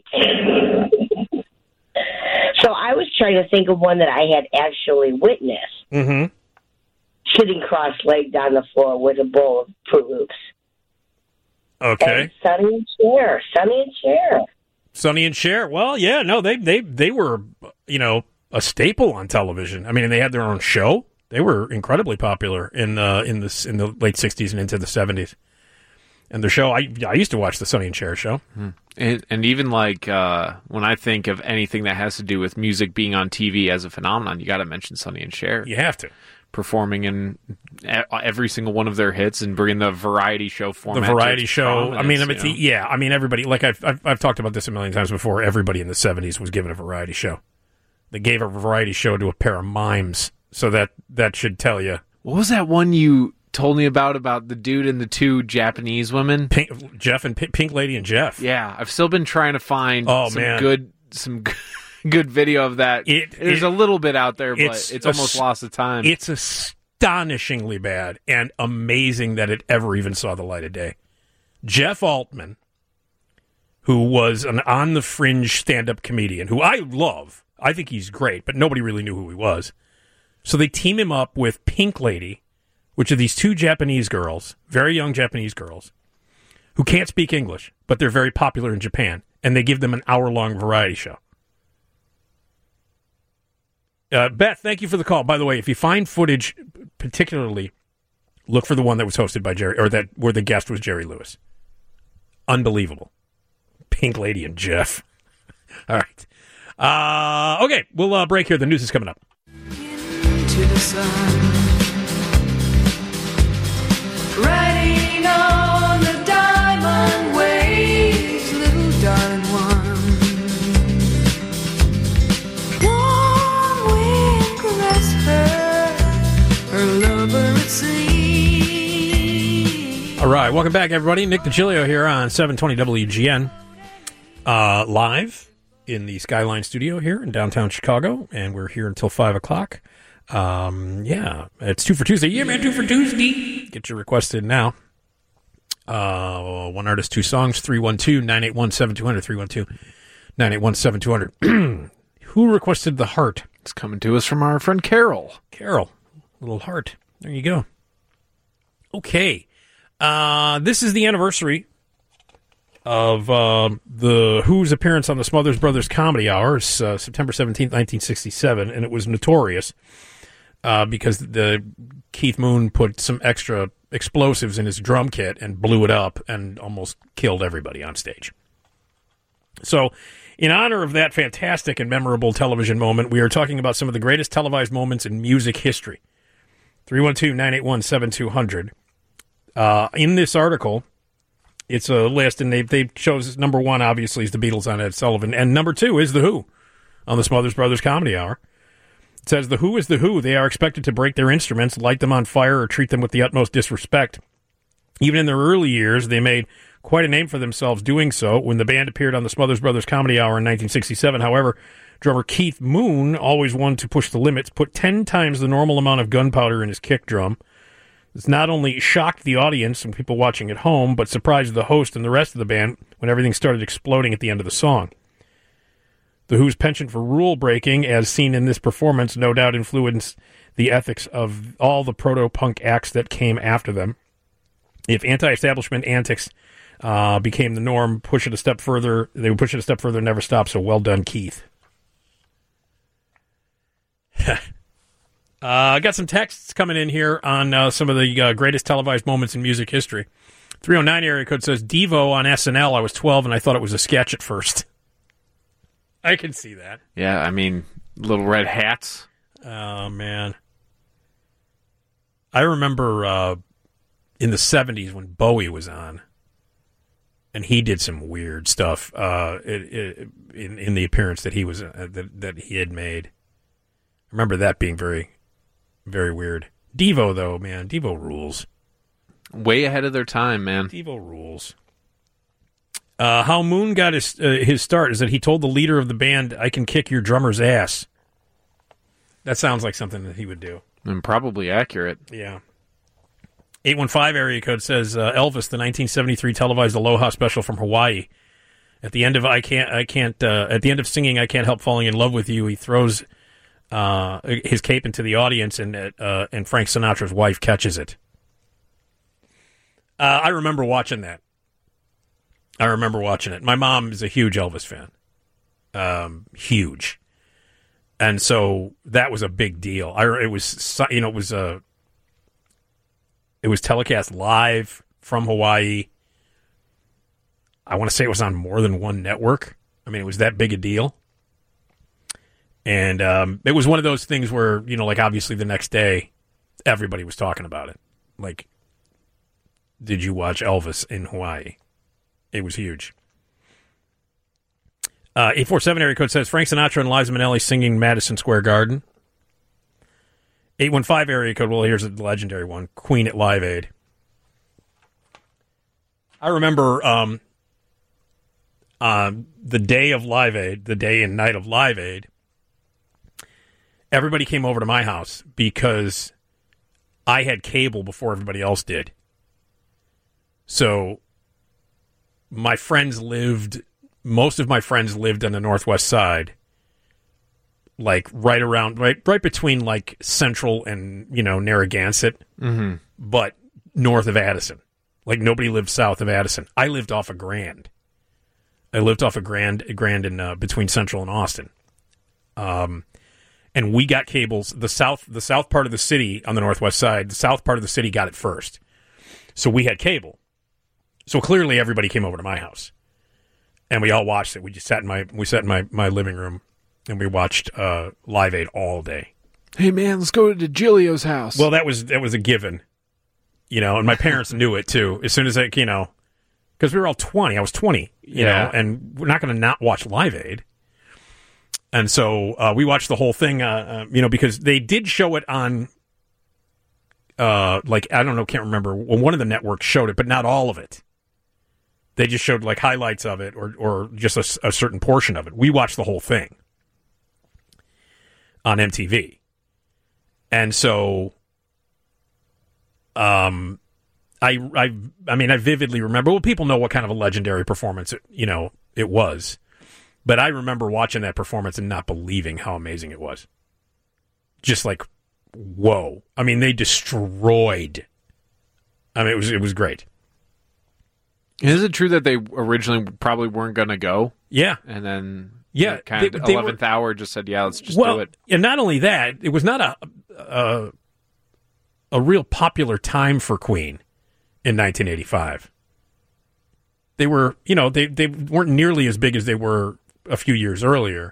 So I was trying to think of one that I had actually witnessed. Mm-hmm. Sitting cross-legged on the floor with a bowl of Fruit Loops. Okay. And Sonny and Cher. Sonny and Cher. Sonny and Cher. Well, yeah, no, they they they were, you know, a staple on television. I mean, and they had their own show. They were incredibly popular in uh, in the in the late sixties and into the seventies. And the show, I I used to watch the Sonny and Cher show. Hmm. And, and even like uh, when I think of anything that has to do with music being on T V as a phenomenon, you got to mention Sonny and Cher. You have to. Performing in every single one of their hits and bringing the variety show format. The variety to show. I mean, I mean you know? yeah. I mean, everybody. Like I've, I've I've talked about this a million times before. Everybody in the seventies was given a variety show. They gave a variety show to a pair of mimes. So that that should tell you. What was that one you told me about about the dude and the two Japanese women? Pink, Jeff and P- Pink Lady and Jeff. Yeah, I've still been trying to find oh, some man. good some good video of that. It, There's it, a little bit out there, but it's, it's, almost a, lost of time. It's astonishingly bad and amazing that it ever even saw the light of day. Jeff Altman, who was an on-the-fringe stand-up comedian, who I love. I think he's great, but nobody really knew who he was. So they team him up with Pink Lady, which are these two Japanese girls, very young Japanese girls, who can't speak English, but they're very popular in Japan, and they give them an hour-long variety show. Uh, Beth, thank you for the call. By the way, if you find footage, particularly, look for the one that was hosted by Jerry, or that where the guest was Jerry Lewis. Unbelievable. Pink Lady and Jeff. All right. Uh, okay, we'll uh, break here. The news is coming up. Into the sun, riding on the diamond waves, little darling one. Warm wind caress her, her lover at sea. All right, welcome back, everybody. Nick DiGilio here on seven twenty W G N, uh, live in the Skyline studio here in downtown Chicago, and we're here until five o'clock. Um, yeah, it's two for Tuesday. Yeah, man, two for Tuesday. Get your request in now. Uh, one artist, two songs, three one two, nine eight one, seven two zero zero, three one two, nine eight one, seven two zero zero. Who requested the heart? It's coming to us from our friend Carol. Carol, little heart. There you go. Okay. Uh, this is the anniversary of uh, the Who's appearance on the Smothers Brothers Comedy Hour. It's uh, September seventeenth, nineteen sixty-seven, and it was notorious uh, because the Keith Moon put some extra explosives in his drum kit and blew it up and almost killed everybody on stage. So, in honor of that fantastic and memorable television moment, we are talking about some of the greatest televised moments in music history. three one two, nine eight one, seven two zero zero. Uh, in this article, it's a list, and they they chose number one, obviously, is the Beatles on Ed Sullivan, and number two is The Who on the Smothers Brothers Comedy Hour. It says, The Who is The Who. They are expected to break their instruments, light them on fire, or treat them with the utmost disrespect. Even in their early years, they made quite a name for themselves doing so. When the band appeared on the Smothers Brothers Comedy Hour in nineteen sixty-seven, however, drummer Keith Moon, always wanted to push the limits, put ten times the normal amount of gunpowder in his kick drum. This not only shocked the audience and people watching at home, but surprised the host and the rest of the band when everything started exploding at the end of the song. The Who's penchant for rule-breaking, as seen in this performance, no doubt influenced the ethics of all the proto-punk acts that came after them. If anti-establishment antics uh, became the norm, push it a step further, they would push it a step further and never stop, so well done, Keith. I uh, got some texts coming in here on uh, some of the uh, greatest televised moments in music history. three oh nine area code says, Devo on S N L. I was twelve and I thought it was a sketch at first. I can see that. Yeah, I mean, little red hats. Oh, man. I remember uh, in the seventies when Bowie was on. and he did some weird stuff uh, it, it, in in the appearance that he was uh, that that he had made. I remember that being very, very weird. Devo, though, man, Devo rules. Way ahead of their time, man. Devo rules. Uh, how Moon got his uh, his start is that he told the leader of the band, "I can kick your drummer's ass." That sounds like something that he would do. And probably accurate. Yeah. eight one five area code says uh, Elvis, the nineteen seventy-three televised Aloha special from Hawaii. At the end of I can't I can't uh, at the end of singing I Can't Help Falling in Love with You, he throws uh, his cape into the audience, and uh, and Frank Sinatra's wife catches it. Uh, I remember watching that. I remember watching it. My mom is a huge Elvis fan. Um, huge. And so that was a big deal. I, it was, you know, it was a, it was telecast live from Hawaii. I want to say it was on more than one network. I mean, it was that big a deal. And um, it was one of those things where, you know, like obviously the next day, everybody was talking about it. Like, did you watch Elvis in Hawaii? It was huge. Uh, eight four seven area code says Frank Sinatra and Liza Minnelli singing Madison Square Garden. eight one five area code, well, here's a legendary one, Queen at Live Aid. I remember um, uh, the day of Live Aid, the day and night of Live Aid, everybody came over to my house because I had cable before everybody else did. So my friends lived, most of my friends lived on the Northwest Side, like right around, right, right between like Central and, you know, Narragansett, mm-hmm. but north of Addison. Like nobody lived south of Addison. I lived off of Grand. I lived off of Grand, Grand in uh, between Central and Austin. Um, and we got cables. The south, the south part of the city on the Northwest Side, the south part of the city got it first. So we had cable. So clearly everybody came over to my house, and we all watched it. We just sat in my we sat in my, my living room, and we watched uh, Live Aid all day. Hey man, let's go to Giglio's house. Well, that was that was a given, you know. And my parents knew it too. As soon as I, you know, because we were all twenty. I was twenty, you Yeah. know, and we're not going to not watch Live Aid. And so uh, we watched the whole thing, uh, uh, you know, because they did show it on, uh, like I don't know, can't remember. Well, one of the networks showed it, but not all of it. They just showed like highlights of it or or just a, a certain portion of it. We watched the whole thing on M T V. And so um, I, I, I mean, I vividly remember, well, people know what kind of a legendary performance, it, you know, it was. But I remember watching that performance and not believing how amazing it was. Just like, whoa. I mean, they destroyed. I mean, it was it was great. Is it true that they originally probably weren't going to go? Yeah. And then yeah, kind of they, they eleventh were, hour just said, yeah, let's just well, do it. And not only that, it was not a, a a real popular time for Queen in nineteen eighty-five. They were, you know, they, they weren't nearly as big as they were a few years earlier.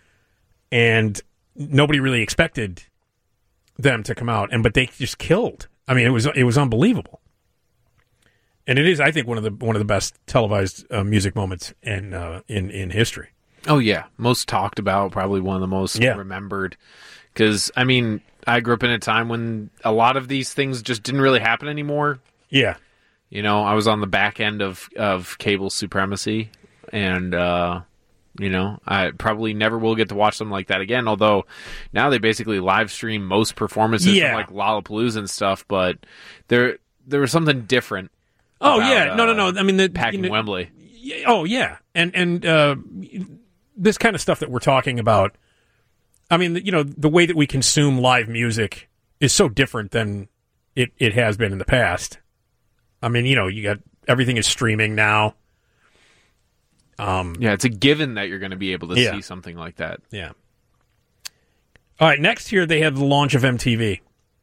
And nobody really expected them to come out, and but they just killed. I mean, it was it was unbelievable. And it is, I think, one of the one of the best televised uh, music moments in uh, in in history. Oh yeah, most talked about, probably one of the most Yeah. remembered. Because I mean, I grew up in a time when a lot of these things just didn't really happen anymore. Yeah, you know, I was on the back end of of cable supremacy, and uh, you know, I probably never will get to watch them like that again. Although now they basically live stream most performances Yeah. from like Lollapalooza and stuff, but there there was something different. Oh about, yeah, no, no, uh, no. I mean, the, packing you know, Wembley. y- Oh yeah, and and uh, this kind of stuff that we're talking about. I mean, you know, the way that we consume live music is so different than it it has been in the past. I mean, you know, you got everything is streaming now. Um, Yeah, it's a given that you're going to be able to Yeah. see something like that. Yeah. All right, next year they have the launch of M T V.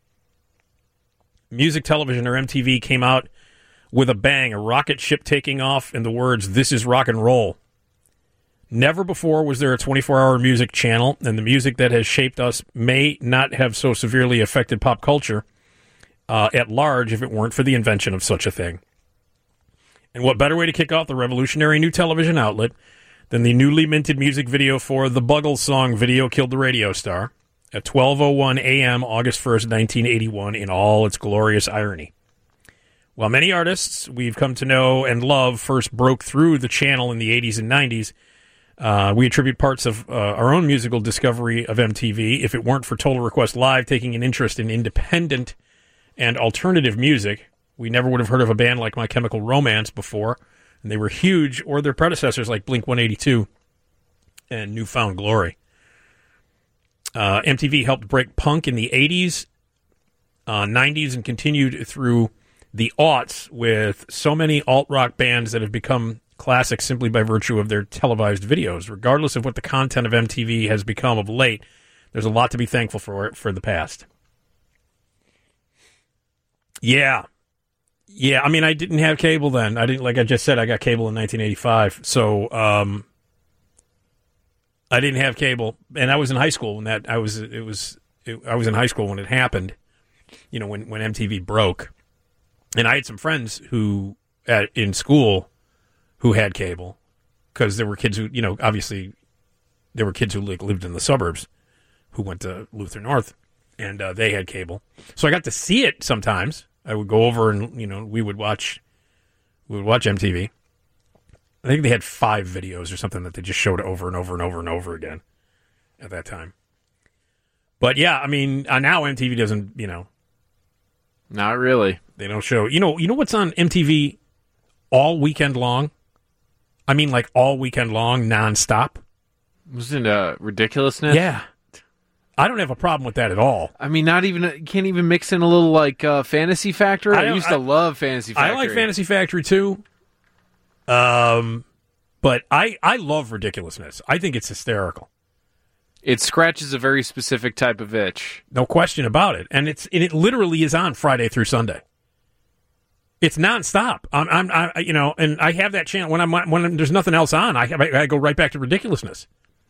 Music Television, or M T V, came out with a bang, a rocket ship taking off, and the words, "This is rock and roll." Never before was there a twenty-four hour music channel, and the music that has shaped us may not have so severely affected pop culture uh, at large if it weren't for the invention of such a thing. And what better way to kick off the revolutionary new television outlet than the newly minted music video for the Buggles song Video Killed the Radio Star at twelve oh one a.m. August first, nineteen eighty-one, in all its glorious irony. While many artists we've come to know and love first broke through the channel in the eighties and nineties, uh, we attribute parts of uh, our own musical discovery of M T V, if it weren't for Total Request Live taking an interest in independent and alternative music. We never would have heard of a band like My Chemical Romance before, and they were huge, or their predecessors like Blink one eighty-two and New Found Glory. Uh, M T V helped break punk in the eighties, uh, nineties, and continued through the aughts with so many alt-rock bands that have become classics simply by virtue of their televised videos. Regardless of what the content of M T V has become of late, there's a lot to be thankful for for the past. Yeah. Yeah, I mean, I didn't have cable then. I didn't, like I just said, I got cable in nineteen eighty-five. So, um, I didn't have cable, and I was in high school when that, I was, it was, it, I was in high school when it happened, you know, when, when M T V broke. And I had some friends who, at, in school, who had cable, because there were kids who, you know, obviously, there were kids who like, lived in the suburbs who went to Luther North, and uh, they had cable. So I got to see it sometimes. I would go over and, you know, we would watch, we would watch M T V. I think they had five videos or something that they just showed over and over and over and over again at that time. But yeah, I mean, uh, now M T V doesn't, you know. Not really. They don't show, you know, you know what's on M T V all weekend long? I mean, like all weekend long, nonstop. Wasn't it uh, Ridiculousness? Yeah. I don't have a problem with that at all. I mean, not even, can't even mix in a little like uh, Fantasy Factory. I, I used to I, love Fantasy Factory. I like Fantasy Factory too. Um, but I, I love Ridiculousness. I think it's hysterical. It scratches a very specific type of itch. No question about it. And it's and it literally is on Friday through Sunday. It's nonstop. I'm, I'm, I, you know, and I have that channel when I'm when there's nothing else on. I, I, I go right back to Ridiculousness.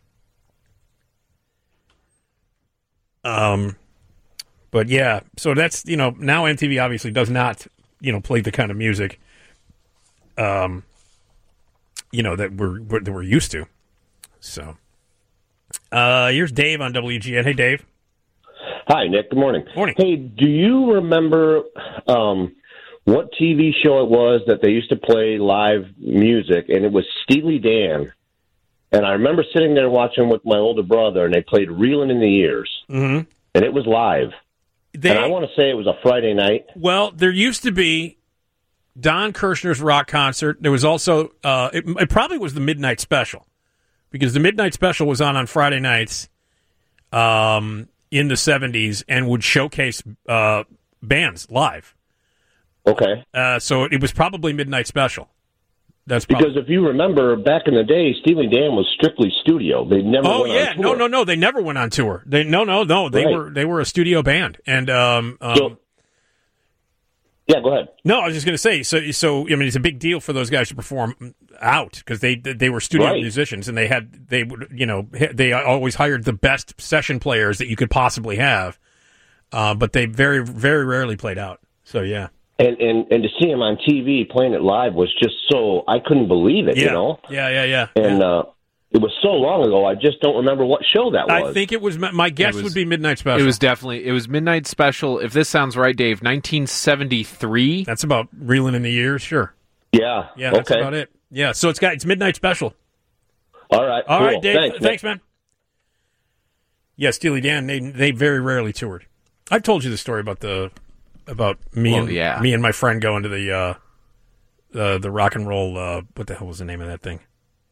Um, but yeah, so that's, you know, now M T V obviously does not, you know, play the kind of music, um, you know, that we're, we're that we're used to. So, uh, here's Dave on W G N. Hey, Dave. Hi, Nick. Good morning. Morning. Hey, do you remember um, what T V show it was that they used to play live music, and it was Steely Dan? And I remember sitting there watching with my older brother, and they played Reelin' in the Years. Mm-hmm. And it was live. They, and I want to say it was a Friday night. Well, there used to be Don Kirshner's rock concert. There was also, uh, it, it probably was the Midnight Special, because the Midnight Special was on on Friday nights um, in the seventies and would showcase uh, bands live. Okay. Uh, so it was probably Midnight Special. That's because probably. If you remember, back in the day, Steely Dan was strictly studio. They never. Oh went yeah, on tour. no, no, no. They never went on tour. They no, no, no. They right. were they were a studio band, and um, um so, yeah, go ahead. No, I was just going to say. So, so I mean, it's a big deal for those guys to perform out because they they were studio right. musicians, and they had they would you know they always hired the best session players that you could possibly have, uh, but they very very rarely played out. So yeah. And, and and to see him on T V playing it live was just so, I couldn't believe it, yeah. you know? Yeah, yeah, yeah. And yeah. Uh, it was so long ago, I just don't remember what show that was. I think it was, my guess was, would be Midnight Special. It was definitely, it was Midnight Special, if this sounds right, Dave, nineteen seventy-three. That's about Reelin' in the Years, sure. Yeah, Yeah, that's okay. about it. Yeah, so it's got, it's Midnight Special. All right, All cool. right, Dave. Thanks, Thanks man. Yeah, Steely Dan, they they very rarely toured. I've told you the story about the about me well, and yeah. me and my friend going to the uh, uh, the rock and roll. Uh, what the hell was the name of that thing?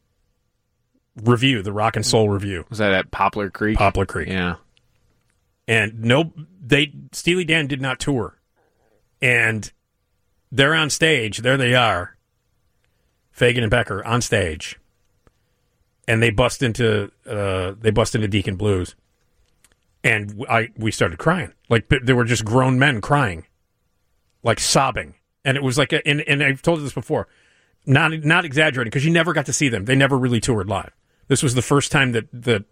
Review, the Rock and Soul Review. Was that at Poplar Creek? Poplar Creek. Yeah. And no, they Steely Dan did not tour, and they're on stage. There they are, Fagan and Becker on stage, and they bust into uh, they bust into Deacon Blues, and I we started crying. Like there were just grown men crying, like sobbing, and it was like a, and and I've told you this before, not not exaggerating, because you never got to see them. They never really toured live. This was the first time that that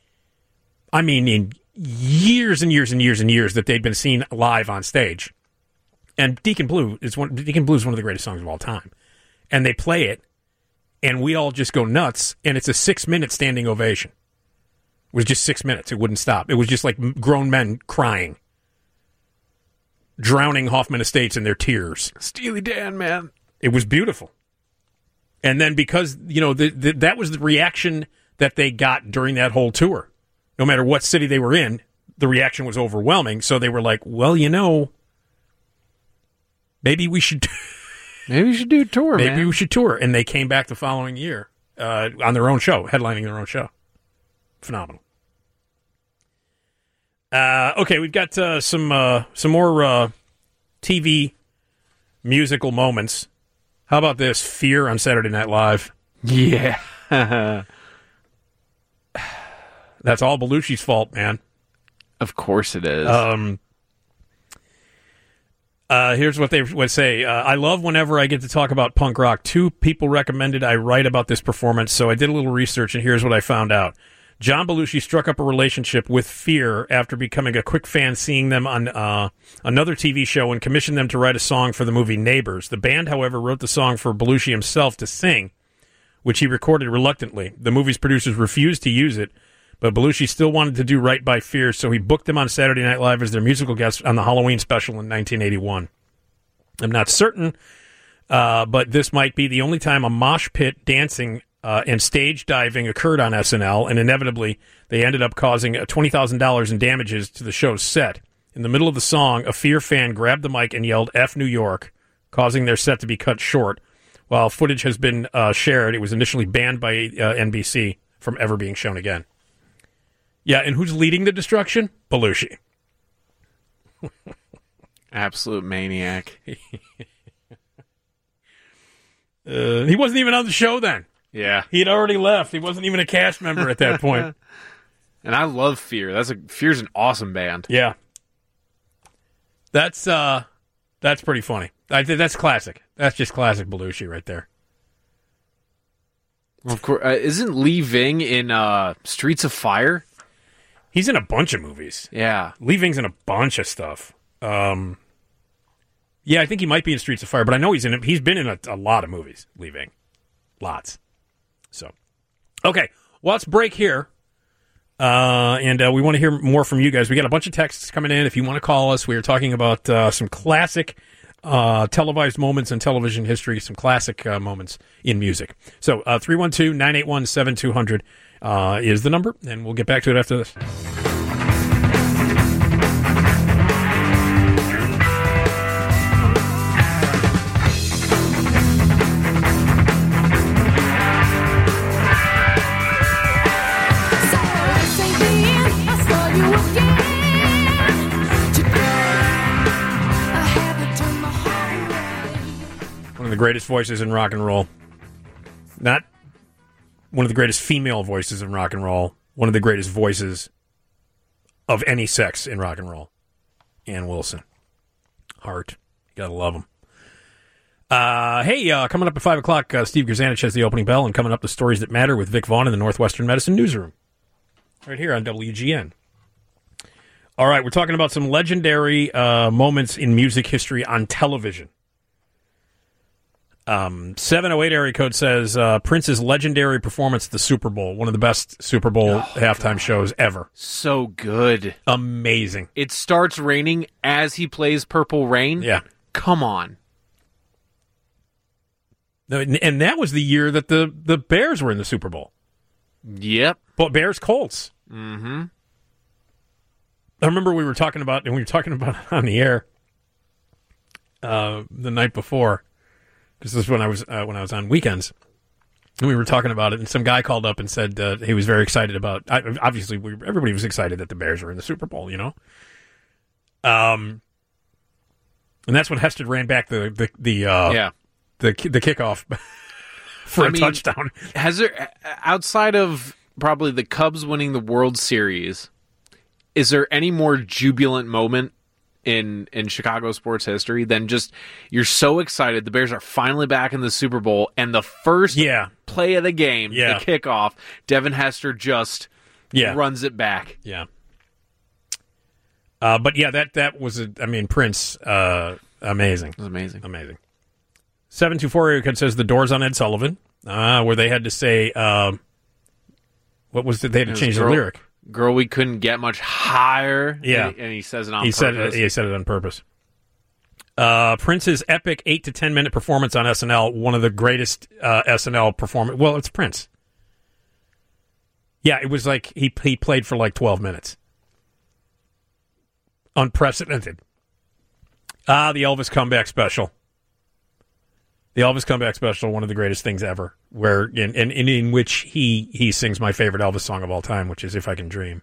I mean in years and years and years and years that they'd been seen live on stage. And Deacon Blue is one Deacon Blue is one of the greatest songs of all time. and they play it, and we all just go nuts, and it's a six-minute standing ovation. It was just six minutes. It wouldn't stop. It was just like grown men crying, drowning Hoffman Estates in their tears. Steely Dan, man. It was beautiful. And then because, you know, the, the, that was the reaction that they got during that whole tour. No matter what city they were in, the reaction was overwhelming. So they were like, well, you know, maybe we should... Maybe we should do a tour, Maybe man. we should tour. And they came back the following year uh, on their own show, headlining their own show. Phenomenal. Uh, okay, we've got uh, some uh, some more uh, T V musical moments. How about this? Fear on Saturday Night Live. Yeah. That's all Belushi's fault, man. Of course it is. Um, uh, here's what they would say. Uh, I love whenever I get to talk about punk rock. Two people recommended I write about this performance, so I did a little research, and here's what I found out. John Belushi struck up a relationship with Fear after becoming a quick fan, seeing them on uh, another T V show, and commissioned them to write a song for the movie Neighbors. The band, however, wrote the song for Belushi himself to sing, which he recorded reluctantly. The movie's producers refused to use it, but Belushi still wanted to do right by Fear, so he booked them on Saturday Night Live as their musical guest on the Halloween special in nineteen eighty-one. I'm not certain, uh, but this might be the only time a mosh pit dancing uh, and stage diving occurred on S N L, and inevitably they ended up causing twenty thousand dollars in damages to the show's set. In the middle of the song, a Fear fan grabbed the mic and yelled F New York, causing their set to be cut short. While footage has been uh, shared, it was initially banned by uh, N B C from ever being shown again. Yeah, and who's leading the destruction? Belushi. Absolute maniac. uh, he wasn't even on the show then. Yeah. He had already left. He wasn't even a cast member at that point. And I love Fear. That's a Fear's an awesome band. Yeah. That's uh that's pretty funny. I think that's classic. That's just classic Belushi right there. Well, of course, uh, isn't Lee Ving in uh, Streets of Fire? He's in a bunch of movies. Yeah. Lee Ving's in a bunch of stuff. Um, yeah, I think he might be in Streets of Fire, but I know he's in it. He's been in a, a lot of movies, Lee Ving. Lots. So, okay, well, let's break here. Uh, and uh, we want to hear more from you guys. We got a bunch of texts coming in. If you want to call us, we are talking about uh, some classic uh, televised moments in television history, some classic uh, moments in music. So, uh, three one two, nine eight one, seven two zero zero uh, is the number, and we'll get back to it after this. One of the greatest voices in rock and roll. Not one of the greatest female voices in rock and roll. One of the greatest voices of any sex in rock and roll. Ann Wilson. Heart. You gotta love him. Uh, hey, uh, coming up at five o'clock, uh, Steve Grzanich has the opening bell, and coming up, the stories that matter with Vic Vaughn in the Northwestern Medicine Newsroom. Right here on W G N. All right, we're talking about some legendary uh, moments in music history on television. Um, seven oh eight area code says uh, Prince's legendary performance at the Super Bowl, one of the best Super Bowl oh, halftime God. shows ever. So good. Amazing. It starts raining as he plays Purple Rain. Yeah. Come on. And that was the year that the, the Bears were in the Super Bowl. Yep. But Bears Colts. Mm-hmm. I remember we were talking about, and we were talking about it on the air uh, the night before, because this is when I was uh, when I was on weekends, and we were talking about it, and some guy called up and said uh, he was very excited about. I, obviously, we, everybody was excited that the Bears were in the Super Bowl, you know. Um, and that's when Hester ran back the the the uh, yeah the the kickoff for I a mean, touchdown. Has there, outside of probably the Cubs winning the World Series, is there any more jubilant moment in in Chicago sports history than just you're so excited the Bears are finally back in the Super Bowl, and the first yeah. play of the game, yeah. the kickoff, Devin Hester just yeah. runs it back. Yeah. Uh, but yeah, that that was a, I mean, Prince, uh, amazing. It was amazing. Amazing. seven two four area code says The Doors on Ed Sullivan, uh, where they had to say, um, what was it? They had to It was change girl, the lyric. Girl, we couldn't get much higher. Yeah. And he, and he says it on he purpose. Said it, he said it on purpose. Uh, Prince's epic eight to ten minute performance on S N L, one of the greatest uh, S N L performance. Well, it's Prince. Yeah, it was like he he played for like twelve minutes. Unprecedented. Ah, the Elvis comeback special. The Elvis comeback special, one of the greatest things ever, where in in, in, in which he he sings my favorite Elvis song of all time, which is If I Can Dream.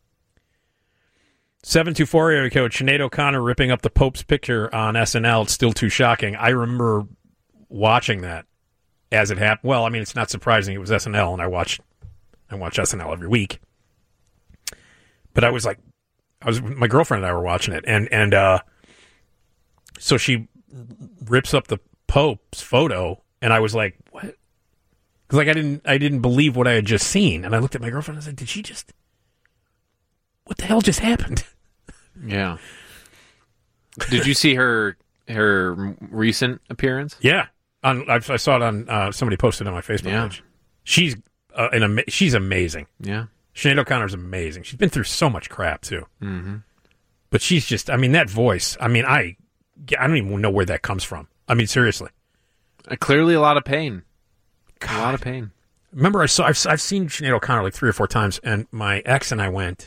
seven two four area code, Sinead O'Connor ripping up the Pope's picture on S N L. It's still too shocking. I remember watching that as it happened. Well, I mean, it's not surprising. It was S N L, and I watched I watch S N L every week. But I was like, I was my girlfriend and I were watching it, and and uh, so she rips up the Pope's photo, and I was like, what? Because like I didn't I didn't believe what I had just seen, and I looked at my girlfriend and I said, did she just? What the hell just happened? Yeah. Did you see her her recent appearance? Yeah, on I, I saw it on uh, somebody posted on my Facebook Yeah. page. She's uh, an ama- she's amazing. Yeah. Sinead O'Connor's amazing. She's been through so much crap too. Mm-hmm. But she's just, I mean, that voice. I mean, I I don't even know where that comes from. I mean, seriously. Uh, clearly, a lot of pain. God. A lot of pain. Remember, I saw I've, I've seen Sinead O'Connor like three or four times, and my ex and I went.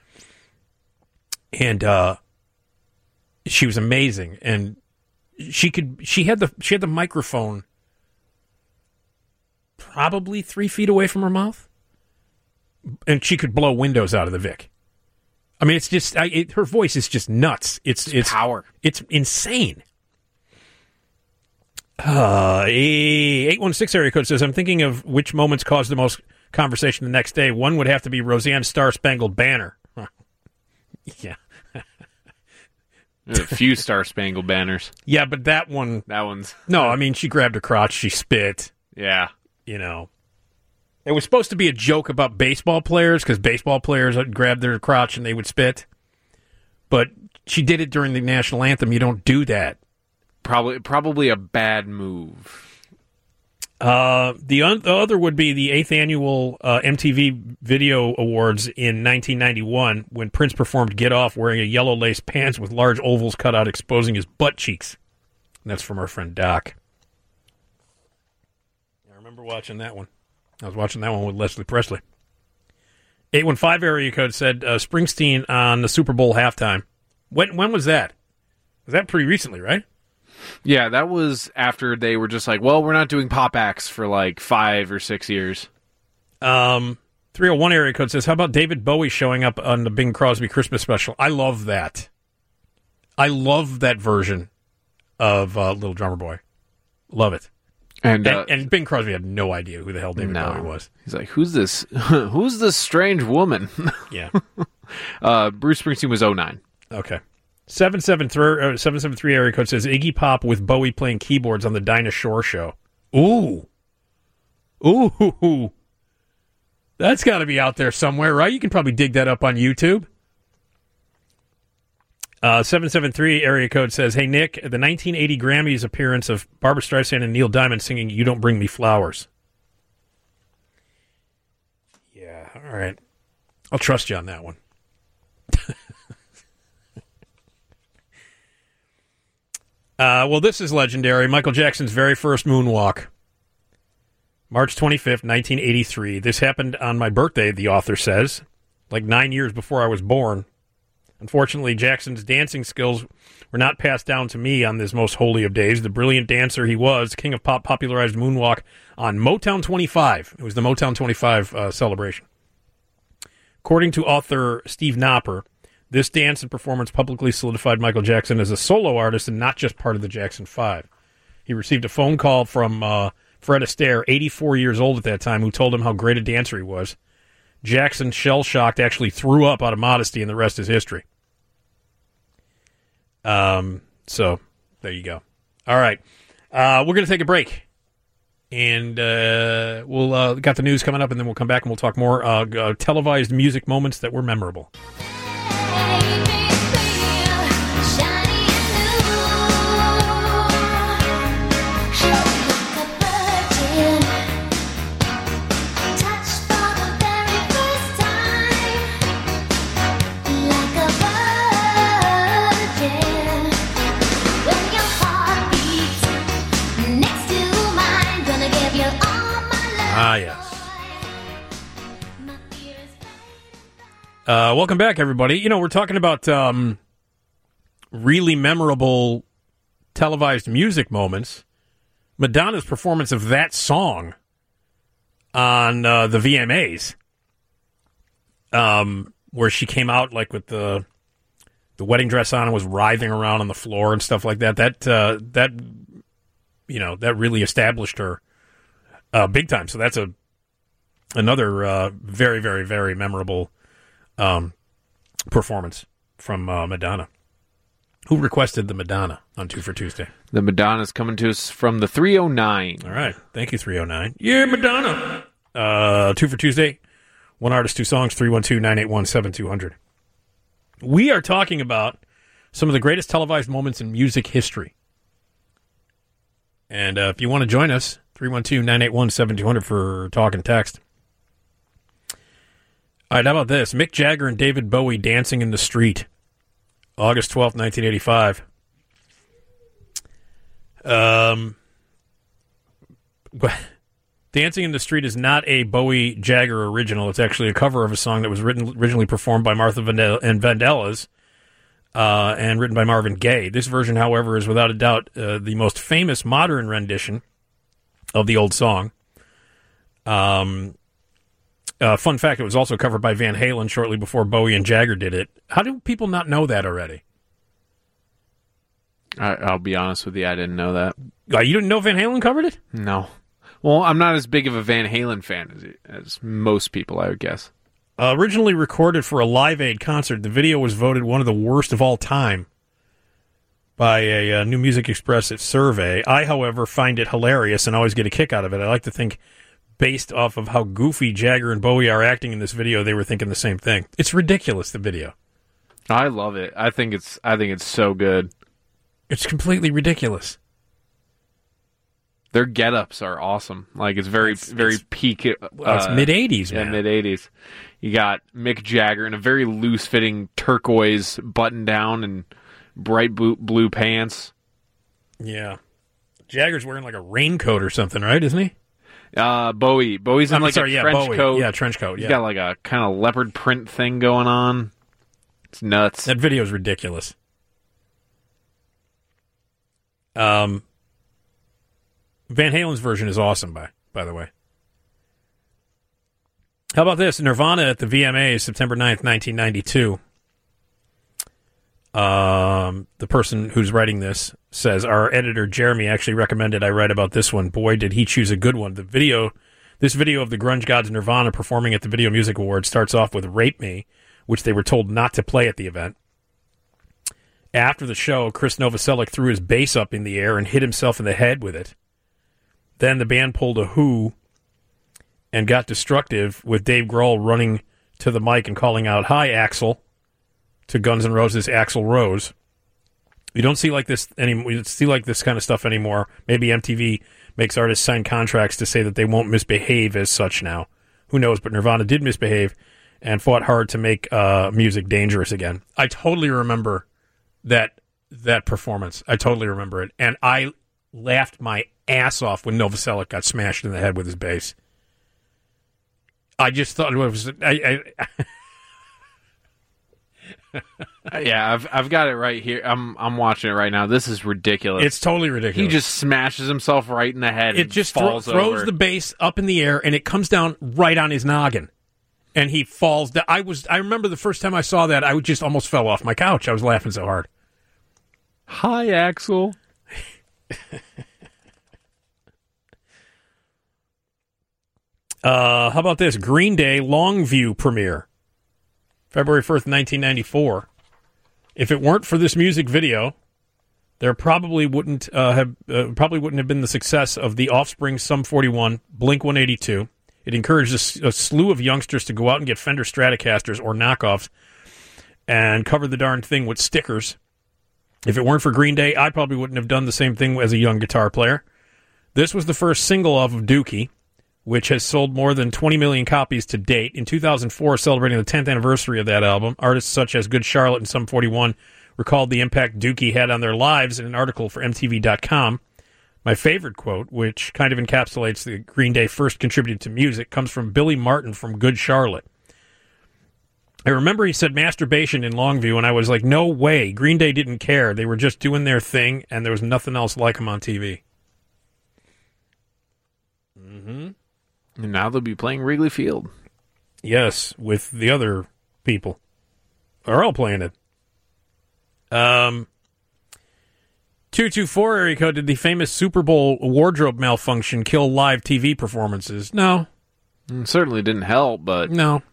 And uh, she was amazing, and she could. She had the she had the microphone probably three feet away from her mouth, and she could blow windows out of the Vic. I mean, it's just I, it, her voice is just nuts. It's it's, It's power. It's insane. Uh, eight one six area code says, I'm thinking of which moments caused the most conversation the next day. One would have to be Roseanne's Star Spangled Banner. Huh. Yeah. There's a few Star Spangled Banners. Yeah, but that one... That one's... No, I mean, she grabbed her crotch, she spit. Yeah. You know. It was supposed to be a joke about baseball players, because baseball players would grab their crotch and they would spit. But she did it during the national anthem. You don't do that. Probably probably a bad move. Uh, the, un- the other would be the eighth annual uh, M T V Video Awards in nineteen ninety-one, when Prince performed Get Off wearing a yellow lace pants with large ovals cut out exposing his butt cheeks. And that's from our friend Doc. I remember watching that one. I was watching that one with Leslie Presley. eight one five area code said uh, Springsteen on the Super Bowl halftime. When when was that? Was that pretty recently, right? Yeah, that was after they were just like, well, we're not doing pop acts for like five or six years. Um, three oh one area code says, how about David Bowie showing up on the Bing Crosby Christmas special? I love that. I love that version of uh, Little Drummer Boy. Love it. And and, uh, and Bing Crosby had no idea who the hell David no. Bowie was. He's like, who's this? Who's this strange woman? Yeah. uh, Bruce Springsteen was oh nine. Okay. seven seven three, uh, seven seven three area code says Iggy Pop with Bowie playing keyboards on the Dinah Shore show. Ooh. Ooh. That's got to be out there somewhere, right? You can probably dig that up on YouTube. Uh, seven seven three area code says, hey, Nick, the nineteen eighty Grammys appearance of Barbra Streisand and Neil Diamond singing You Don't Bring Me Flowers. Yeah, all right. I'll trust you on that one. Uh, well, this is legendary. Michael Jackson's very first moonwalk. March twenty-fifth, nineteen eighty-three. This happened on my birthday, the author says, like nine years before I was born. Unfortunately, Jackson's dancing skills were not passed down to me on this most holy of days. The brilliant dancer he was, King of Pop popularized moonwalk on Motown twenty-five. It was the Motown twenty-five uh, celebration. According to author Steve Knopper, this dance and performance publicly solidified Michael Jackson as a solo artist and not just part of the Jackson Five. He received a phone call from uh, Fred Astaire, eighty-four years old at that time, who told him how great a dancer he was. Jackson, shell-shocked, actually threw up out of modesty, and the rest is history. Um. So, there you go. All right. Uh, we're going to take a break. And uh, we'll uh, got the news coming up, and then we'll come back and we'll talk more uh, uh, televised music moments that were memorable. Shiny and new. Ah, yes. Uh, welcome back, everybody. You know, we're talking about um, really memorable televised music moments. Madonna's performance of that song on uh, the V M As, um, where she came out like with the the wedding dress on and was writhing around on the floor and stuff like that. That uh, that you know that really established her uh, big time. So that's a another uh, very very very memorable um, performance from uh, Madonna. Who requested the Madonna on Two for Tuesday? The Madonna's coming to us from the three oh nine. All right. Thank you, three oh nine. Yeah, Madonna. Uh, two for Tuesday. One artist, two songs, three one two, nine eight one, seven two zero zero. We are talking about some of the greatest televised moments in music history. And uh, if you want to join us, three one two, nine eight one, seven two zero zero for talk and text. All right, how about this? Mick Jagger and David Bowie dancing in the street. August twelfth, nineteen eighty-five. Um, Dancing in the Street is not a Bowie Jagger original. It's actually a cover of a song that was written originally performed by Martha Vandell- and Vandellas uh, and written by Marvin Gaye. This version, however, is without a doubt uh, the most famous modern rendition of the old song. Um, uh, fun fact, it was also covered by Van Halen shortly before Bowie and Jagger did it. How do people not know that already? I, I'll be honest with you, I didn't know that. Uh, you didn't know Van Halen covered it? No. Well, I'm not as big of a Van Halen fan as, as most people, I would guess. Uh, originally recorded for a Live Aid concert, the video was voted one of the worst of all time by a uh, New Music Express survey. I, however, find it hilarious and always get a kick out of it. I like to think, based off of how goofy Jagger and Bowie are acting in this video, they were thinking the same thing. It's ridiculous, the video. I love it. I think it's I think it's so good. It's completely ridiculous. Their get-ups are awesome. Like, it's very, it's, very it's, peak. Uh, well, it's mid-eighties, man. Yeah, mid-eighties. You got Mick Jagger in a very loose-fitting turquoise button-down and bright blue, blue pants. Yeah. Jagger's wearing, like, a raincoat or something, right? Isn't he? Uh, Bowie. Bowie's in, I'm like, sorry, a yeah, trench Bowie. coat. Yeah, trench coat, yeah. He's got, like, a kind of leopard print thing going on. It's nuts. That video's ridiculous. Um... Van Halen's version is awesome, by by the way. How about this? Nirvana at the V M As, September ninth, nineteen ninety-two. Um, the person who's writing this says, our editor, Jeremy, actually recommended I write about this one. Boy, did he choose a good one. The video, this video of the grunge gods Nirvana performing at the Video Music Awards starts off with Rape Me, which they were told not to play at the event. After the show, Chris Novoselic threw his bass up in the air and hit himself in the head with it. Then the band pulled a Who and got destructive with Dave Grohl running to the mic and calling out, "Hi, Axl," to Guns N' Roses' Axl Rose. You don't see like this anymore. You don't see like this kind of stuff anymore. Maybe M T V makes artists sign contracts to say that they won't misbehave as such now. Who knows? But Nirvana did misbehave and fought hard to make uh, music dangerous again. I totally remember that that performance. I totally remember it, and I laughed my ass off when Novoselic got smashed in the head with his bass. I just thought it was. I, I yeah, I've I've got it right here. I'm I'm watching it right now. This is ridiculous. It's totally ridiculous. He just smashes himself right in the head. It and just falls thro- throws over. the bass up in the air, and it comes down right on his noggin, and he falls. Down. I was. I remember the first time I saw that, I just almost fell off my couch. I was laughing so hard. Hi, Axl. Uh, how about this? Green Day Longview premiere, February first, nineteen ninety-four. If it weren't for this music video, there probably wouldn't uh, have uh, probably wouldn't have been the success of The Offspring, Sum forty-one, Blink one eighty-two. It encouraged a, a slew of youngsters to go out and get Fender Stratocasters or knockoffs and cover the darn thing with stickers. If it weren't for Green Day, I probably wouldn't have done the same thing as a young guitar player. This was the first single off of Dookie, which has sold more than twenty million copies to date. In two thousand four, celebrating the tenth anniversary of that album, artists such as Good Charlotte and Sum forty-one recalled the impact Dookie had on their lives in an article for M T V dot com. My favorite quote, which kind of encapsulates the Green Day first contributed to music, comes from Billy Martin from Good Charlotte. I remember he said masturbation in Longview, and I was like, no way. Green Day didn't care. They were just doing their thing, and there was nothing else like them on T V. Mm-hmm. And now they'll be playing Wrigley Field. Yes, with the other people. Are all playing it. Um, two two four area code, did the famous Super Bowl wardrobe malfunction kill live T V performances? No. It certainly didn't help, but... No.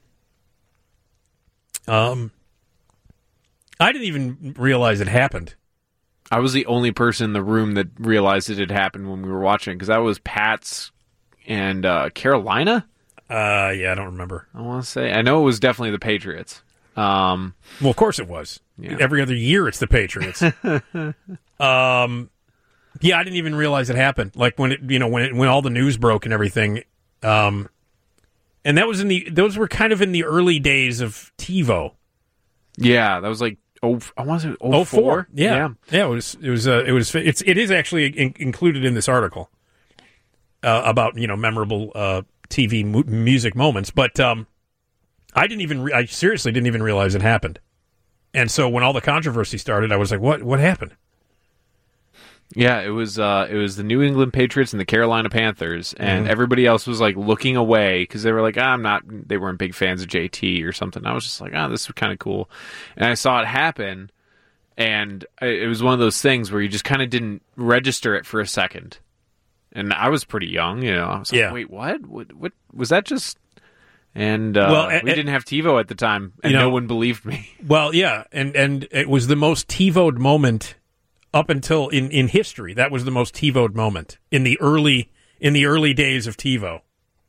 Um, I didn't even realize it happened. I was the only person in the room that realized it had happened when we were watching, because that was Pats and uh, Carolina? Uh, yeah, I don't remember. I want to say. I know it was definitely the Patriots. Um, well, of course it was. Yeah. Every other year it's the Patriots. um, yeah, I didn't even realize it happened. Like when it, you know, when it, when all the news broke and everything. Um, and that was in the, those were kind of in the early days of TiVo. Yeah, that was like, oh, I want to say oh four. Yeah. yeah. Yeah, it was, it was, uh, it was, it's, it is actually in, included in this article, uh, about, you know, memorable, uh, T V mu- music moments. But, um, I didn't even, re- I seriously didn't even realize it happened. And so when all the controversy started, I was like, what, what happened? Yeah, it was uh, it was the New England Patriots and the Carolina Panthers, and Mhm. everybody else was like looking away because they were like, ah, I'm not. They weren't big fans of J T or something. I was just like, ah, this is kind of cool, and I saw it happen, and I, it was one of those things where you just kind of didn't register it for a second, and I was pretty young, you know. I was like, Yeah. wait, what? What? What was that? Just and uh, Well, we a- didn't have TiVo at the time, and You know- no one believed me. Well, yeah, and, and it was the most TiVo'd moment up until in, in history. That was the most TiVo'd moment in the early in the early days of TiVo.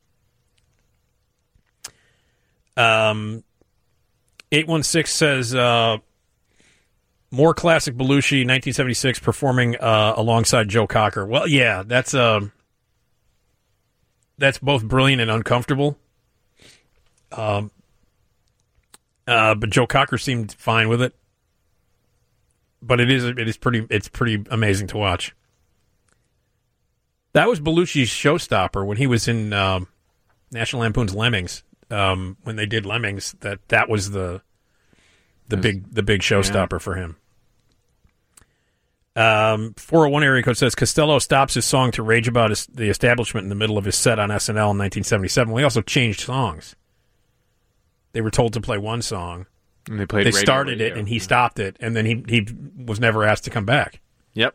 Um, eight one six says uh, more classic Belushi, nineteen seventy-six, performing uh, alongside Joe Cocker. Well, yeah, that's um, that's both brilliant and uncomfortable. Um, uh, but Joe Cocker seemed fine with it. But it is it is pretty it's pretty amazing to watch. That was Belushi's showstopper when he was in um, National Lampoon's Lemmings. Um, when they did Lemmings, that that was the the big the big showstopper Yeah. for him. Um, four oh one area code says Costello stops his song to rage about his, the establishment in the middle of his set on S N L in nineteen seventy-seven. We also changed songs. They were told to play one song. And they played. They radio started it, radio. and he stopped it, and then he he was never asked to come back. Yep.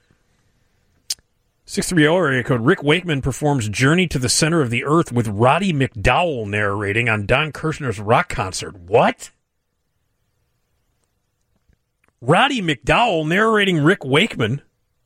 six three zero area code. Rick Wakeman performs Journey to the Center of the Earth with Roddy McDowell narrating on Don Kirshner's rock concert. What? Roddy McDowell narrating Rick Wakeman?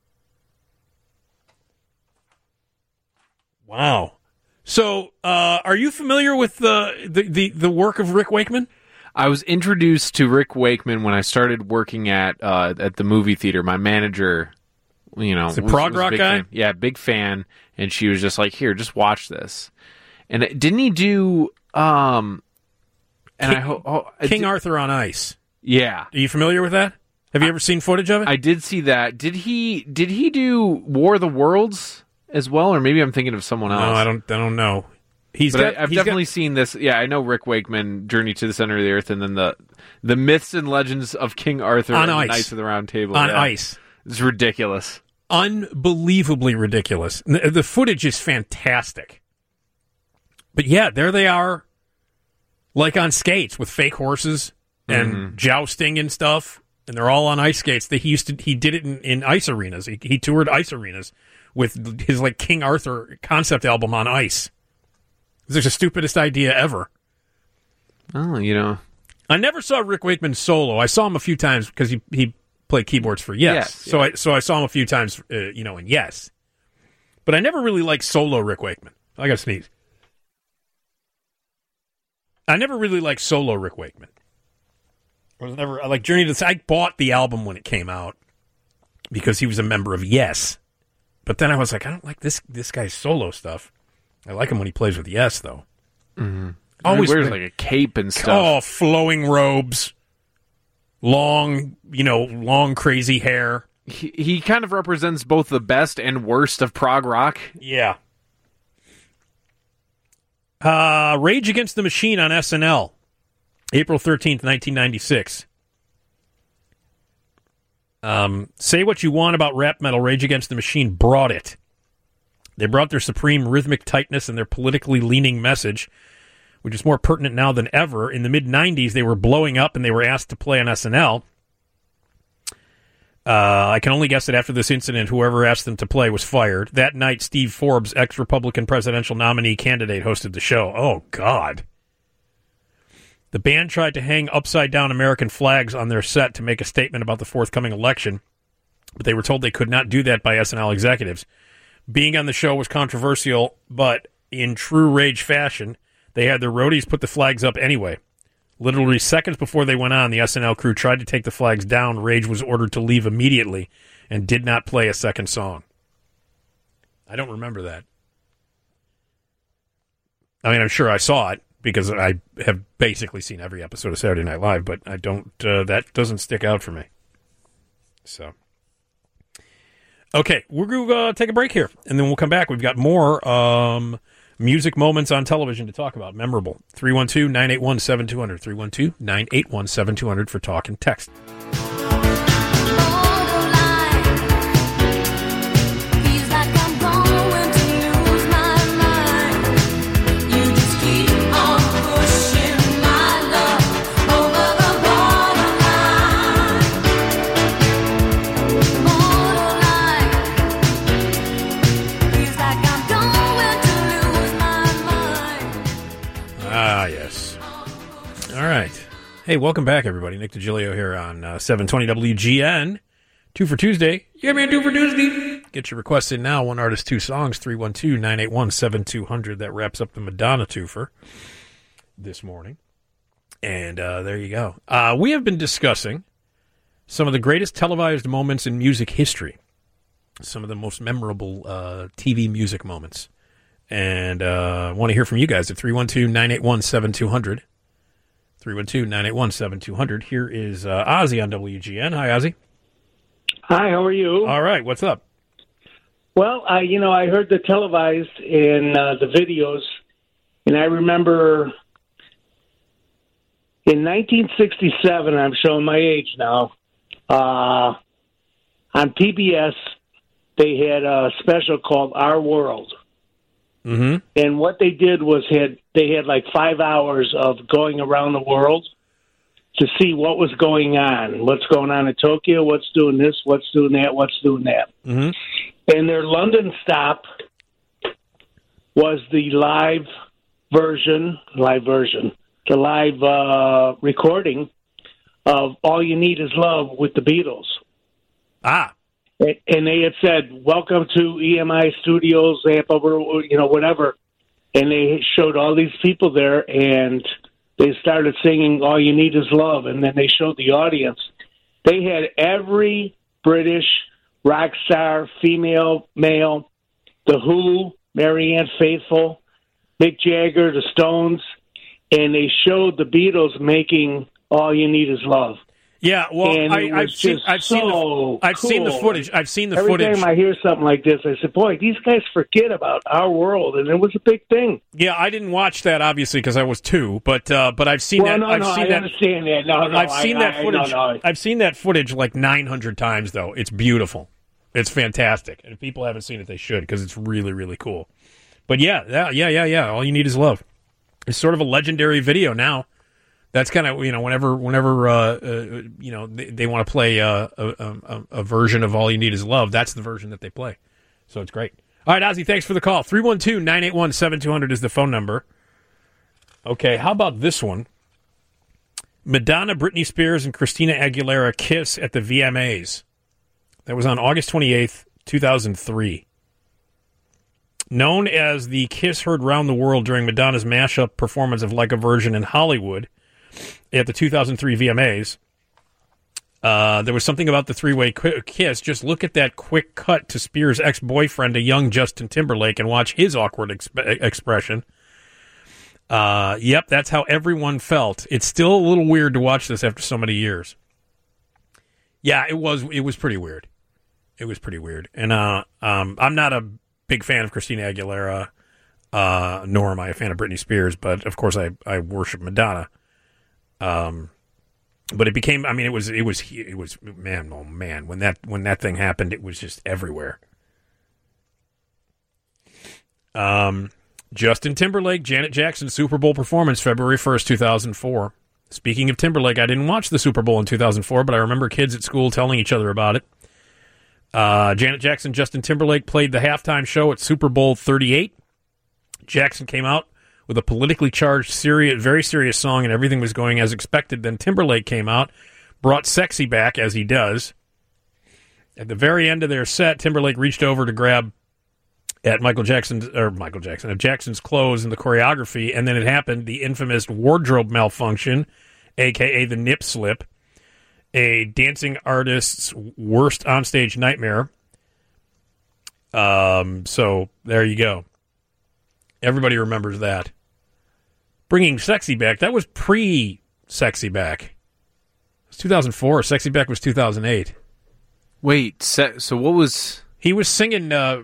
Wow. So, uh, are you familiar with the, the, the, the work of Rick Wakeman? I was introduced to Rick Wakeman when I started working at uh, at the movie theater. My manager, you know, The was- prog was a rock big guy? fan. Yeah, big fan, and she was just like, "Here, just watch this." And it- didn't he do? Um, and King, I hope oh, King Arthur on Ice. Yeah, Are you familiar with that? Have you ever seen footage of it? I did see that. Did he? Did he do War of the Worlds as well, or maybe I'm thinking of someone else? No, I don't. I don't know. He's but got. I, I've he's got- definitely seen this. Yeah, I know Rick Wakeman, Journey to the Center of the Earth, and then the the myths and legends of King Arthur On and ice. Knights of the Round Table on yeah. ice. It's ridiculous. Unbelievably ridiculous. The, the footage is fantastic. But yeah, there they are, like on skates with fake horses and Mhm. jousting and stuff, and they're all on ice skates. That he used to. He did it in, in ice arenas. He, he toured ice arenas with his like King Arthur concept album on ice. It's the stupidest idea ever. Oh, you know. I never saw Rick Wakeman solo. I saw him a few times because he, he played keyboards for Yes. Yes, so I so I saw him a few times, uh, you know, in Yes. But I never really liked solo Rick Wakeman. I got to sneeze. I never really liked solo Rick Wakeman. I was never I like Journey to the. I bought the album when it came out because he was a member of Yes. But then I was like, I don't like this this guy's solo stuff. I like him when he plays with Yes, though. Mm-hmm. Always he wears been- like a cape and stuff. Oh, flowing robes, long, you know, long crazy hair. he, he kind of represents both the best and worst of prog rock. Yeah. Uh, Rage Against the Machine on S N L, April thirteenth, nineteen ninety-six. Um, say what you want about rap metal, Rage Against the Machine brought it. They brought their supreme rhythmic tightness and their politically leaning message, which is more pertinent now than ever. In the mid-nineties, they were blowing up and they were asked to play on S N L. Uh, I can only guess that after this incident, whoever asked them to play was fired. That night, Steve Forbes, ex-Republican presidential nominee candidate, hosted the show. Oh, God. The band tried to hang upside-down American flags on their set to make a statement about the forthcoming election, but they were told they could not do that by S N L executives. Being on the show was controversial, but in true Rage fashion, they had their roadies put the flags up anyway. Literally seconds before they went on, the S N L crew tried to take the flags down. Rage was ordered to leave immediately and did not play a second song. I don't remember that. I mean, I'm sure I saw it because I have basically seen every episode of Saturday Night Live, but I don't. Uh, that doesn't stick out for me. So, okay, we're going to uh, take a break here, and then we'll come back. We've got more um, music moments on television to talk about. Memorable. three one two, nine eight one, seven two zero zero. three one two, nine eight one, seven two zero zero for talk and text. Ah, yes. All right. Hey, welcome back, everybody. Nick DiGilio here on uh, seven twenty W G N. Two for Tuesday. Yeah, man, two for Tuesday. Get your requests in now. One artist, two songs. three one two, nine eight one, seven two zero zero. That wraps up the Madonna twofer this morning. And uh, there you go. Uh, we have been discussing some of the greatest televised moments in music history. Some of the most memorable uh, T V music moments. And I uh, want to hear from you guys at three one two, nine eight one, seven two zero zero. three one two, nine eight one, seven two zero zero. Here is uh, Ozzy on W G N. Hi, Ozzy. Hi, how are you? All right, what's up? Well, I, you know, I heard the televised and uh, the videos, and I remember in nineteen sixty-seven, I'm showing my age now, uh, on P B S, they had a special called Our World. Mm-hmm. And what they did was had they had like five hours of going around the world to see what was going on, what's going on in Tokyo, what's doing this, what's doing that, what's doing that. Mm-hmm. And their London stop was the live version, live version, the live uh, recording of All You Need Is Love with the Beatles. Ah. And they had said, welcome to E M I Studios, you know, whatever. And they showed all these people there, and they started singing All You Need Is Love. And then they showed the audience. They had every British rock star, female, male, The Who, Marianne Faithfull, Mick Jagger, The Stones, and they showed the Beatles making All You Need Is Love. Yeah, well, and I, I've seen, I've so seen, the, I've cool. seen the footage. I've seen the Every footage. Every time I hear something like this, I said, "Boy, these guys forget about Our World," and it was a big thing. Yeah, I didn't watch that obviously because I was two, but uh, but I've seen well, that. No, I've no, seen I that. understand that. No, no, I've seen I, that I, footage. no, no. I've seen that footage like nine hundred times, though. It's beautiful. It's fantastic, and if people haven't seen it, they should because it's really, really cool. But yeah, yeah, yeah, yeah, yeah. All You Need Is Love. It's sort of a legendary video now. That's kind of, you know, whenever, whenever, uh, uh, you know, they, they want to play uh, a, a, a version of All You Need Is Love, that's the version that they play. So it's great. All right, Ozzy, thanks for the call. three one two, nine eight one, seven two zero zero is the phone number. Okay, how about this one? Madonna, Britney Spears, and Christina Aguilera kiss at the V M As. That was on August twenty-eighth, two thousand three. Known as the kiss heard round the world during Madonna's mashup performance of Like a Virgin in Hollywood, at the two thousand three V M As, uh, there was something about the three-way qu- kiss. Just look at that quick cut to Spears' ex-boyfriend, a young Justin Timberlake, and watch his awkward exp- expression. Uh, yep, that's how everyone felt. It's still a little weird to watch this after so many years. Yeah, it was. It was pretty weird. It was pretty weird. And uh, um, I'm not a big fan of Christina Aguilera, uh, nor am I a fan of Britney Spears, but of course I, I worship Madonna. Um, but it became, I mean, it was, it was, it was, man, oh man, when that, when that thing happened, it was just everywhere. Um, Justin Timberlake, Janet Jackson Super Bowl performance, February first, two thousand four. Speaking of Timberlake, I didn't watch the Super Bowl in two thousand four, but I remember kids at school telling each other about it. Uh, Janet Jackson, Justin Timberlake played the halftime show at Super Bowl thirty-eight. Jackson came out with a politically charged, serious, very serious song, and everything was going as expected. Then Timberlake came out, brought Sexy back, as he does. At the very end of their set, Timberlake reached over to grab at Michael Jackson's, or Michael Jackson, at Jackson's clothes in the choreography, and then it happened, the infamous wardrobe malfunction, a k a the nip slip. A dancing artist's worst onstage nightmare. Um, so there you go. Everybody remembers that. Bringing Sexy back. That was pre-Sexy back. It was two thousand four. Sexy back was two thousand eight. Wait, so what was... He was singing... Uh,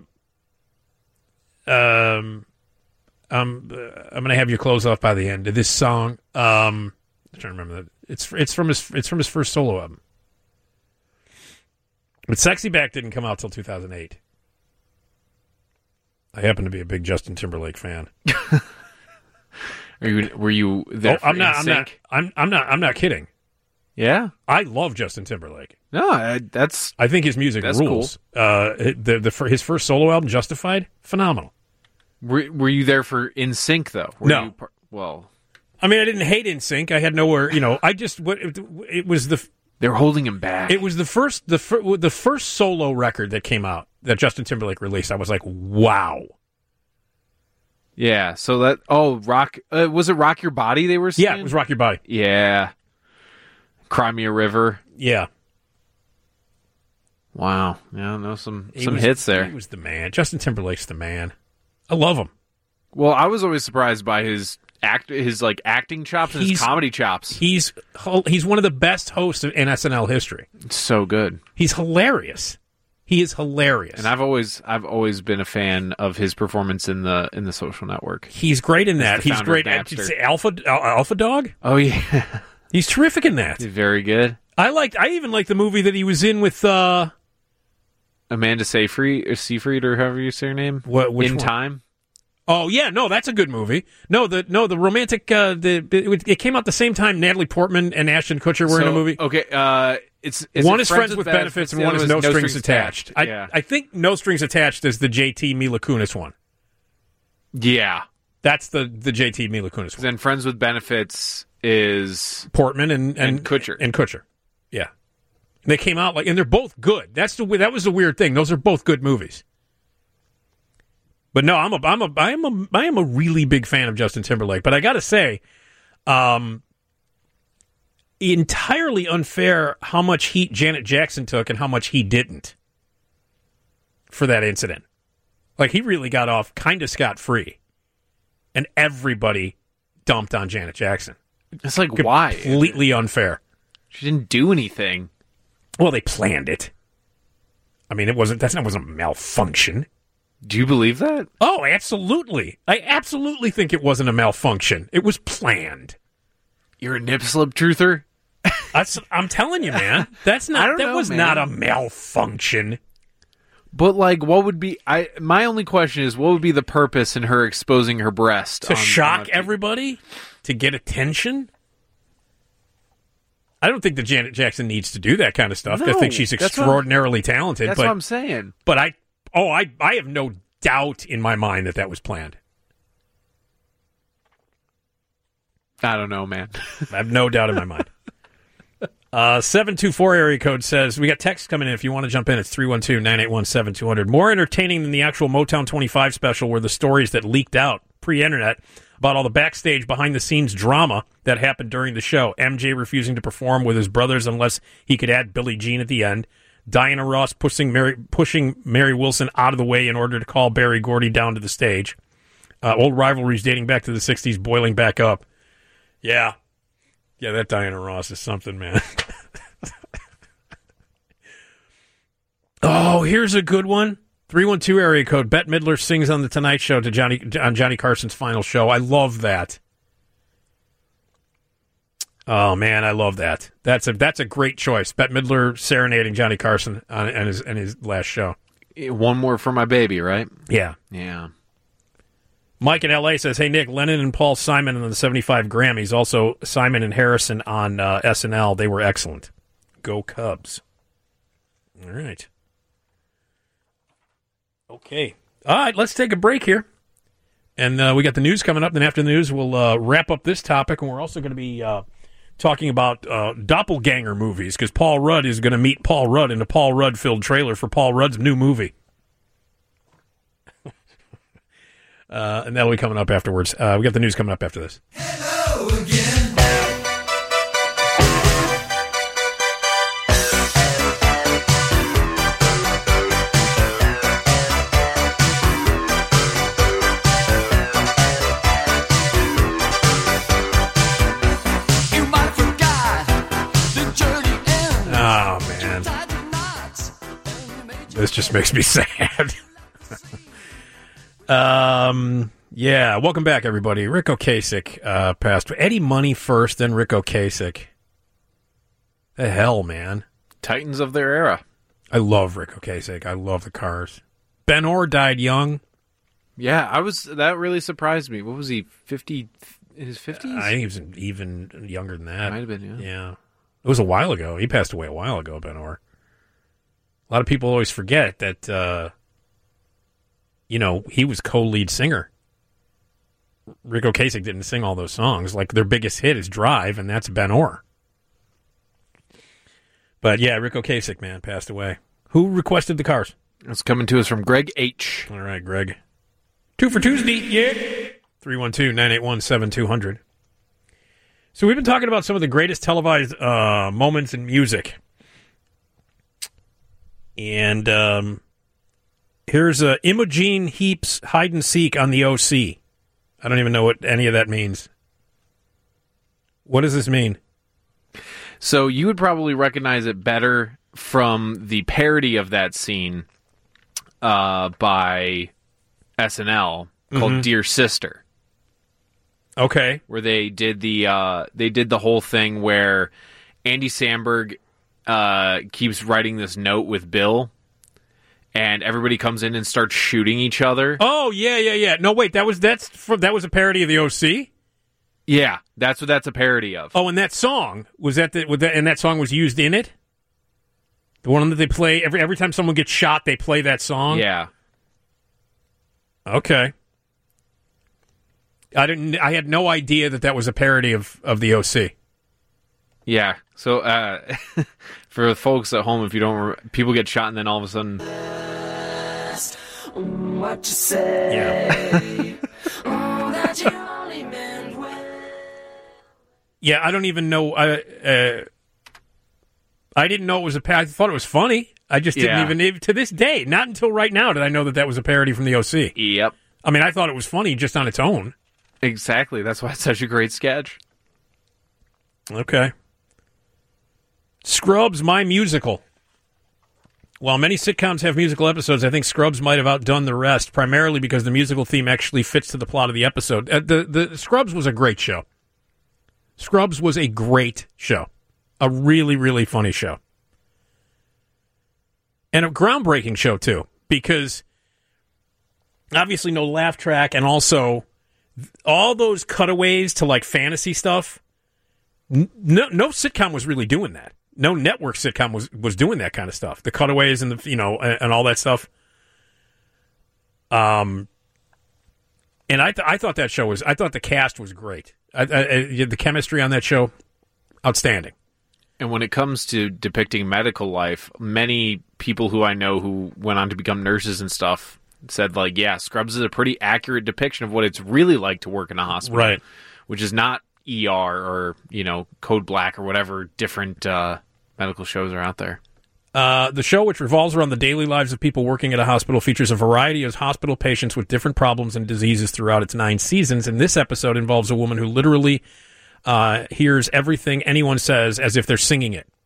um, um, I'm going to have your clothes off by the end of this song. Um, I'm trying to remember that. It's it's from his it's from his first solo album. But Sexy Back didn't come out till two thousand eight. I happen to be a big Justin Timberlake fan. Are you were you there? Oh, I'm not. I'm not. I'm I'm not. I'm not kidding. Yeah, I love Justin Timberlake. No, I, that's. I think his music that's rules. Cool. Uh, the the for his first solo album, Justified, phenomenal. Were Were you there for In Sync though? Were no. You par- well. I mean, I didn't hate N Sync. I had nowhere, you know. I just it, it was the they're holding him back. It was the first the fir, the first solo record that came out that Justin Timberlake released. I was like, wow. Yeah. So that oh rock uh, was it Rock Your Body they were singing? Yeah, it was Rock Your Body. Yeah. Cry Me a River. Yeah. Wow. Yeah, no some he some was, hits there. He was the man. Justin Timberlake's the man. I love him. Well, I was always surprised by his act, his like acting chops and He's- his comedy chops. He's he's one of the best hosts in S N L history. It's so good. He's hilarious. He is hilarious. And I've always I've always been a fan of his performance in the in the Social Network. He's great in He's that. the He's founder great of at Napster. say Alpha Al- Alpha Dog. Oh yeah. He's terrific in that. He's very good. I liked I even liked the movie that he was in with uh Amanda Seyfried or Seyfried or however you say her name. What which In one? Time. Oh yeah, no, that's a good movie. No, the no the romantic uh, the it, it came out the same time Natalie Portman and Ashton Kutcher were so, in a movie. Okay, uh, it's, it's one is Friends with Benefits, and the one other is No Strings Attached. I Yeah. I think No Strings Attached is the J T Mila Kunis one. Yeah. That's the the J T Mila Kunis one. Then Friends with Benefits is Portman and and, and Kutcher. and Kutcher. Yeah, they came out like, and they're both good. That's the that was the weird thing. Those are both good movies. But no, I'm a I'm a I am a I am a really big fan of Justin Timberlake. But I got to say, um, entirely unfair how much heat Janet Jackson took and how much he didn't for that incident. Like, he really got off kind of scot free, and everybody dumped on Janet Jackson. It's like, why? Completely unfair. She didn't do anything. Well, they planned it. I mean, it wasn't. That's not wasn't malfunction. Do you believe that? Oh, absolutely. I absolutely think it wasn't a malfunction. It was planned. You're a nip slip truther? That's, I'm telling you, man. That's not. I don't that know, was man. not a malfunction. But like, what would be? I my only question is, what would be the purpose in her exposing her breast To on- shock on a- everybody? To get attention? I don't think that Janet Jackson needs to do that kind of stuff. I No, think she's that's what- extraordinarily talented. That's but, what I'm saying. But I, oh, I, I have no doubt in my mind that that was planned. I don't know, man. I have no doubt in my mind. Uh, seven two four area code says, we got text coming in. If you want to jump in, it's three one two, nine eight one, seven two zero zero. More entertaining than the actual Motown twenty-five special were the stories that leaked out pre-internet about all the backstage, behind-the-scenes drama that happened during the show. M J refusing to perform with his brothers unless he could add Billie Jean at the end. Diana Ross pushing Mary, pushing Mary Wilson out of the way in order to call Berry Gordy down to the stage. Uh, old rivalries dating back to the sixties boiling back up. Yeah. Yeah, that Diana Ross is something, man. Oh, here's a good one. three one two area code. Bette Midler sings on The Tonight Show to Johnny on Johnny Carson's final show. I love that. Oh, man, I love that. That's a that's a great choice. Bette Midler serenading Johnny Carson on, on, his, on his last show. One more for my baby, right? Yeah. Yeah. Mike in L A says, hey, Nick, Lennon and Paul Simon on the seventy-five Grammys. Also, Simon and Harrison on uh, S N L. They were excellent. Go Cubs. All right. Okay. All right, let's take a break here. And uh, we got the news coming up. Then after the news, we'll uh, wrap up this topic. And we're also going to be uh, talking about uh, doppelganger movies because Paul Rudd is going to meet Paul Rudd in a Paul Rudd-filled trailer for Paul Rudd's new movie. uh, and that'll be coming up afterwards. Uh, we got the news coming up after this. Hello again. Oh, man. This just makes me sad. um, yeah, welcome back, everybody. Rick Ocasek uh, passed. Eddie Money first, then Rick Ocasek. The hell, man. Titans of their era. I love Rick Ocasek. I love the Cars. Ben Orr died young. Yeah, I was. That really surprised me. What was he? Fifty in his fifties? I think he was even younger than that. Might have been. Yeah. Yeah. It was a while ago. He passed away a while ago, Ben Orr. A lot of people always forget that, uh, you know, he was co-lead singer. Rick Ocasek didn't sing all those songs. Like, their biggest hit is Drive, and that's Ben Orr. But, yeah, Rick Ocasek, man, passed away. Who requested the Cars? It's coming to us from Greg H. All right, Greg. Two for Tuesday, yeah. three one two, nine eight one, seven two zero zero. So we've been talking about some of the greatest televised uh, moments in music. And um, here's uh, Imogen Heap's Hide and Seek on the O C. I don't even know what any of that means. What does this mean? So you would probably recognize it better from the parody of that scene uh, by S N L called Mhm. Dear Sister. Okay. Where they did the uh, they did the whole thing where Andy Samberg uh, keeps writing this note with Bill, and everybody comes in and starts shooting each other. Oh yeah, yeah, yeah. No, wait, that was that's from, that was a parody of the O C. Yeah, that's what that's a parody of. Oh, and that song was that the was that, and that song was used in it. The one that they play every every time someone gets shot, they play that song. Yeah. Okay. I didn't. I had no idea that that was a parody of, of the O C. Yeah. So uh, for the folks at home, if you don't, re- people get shot and then all of a sudden, What you say? Yeah. Oh, that you only meant well. Yeah, I don't even know. I uh, I didn't know it was a parody. I thought it was funny. I just didn't Yeah. even even to this day. Not until right now did I know that that was a parody from the O C. Yep. I mean, I thought it was funny just on its own. Exactly. That's why it's such a great sketch. Okay. Scrubs, My Musical. While many sitcoms have musical episodes, I think Scrubs might have outdone the rest, primarily because the musical theme actually fits to the plot of the episode. Uh, the, the Scrubs was a great show. Scrubs was a great show. A really, really funny show. And a groundbreaking show, too, because obviously no laugh track, and also all those cutaways to, like, fantasy stuff. No, no sitcom was really doing that. No network sitcom was, was doing that kind of stuff. The cutaways and the you know and, and all that stuff. Um, and I th- I thought that show was I thought the cast was great. I, I, I, the chemistry on that show, outstanding. And when it comes to depicting medical life, many people who I know who went on to become nurses and stuff said, like, yeah, Scrubs is a pretty accurate depiction of what it's really like to work in a hospital. Right. Which is not E R or, you know, Code Black or whatever different uh, medical shows are out there. Uh, the show, which revolves around the daily lives of people working at a hospital, features a variety of hospital patients with different problems and diseases throughout its nine seasons. And this episode involves a woman who literally uh, hears everything anyone says as if they're singing it.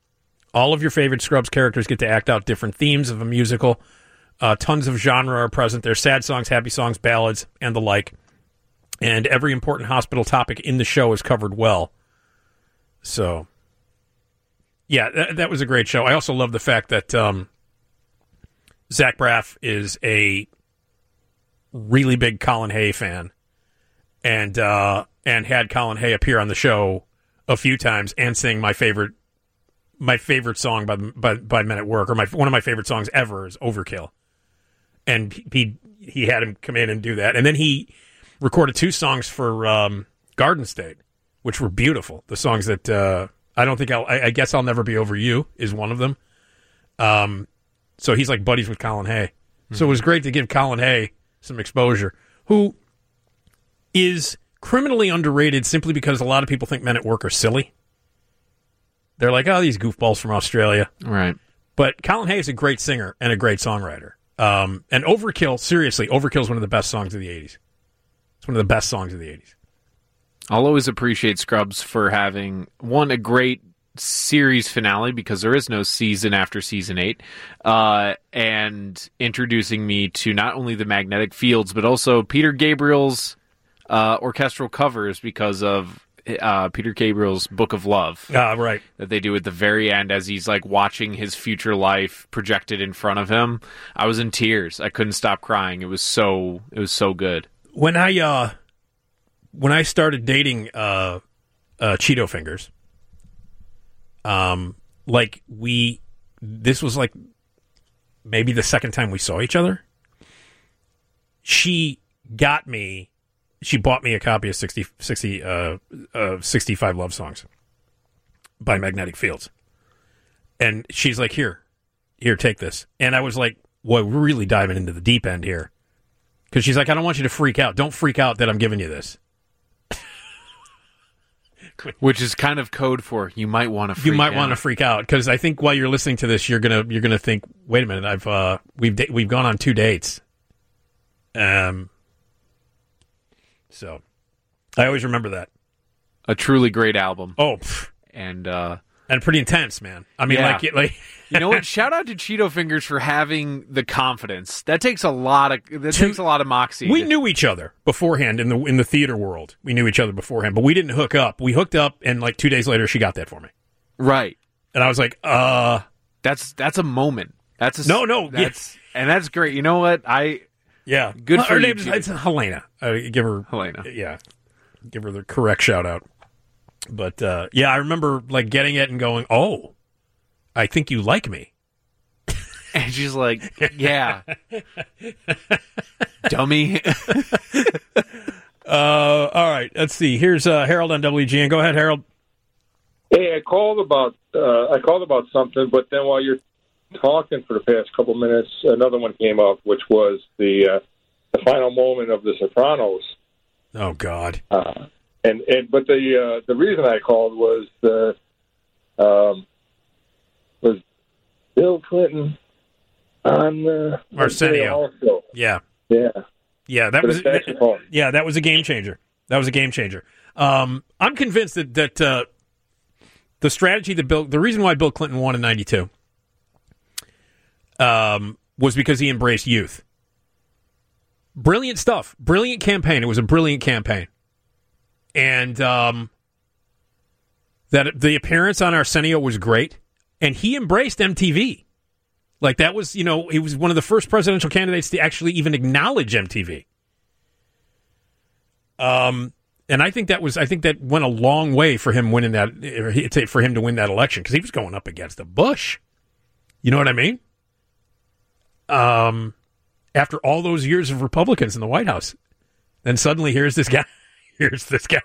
All of your favorite Scrubs characters get to act out different themes of a musical. Uh, tons of genre are present. There's sad songs, happy songs, ballads, and the like. And every important hospital topic in the show is covered well. So, yeah, that, that was a great show. I also love the fact that um, Zach Braff is a really big Colin Hay fan, and uh, and had Colin Hay appear on the show a few times and sing my favorite my favorite song by by, by Men at Work, or my one of my favorite songs ever is Overkill. And he he had him come in and do that, and then he recorded two songs for um, Garden State, which were beautiful. The songs that uh, I don't think I'll, I, I guess I'll Never Be Over You is one of them. Um, so he's like buddies with Colin Hay. Mm-hmm. So it was great to give Colin Hay some exposure, who is criminally underrated simply because a lot of people think Men at Work are silly. They're like, oh, these goofballs from Australia. Right. But Colin Hay is a great singer and a great songwriter. Um, and Overkill, seriously, Overkill is one of the best songs of the eighties. It's one of the best songs of the eighties. I'll always appreciate Scrubs for having, one, a great series finale, because there is no season after season eight, uh, and introducing me to not only the Magnetic Fields, but also Peter Gabriel's uh, orchestral covers, because of uh, Peter Gabriel's Book of Love. Ah, right. That they do at the very end as he's like watching his future life projected in front of him. I was in tears. I couldn't stop crying. It was so, it was so good. When I uh, when I started dating uh, uh, Cheeto Fingers, um, like we, this was like maybe the second time we saw each other. She got me, she bought me a copy of sixty, sixty, uh, uh, sixty-five Love Songs by Magnetic Fields, and she's like, "Here, here, take this." And I was like, "Well, we're really diving into the deep end here." Because she's like, I don't want you to freak out. Don't freak out that I'm giving you this. Which is kind of code for you might want to freak out. You might want to freak out, because I think while you're listening to this, you're gonna you're gonna think, wait a minute, I've uh, we've da- we've gone on two dates. Um. So, I always remember that. A truly great album. Oh, pff. and uh, and pretty intense, man. I mean, yeah. like like. You know what? Shout out to Cheeto Fingers for having the confidence. That takes a lot of that To, takes a lot of moxie. We knew each other beforehand in the in the theater world. We knew each other beforehand, but we didn't hook up. We hooked up, and like two days later, she got that for me. Right. And I was like, uh, that's that's a moment. That's a no, no, that's yeah. and that's great. You know what? I yeah, good for her you. Her name is Helena. I give her Helena. Yeah, give her the correct shout out. But uh, yeah, I remember like getting it and going, oh, I think you like me. And she's like, yeah. Dummy. uh, all right, let's see. Here's uh, Harold on W G N. Go ahead, Harold. Hey, I called about uh, I called about something, but then while you're talking for the past couple minutes, another one came up, which was the uh, the final moment of The Sopranos. Oh God. Uh, and and but the uh, the reason I called was the um, was Bill Clinton on the Arsenio. Also. Yeah, yeah, yeah. That For was the yeah, that was a game changer. That was a game changer. Um, I'm convinced that that uh, the strategy that Bill, the reason why Bill Clinton won in ninety-two, um, was because he embraced youth. Brilliant stuff. Brilliant campaign. It was a brilliant campaign, and um, that the appearance on Arsenio was great, and he embraced M T V. Like, that was, you know, he was one of the first presidential candidates to actually even acknowledge M T V. Um, and I think that was, I think that went a long way for him winning that, for him to win that election, because he was going up against a Bush. You know what I mean? Um, after all those years of Republicans in the White House, then suddenly here's this guy, here's this guy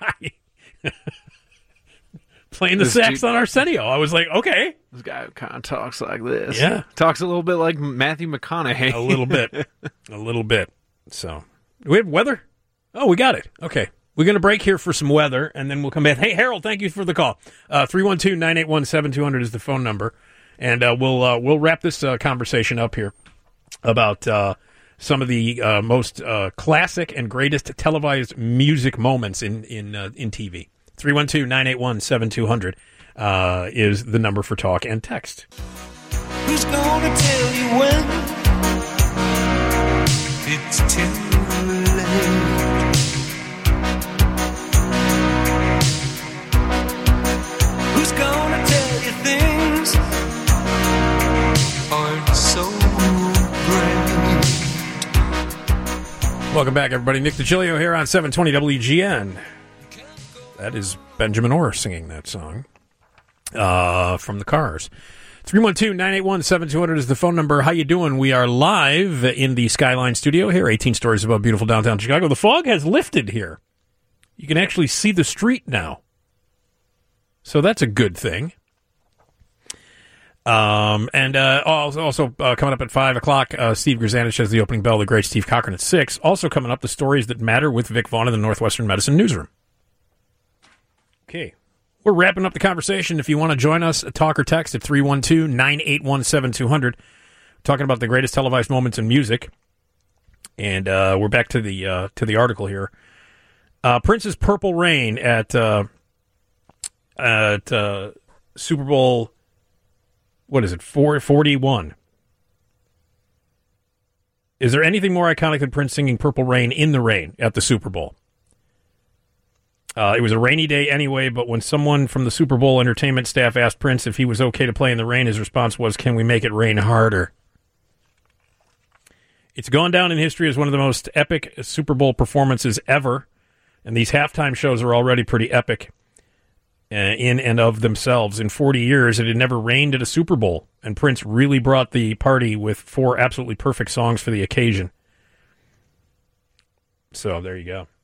playing the This sax dude- on Arsenio. I was like, okay. This guy kind of talks like this. Yeah. Talks a little bit like Matthew McConaughey. A little bit. A little bit. So, do we have weather? Oh, we got it. Okay. We're going to break here for some weather, and then we'll come back. Hey, Harold, thank you for the call. Uh, three one two, nine eight one, seven two zero zero is the phone number. And uh, we'll uh, we'll wrap this uh, conversation up here about uh, some of the uh, most uh, classic and greatest televised music moments in, in, uh, in T V. three one two, nine eight one, seven two zero zero. uh, is the number for talk and text. Who's gonna tell you when it's too late? Who's gonna tell you things aren't so great? Welcome back, everybody. Nick DiGilio here on seven twenty W G N. That is Benjamin Orr singing that song uh, from the Cars. three one two, nine eight one, seven two zero zero is the phone number. How you doing? We are live in the Skyline studio here, eighteen stories above beautiful downtown Chicago. The fog has lifted here. You can actually see the street now. So that's a good thing. Um, and uh, also, also uh, coming up at five o'clock, uh, Steve Grzanich has the opening bell, the great Steve Cochran at six. Also coming up, the stories that matter with Vic Vaughn in the Northwestern Medicine Newsroom. Okay. We're wrapping up the conversation. If you want to join us, talk or text at three one two, nine eight one, seven two zero zero. Talking about the greatest televised moments in music. And uh, we're back to the uh, to the article here. Uh, Prince's Purple Rain at uh, at uh, Super Bowl, what is it, four forty-one. Is there anything more iconic than Prince singing Purple Rain in the rain at the Super Bowl? Uh, it was a rainy day anyway, but when someone from the Super Bowl entertainment staff asked Prince if he was okay to play in the rain, his response was, "Can we make it rain harder?" It's gone down in history as one of the most epic Super Bowl performances ever, and these halftime shows are already pretty epic uh, in and of themselves. In forty years, it had never rained at a Super Bowl, and Prince really brought the party with four absolutely perfect songs for the occasion. So there you go.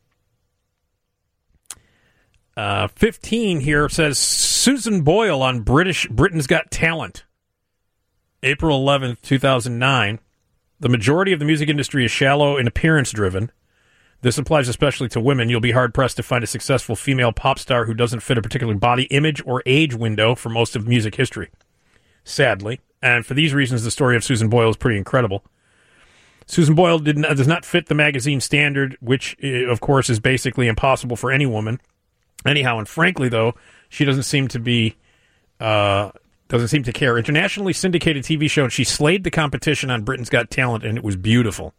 Uh, fifteen here says Susan Boyle on British Britain's Got Talent. April eleventh, two thousand nine. The majority of the music industry is shallow and appearance-driven. This applies especially to women. You'll be hard-pressed to find a successful female pop star who doesn't fit a particular body image or age window for most of music history, sadly. And for these reasons, the story of Susan Boyle is pretty incredible. Susan Boyle did not, does not fit the magazine standard, which, of course, is basically impossible for any woman. Anyhow, and frankly, though, she doesn't seem to be, uh, doesn't seem to care. Internationally syndicated T V show, and she slayed the competition on Britain's Got Talent, and it was beautiful.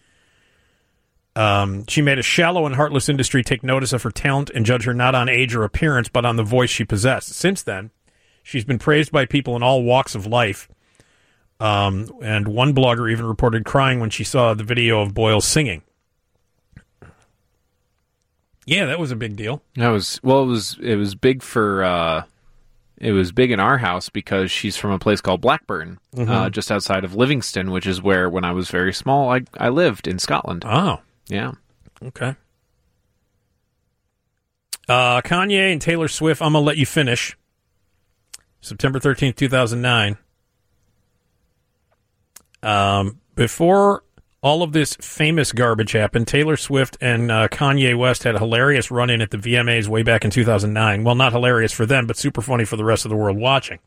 Um, she made a shallow and heartless industry take notice of her talent and judge her not on age or appearance, but on the voice she possessed. Since then, she's been praised by people in all walks of life. Um, and one blogger even reported crying when she saw the video of Boyle singing. Yeah, that was a big deal. That was well. It was it was big for uh, it was big in our house because she's from a place called Blackburn, mm-hmm. uh, just outside of Livingston, which is where when I was very small I I lived in Scotland. Oh, yeah, okay. Uh, Kanye and Taylor Swift. I'm gonna let you finish. September thirteenth, two thousand nine. Um, before all of this famous garbage happened, Taylor Swift and uh, Kanye West had a hilarious run-in at the V M As way back in two thousand nine. Well, not hilarious for them, but super funny for the rest of the world watching.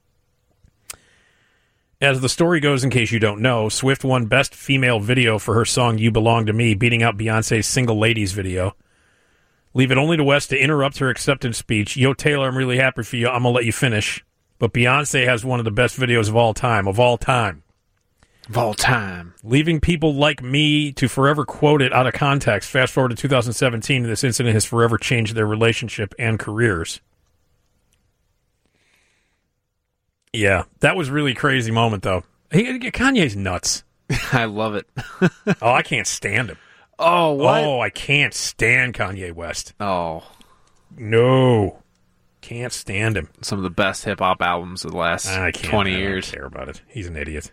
As the story goes, in case you don't know, Swift won Best Female Video for her song You Belong to Me, beating out Beyonce's Single Ladies video. Leave it only to West to interrupt her acceptance speech. Yo, Taylor, I'm really happy for you. I'm going to let you finish. But Beyonce has one of the best videos of all time, of all time. Of all time. Leaving people like me to forever quote it out of context. Fast forward to two thousand seventeen, and this incident has forever changed their relationship and careers. Yeah, that was a really crazy moment, though. He, Kanye's nuts. I love it. Oh, I can't stand him. Oh, what? Oh, I can't stand Kanye West. Oh. No. Can't stand him. Some of the best hip-hop albums of the last I can't, twenty I years. I don't care about it. He's an idiot.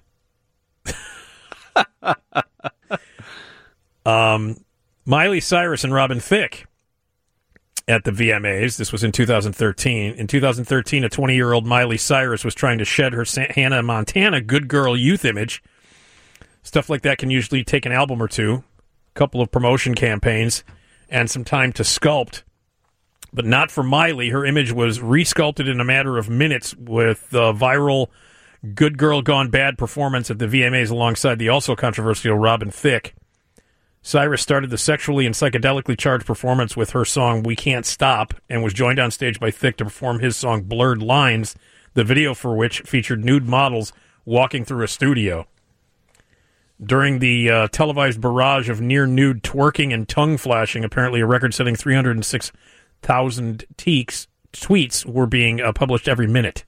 um, Miley Cyrus and Robin Thicke at the V M As. This was in two thousand thirteen. In two thousand thirteen, a twenty-year-old Miley Cyrus was trying to shed her Sa- Hannah Montana good girl youth image. Stuff like that can usually take an album or two, a couple of promotion campaigns, and some time to sculpt. But not for Miley. Her image was resculpted in a matter of minutes with the viral Good Girl Gone Bad performance at the V M As alongside the also controversial Robin Thicke. Cyrus started the sexually and psychedelically charged performance with her song We Can't Stop and was joined on stage by Thicke to perform his song Blurred Lines, the video for which featured nude models walking through a studio. During the uh, televised barrage of near-nude twerking and tongue flashing, apparently a record-setting three hundred six thousand teeks, tweets were being uh, published every minute.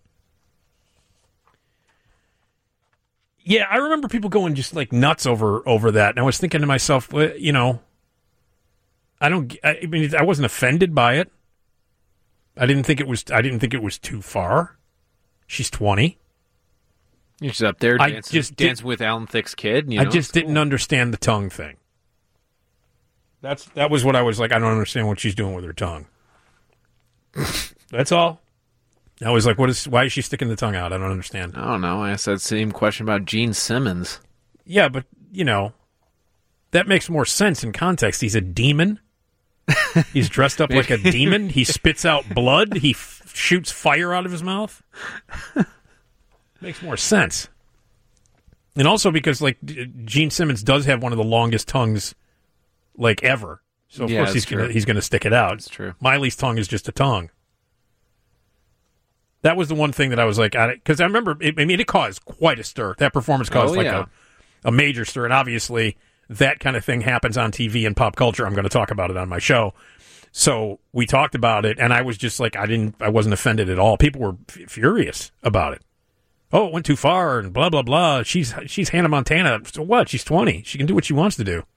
Yeah, I remember people going just like nuts over over that, and I was thinking to myself, well, you know, I don't. I mean, I wasn't offended by it. I didn't think it was. I didn't think it was too far. She's twenty. You're just up there I dancing, just dancing with Alan Thicke's kid. You know, I just didn't understand the tongue thing. That's that was what I was like. I don't understand what she's doing with her tongue. That's all. I was like, "What is? Why is she sticking the tongue out? I don't understand." I don't know. I asked that same question about Gene Simmons. Yeah, but you know, that makes more sense in context. He's a demon. He's dressed up like a demon. He spits out blood. He f- shoots fire out of his mouth. Makes more sense. And also because, like, Gene Simmons does have one of the longest tongues, like, ever. So, of Yeah, course, he's that's gonna, true. he's going to stick it out. That's true. Miley's tongue is just a tongue. That was the one thing that I was like, because I, I remember, it, I mean, it caused quite a stir. That performance caused, Oh, like, yeah. a, a major stir. And obviously, that kind of thing happens on T V and pop culture. I'm going to talk about it on my show. So we talked about it, and I was just like, I didn't, I wasn't offended at all. People were f- furious about it. Oh, it went too far, and blah blah blah. She's she's Hannah Montana. So what? She's twenty. She can do what she wants to do.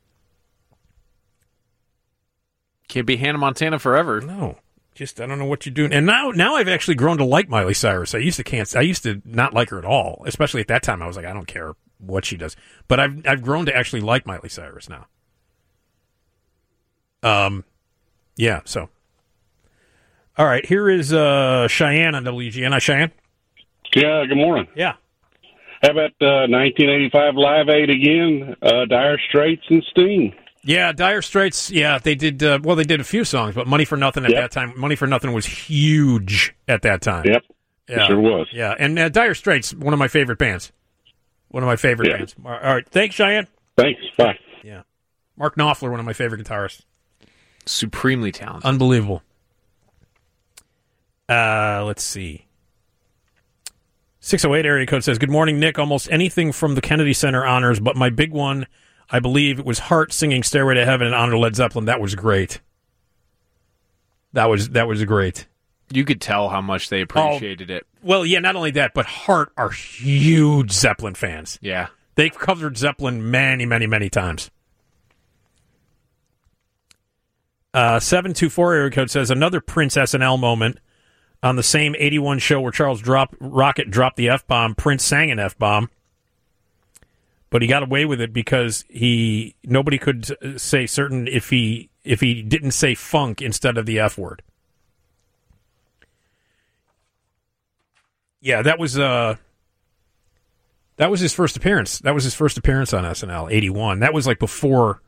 Can't be Hannah Montana forever. No, just I don't know what you're doing. And now now I've actually grown to like Miley Cyrus. I used to can't. I used to not like her at all. Especially at that time, I was like, I don't care what she does. But I've I've grown to actually like Miley Cyrus now. Um, yeah. So, all right. Here is uh Cheyenne on W G N. Hi, Cheyenne. Yeah, good morning. Yeah. How about uh, nineteen eighty-five Live Aid again, uh, Dire Straits and Sting? Yeah, Dire Straits, yeah, they did, uh, well, they did a few songs, but Money for Nothing at Yep. that time, Money for Nothing was huge at that time. Yep, Yeah. it sure was. Yeah, and uh, Dire Straits, one of my favorite bands. One of my favorite Yeah. bands. All right, thanks, Cheyenne. Thanks, bye. Yeah. Mark Knopfler, one of my favorite guitarists. Supremely talented. Unbelievable. Uh, let's see. six oh eight area code says, good morning, Nick. Almost anything from the Kennedy Center honors, but my big one, I believe it was Hart singing Stairway to Heaven in honor of Led Zeppelin. That was great. That was that was great. You could tell how much they appreciated it. Well, yeah, not only that, but Hart are huge Zeppelin fans. Yeah. They've covered Zeppelin many, many, many times. Uh, seven two four area code says, another Prince S N L moment. On the same eighty-one show where Charles drop, Rocket dropped the F-bomb, Prince sang an F-bomb. But he got away with it because he nobody could say certain if he if he didn't say funk instead of the F word. Yeah, that was uh that was his first appearance. That was his first appearance on S N L, eighty-one. That was like before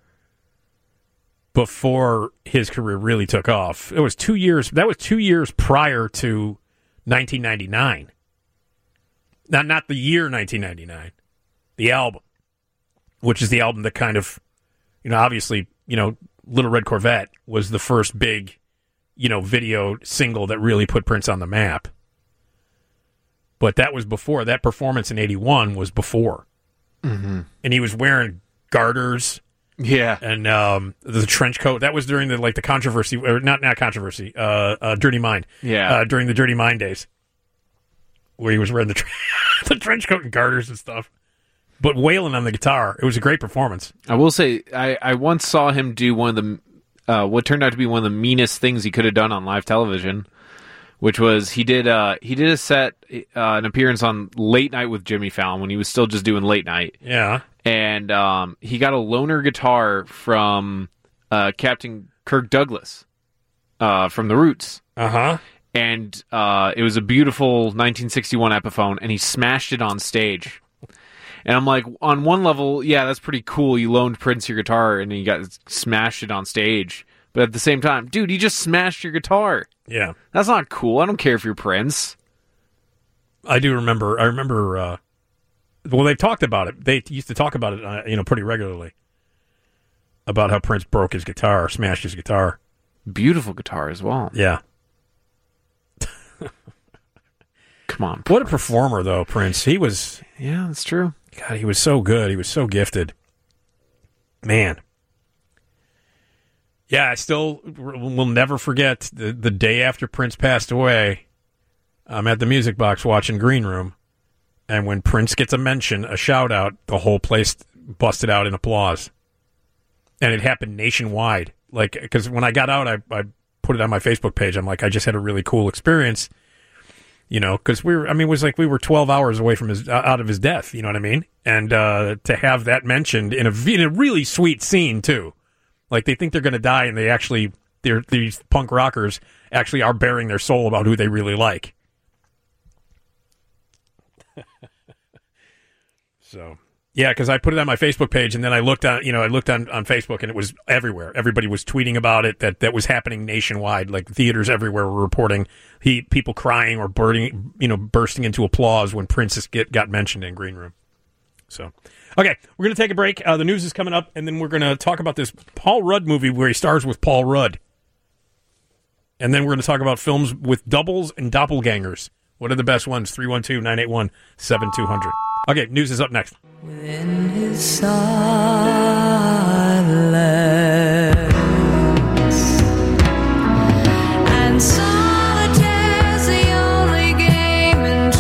before his career really took off. It was two years that was two years prior to nineteen ninety-nine. Not not the year nineteen ninety-nine. The album. Which is the album that kind of, you know, obviously, you know, Little Red Corvette was the first big, you know, video single that really put Prince on the map. But that was before. That performance in eighty-one was before. Mm-hmm. And he was wearing garters. Yeah. And um, the trench coat. That was during the, like, the controversy, or not, not controversy, uh, uh, Dirty Mind. Yeah. Uh, during the Dirty Mind days. Where he was wearing the, tre- the trench coat and garters and stuff. But wailing on the guitar, it was a great performance. I will say, I, I once saw him do one of the, uh, what turned out to be one of the meanest things he could have done on live television, which was he did uh, he did a set, uh, an appearance on Late Night with Jimmy Fallon when he was still just doing Late Night. Yeah. And um, he got a loaner guitar from uh, Captain Kirk Douglas uh, from The Roots. Uh-huh. And uh, it was a beautiful nineteen sixty-one Epiphone, and he smashed it on stage. And I'm like, on one level, yeah, that's pretty cool. You loaned Prince your guitar and you got smashed it on stage. But at the same time, dude, you just smashed your guitar. Yeah. That's not cool. I don't care if you're Prince. I do remember. I remember. Uh, well, they've talked about it. They used to talk about it, uh, you know, pretty regularly. about how Prince broke his guitar, or smashed his guitar. Beautiful guitar as well. Yeah. Come on. What a performer, though, Prince. He was... Yeah, that's true. God, he was so good. He was so gifted. Man. Yeah, I still will never forget the, the day after Prince passed away. I'm at the Music Box watching Green Room, and when Prince gets a mention, a shout-out, the whole place busted out in applause. And it happened nationwide. Like, because when I got out, I, I put it on my Facebook page. I'm like, I just had a really cool experience. You know, because we were, I mean, it was like we were twelve hours away from his, uh, out of his death, you know what I mean? And uh, to have that mentioned in a, in a really sweet scene, too. Like, they think they're going to die, and they actually, they're, these punk rockers actually are bearing their soul about who they really like. So, yeah, because I put it on my Facebook page, and then I looked on, you know, I looked on, on Facebook, and it was everywhere. Everybody was tweeting about it, that that was happening nationwide. Like, theaters everywhere were reporting he people crying or bursting, you know, bursting into applause when Princess get, got mentioned in Green Room. So, okay, we're going to take a break. Uh, the news is coming up, and then we're going to talk about this Paul Rudd movie where he stars with Paul Rudd. And then we're going to talk about films with doubles and doppelgangers. What are the best ones? three one two, nine eight one, seven two zero zero. Okay, news is up next. Within his silence, and solitaire's the only game in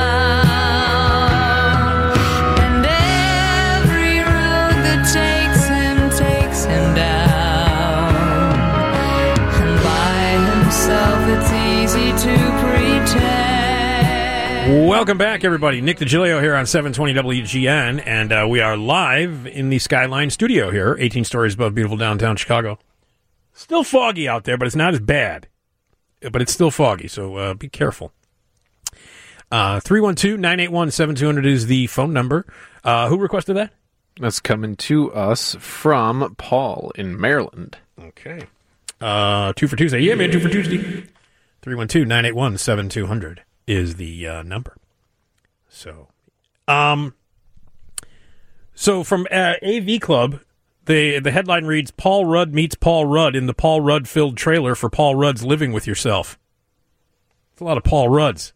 town, and every road that takes him takes him down, and by himself it's easy to pretend. Welcome back, everybody. Nick DiGilio here on seven twenty W G N, and uh, we are live in the Skyline studio here, eighteen stories above beautiful downtown Chicago. Still foggy out there, but it's not as bad. But it's still foggy, so uh, be careful. Uh, three one two, nine eight one, seven two zero zero is the phone number. Uh, who requested that? That's coming to us from Paul in Maryland. Okay. Uh, two for Tuesday. Yeah, man, two for Tuesday. three one two, nine eight one, seven two zero zero is the uh, number. So, um, so from uh, A V Club, the the headline reads, Paul Rudd meets Paul Rudd in the Paul Rudd-filled trailer for Paul Rudd's Living With Yourself. It's a lot of Paul Rudds.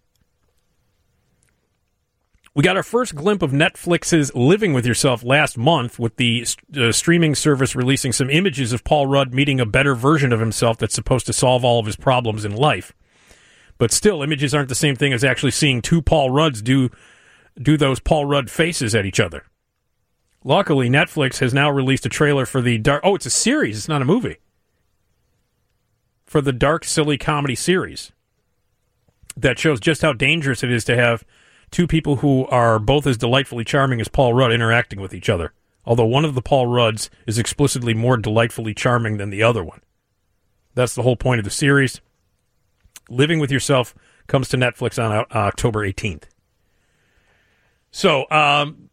We got our first glimpse of Netflix's Living With Yourself last month, with the uh, streaming service releasing some images of Paul Rudd meeting a better version of himself that's supposed to solve all of his problems in life. But still, images aren't the same thing as actually seeing two Paul Rudds do do those Paul Rudd faces at each other. Luckily, Netflix has now released a trailer for the dark... Oh, it's a series. It's not a movie. For the dark, silly comedy series that shows just how dangerous it is to have two people who are both as delightfully charming as Paul Rudd interacting with each other, although one of the Paul Rudds is explicitly more delightfully charming than the other one. That's the whole point of the series. Living With Yourself comes to Netflix on uh, October eighteenth. So, um,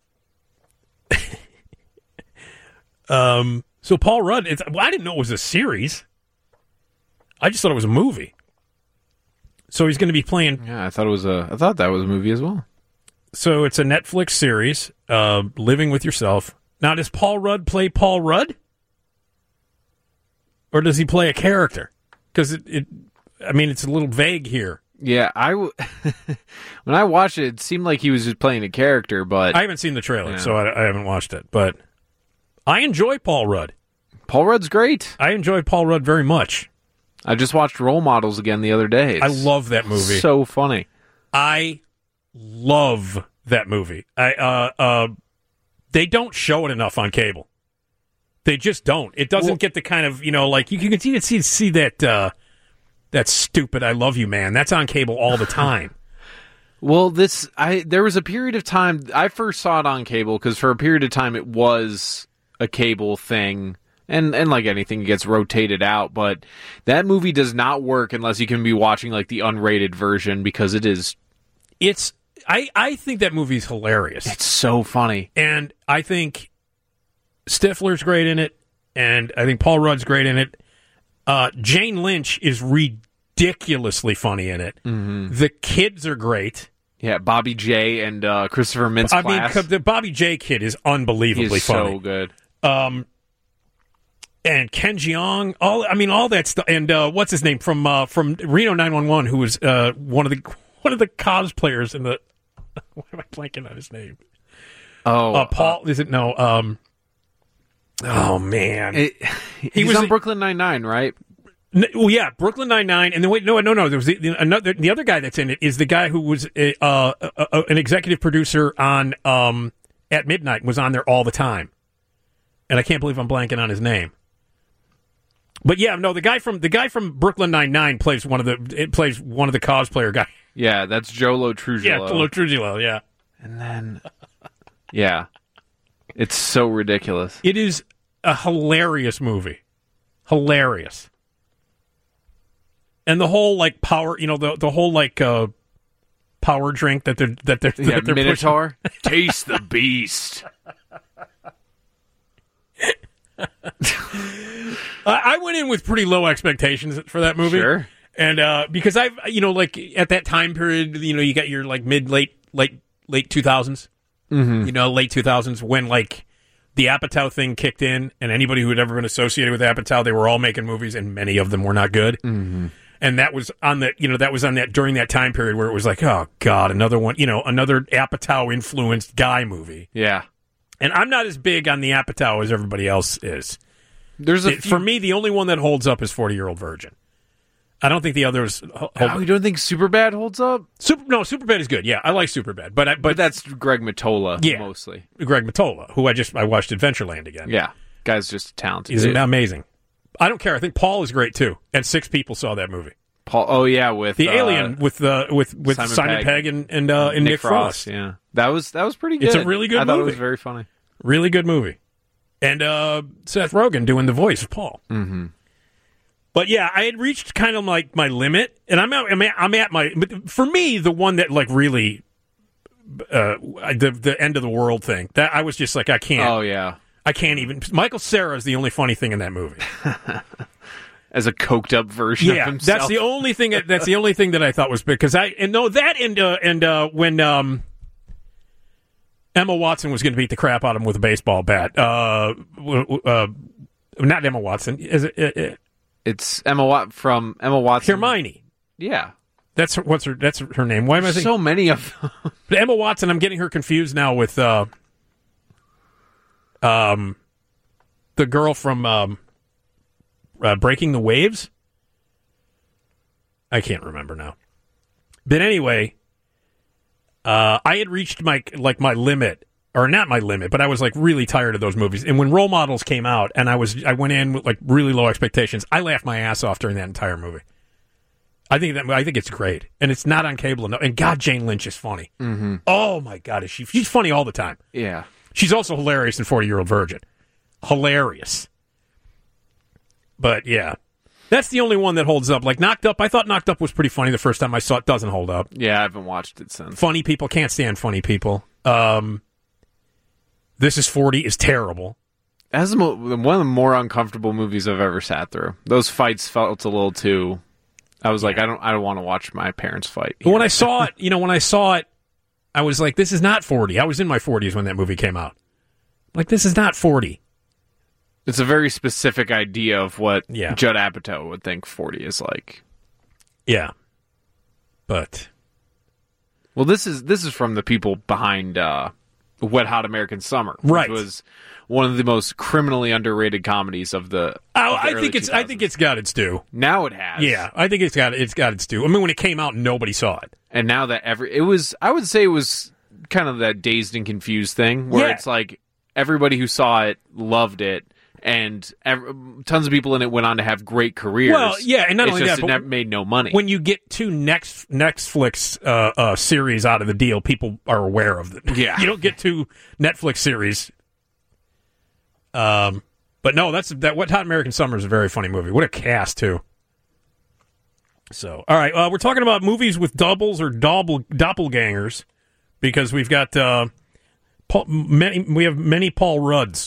um, so Paul Rudd, it's, well, I didn't know it was a series. I just thought it was a movie. So he's going to be playing. Yeah, I thought it was a. I thought that was a movie as well. So it's a Netflix series, uh, Living With Yourself. Now, does Paul Rudd play Paul Rudd, or does he play a character? Because it, it, I mean, it's a little vague here. Yeah, I w- when I watched it, it seemed like he was just playing a character, but I haven't seen the trailer, yeah. so I, I haven't watched it. But I enjoy Paul Rudd. Paul Rudd's great. I enjoy Paul Rudd very much. I just watched Role Models again the other day. It's I love that movie. So funny. I love that movie. I uh, uh, they don't show it enough on cable. They just don't. It doesn't well, get the kind of, you know, like you can see see see that. Uh, That stupid I Love You Man. That's on cable all the time. Well, this I there was a period of time I first saw it on cable because for a period of time it was a cable thing, and and like anything, it gets rotated out. But that movie does not work unless you can be watching like the unrated version because it is. It's I I think that movie's hilarious. It's so funny, and I think Stifler's great in it, and I think Paul Rudd's great in it. Uh, Jane Lynch is ridiculously funny in it. Mm-hmm. The kids are great. Yeah, Bobby J and uh, Christopher Mintz. I mean, the Bobby J kid is unbelievably he is funny. So good. Um, and Ken Jeong, all I mean, all that stuff, and uh, what's his name from uh, from Reno nine one one, who was uh, one of the one of the cosplayers in the. Why am I blanking on his name? Oh, uh, Paul. Uh, is it no? Um, oh man, it, he was on Brooklyn Nine-Nine, right? N- well, yeah, Brooklyn Nine-Nine, and then wait, no, no, no. There was the, the, another. The other guy that's in it is the guy who was a, uh, a, a, an executive producer on um, At Midnight. Was on there all the time, and I can't believe I'm blanking on his name. But yeah, no, the guy from the guy from Brooklyn Nine-Nine plays one of the it plays one of the cosplayer guys. Yeah, that's Joe Lo Trujillo. Yeah, Lo Trujillo. Yeah, and then yeah, it's so ridiculous. It is a hilarious movie, hilarious. And the whole like power, you know, the the whole like uh, power drink that they're that they're, yeah, that they're Minotaur. Taste the beast. I went in with pretty low expectations for that movie, sure, and uh, because I've you know like at that time period, you know, you got your like mid late late late two thousands, mm-hmm. you know, late two thousands when like the Apatow thing kicked in, and anybody who had ever been associated with Apatow, they were all making movies, and many of them were not good. Mm-hmm. And that was on that, you know, that was on that during that time period where it was like, oh God, another one, you know, another Apatow influenced guy movie. Yeah. And I'm not as big on the Apatow as everybody else is. There's a it, few... For me, the only one that holds up is forty Year Old Virgin. I don't think the others. Hold oh, you don't think Superbad holds up? Super, no, Superbad is good. Yeah, I like Superbad, but I, but, but that's Greg Mottola, yeah, mostly. Greg Mottola, who I just I watched Adventureland again. Yeah, guy's just talented. He's dude. amazing. I don't care. I think Paul is great too. And six people saw that movie. Paul, oh yeah, with the uh, Alien with the uh, with with Simon, Simon Pegg, Pegg and and, uh, and Nick, Nick Frost. Frost. Yeah, that was that was pretty good. It's a really good I movie. thought it was very funny. Really good movie. And uh, Seth Rogen doing the voice of Paul. Mm-hmm. But yeah, I had reached kind of like my limit, and I'm at, I'm at, I'm at my. But for me, the one that like really, uh, the the end of the world thing. That I was just like, I can't. Oh yeah, I can't even. Michael Cera is the only funny thing in that movie. As a coked up version yeah, of himself. that's the only thing. That, that's the only thing that I thought was big because I and no that and uh, and uh, when. Um, Emma Watson was going to beat the crap out of him with a baseball bat. Uh, uh, not Emma Watson. Is it? it, it it's Emma Wat from Emma Watson. Hermione. Yeah, that's her, what's her. That's her name. Why am I saying so many of them? But Emma Watson. I'm getting her confused now with uh, um, the girl from um, uh, Breaking the Waves. I can't remember now. But anyway. Uh, I had reached my like my limit, or not my limit, but I was like really tired of those movies. And when Role Models came out, and I was I went in with like really low expectations, I laughed my ass off during that entire movie. I think that I think it's great, and it's not on cable enough. And God, Jane Lynch is funny. Mm-hmm. Oh my God, is she? She's funny all the time. Yeah, she's also hilarious in forty Year Old Virgin. Hilarious. But yeah. That's the only one that holds up. Like Knocked Up, I thought Knocked Up was pretty funny the first time I saw it. Doesn't hold up. Yeah, I haven't watched it since. Funny people, can't stand funny people. Um, This Is forty is terrible. That's one of the more uncomfortable movies I've ever sat through. Those fights felt a little too. I was like, I don't, I don't want to watch my parents fight. But when I saw it, you know, when I saw it, I was like, this is not forty. I was in my forties when that movie came out. Like, this is not forty. It's a very specific idea of what yeah. Judd Apatow would think forty is like. Yeah. But. Well, this is this is from the people behind uh, Wet Hot American Summer, which right. was one of the most criminally underrated comedies of the. Oh, of the I think it's. two thousands. I think it's got its due. Now it has. Yeah, I think it's got it's got its due. I mean, when it came out, nobody saw it, and now that every it was, I would say it was kind of that Dazed and Confused thing, where yeah. it's like everybody who saw it loved it. And every, tons of people in it went on to have great careers. Well, yeah, and not it's only just that, it never made no money. When you get two next Netflix uh, uh, series out of the deal, people are aware of them. Yeah, you don't get two Netflix series. Um, but no, that's that. Wet Hot American Summer is a very funny movie. What a cast too. So, all right, uh, we're talking about movies with doubles or doppel, doppelgangers because we've got uh, Paul, many. We have many Paul Rudds.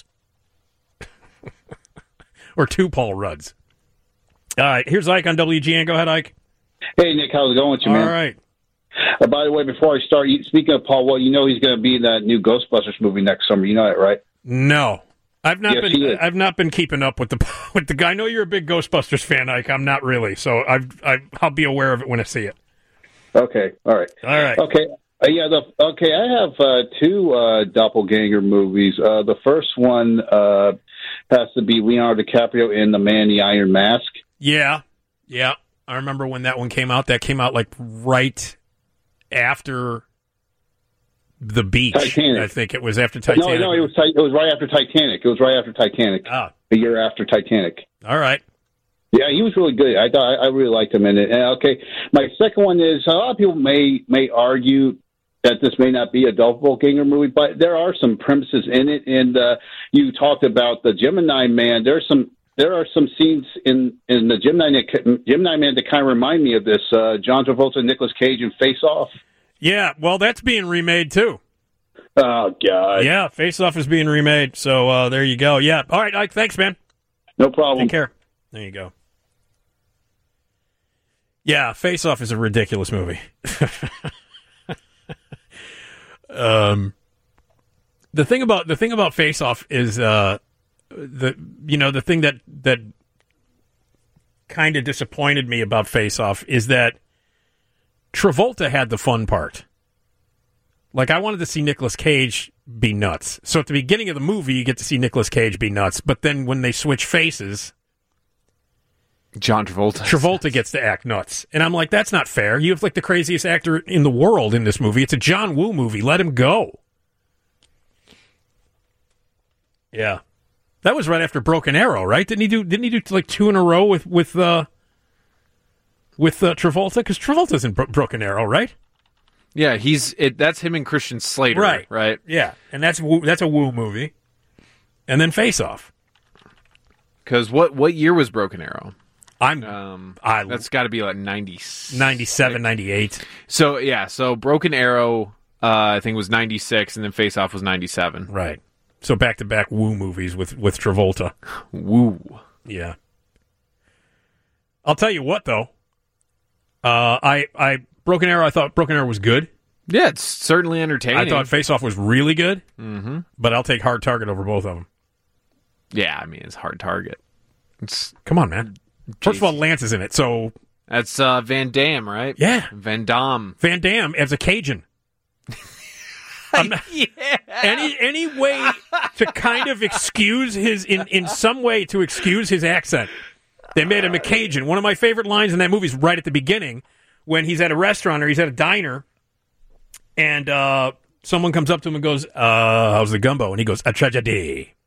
Or two Paul Rudds. All right, here's Ike on W G N. Go ahead, Ike. Hey, Nick, how's it going with you, man? All right. Uh, by the way, before I start, speaking of Paul, well, you know he's going to be in that new Ghostbusters movie next summer. You know that, right? No. I've not Yes, been. he is. I've not been keeping up with the with the guy. I know you're a big Ghostbusters fan, Ike. I'm not really, so I've, I, I'll be aware of it when I see it. Okay, all right. All right. Okay, uh, yeah. The, okay, I have uh, two uh, doppelganger movies. Uh, the first one uh, has to be Leonardo DiCaprio in The Man in the Iron Mask. Yeah, yeah. I remember when that one came out. That came out like right after The Beach. Titanic. I think it was after Titanic. No, no, it was it was right after Titanic. It was right after Titanic. Ah. A year after Titanic. All right. Yeah, he was really good. I thought I really liked him in it. And, okay, my second one is a lot of people may may argue that this may not be a doppelganger movie, but there are some premises in it. And uh, you talked about the Gemini Man. There's some there are some scenes in in the Gemini Gemini Man that kind of remind me of this. Uh, John Travolta, Nicolas Cage, and Face Off. Yeah, well, that's being remade too. Oh God. Yeah, Face Off is being remade. So uh, there you go. Yeah. All right, Ike. Thanks, man. No problem. Take care. There you go. Yeah, Face Off is a ridiculous movie. um, the thing about the thing about Face Off is uh, the you know the thing that that kind of disappointed me about Face Off is that Travolta had the fun part. Like, I wanted to see Nicolas Cage be nuts. So at the beginning of the movie, you get to see Nicolas Cage be nuts. But then when they switch faces, John Travolta. Travolta gets to act nuts. And I'm like, that's not fair. You have, like, the craziest actor in the world in this movie. It's a John Woo movie. Let him go. Yeah. That was right after Broken Arrow, right? Didn't he do, didn't he do like, two in a row with, with, uh, with uh, Travolta? Because Travolta's in Bro- Broken Arrow, right? Yeah, he's it. That's him and Christian Slater, Right, right? Yeah, and that's Woo- that's a Woo movie. And then Face Off. Because what what year was Broken Arrow? I'm um, I, that's got to be like ninety ninety-seven, ninety-eight So yeah, so Broken Arrow, uh, I think was ninety-six, and then Face Off was ninety-seven. Right. So back to back Woo movies with with Travolta. Woo. Yeah. I'll tell you what though. Uh, I I Broken Arrow. I thought Broken Arrow was good. Yeah, it's certainly entertaining. I thought Face Off was really good. Mm-hmm. But I'll take Hard Target over both of them. Yeah, I mean it's Hard Target. It's come on, man. First of all, Lance is in it, so that's uh, Van Damme, right? Yeah, Van Damme. Van Damme as a Cajun. I'm not, yeah. Any any way to kind of excuse his in in some way to excuse his accent. They made him a Cajun. One of my favorite lines in that movie is right at the beginning when he's at a restaurant or he's at a diner, and uh, someone comes up to him and goes, uh, "How's the gumbo?" And he goes, "A tragedy."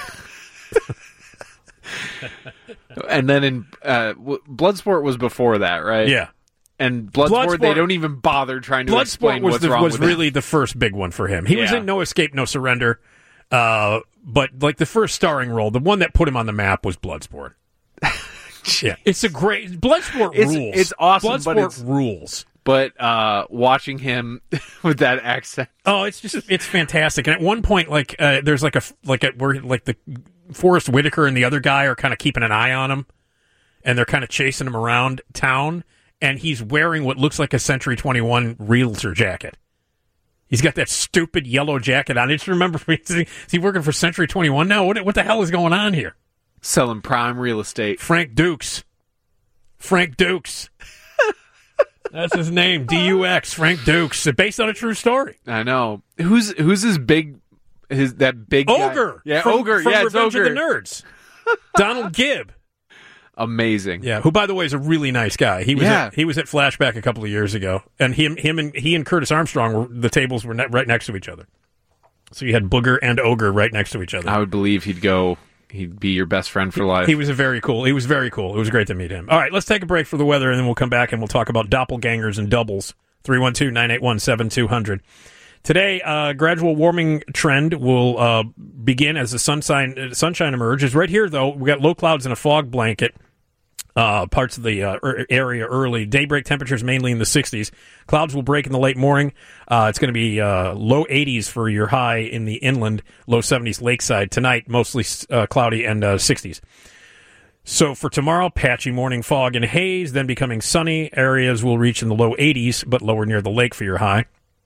And then in uh, Bloodsport was before that, right? Yeah. And Bloodsport, Bloodsport they don't even bother trying to Bloodsport explain was what's the, wrong was with really it. the first big one for him. He was Yeah. in No Escape, No Surrender, uh, but like the first starring role, the one that put him on the map was Bloodsport. Yeah, it's a great Bloodsport It's- rules. it's awesome, Bloodsport but it's- rules. But uh, watching him with that accent, oh, it's just it's fantastic. And at one point, like uh, there's like a like a where like the Forrest Whitaker and the other guy are kind of keeping an eye on him, and they're kind of chasing him around town. And he's wearing what looks like a Century twenty-one realtor jacket. He's got that stupid yellow jacket on. I just remember, is he working for Century twenty-one now? What, what the hell is going on here? selling prime real estate. Frank Dukes. Frank Dukes. That's his name, D U X, Frank Dukes. Based on a true story. I know. Who's who's his big, his that big guy? Ogre. Yeah, from, Ogre. From yeah, it's Revenge Ogre. of the Nerds. Donald Gibb. Amazing. Yeah, who by the way is a really nice guy. He was Yeah. at, he was at Flashback a couple of years ago, and him him and he and Curtis Armstrong were, the tables were ne- right next to each other. So you had Booger and Ogre right next to each other. I would believe he'd go. He'd be your best friend for life. He was a very cool. He was very cool. It was great to meet him. All right, let's take a break for the weather, and then we'll come back and we'll talk about doppelgangers and doubles. three one two, nine eight one, seven two zero zero. Today, uh, gradual warming trend will uh, begin as the sunshine uh, sunshine emerges. Right here, though, we got low clouds and a fog blanket. Uh, parts of the uh, er- area early. Daybreak temperatures mainly in the sixties. Clouds will break in the late morning. Uh, it's going to be uh, low eighties for your high in the inland, low seventies lakeside. Tonight, mostly uh, cloudy and uh, sixties. So for tomorrow, patchy morning fog and haze, then becoming sunny. Areas will reach in the low eighties, but lower near the lake for your high.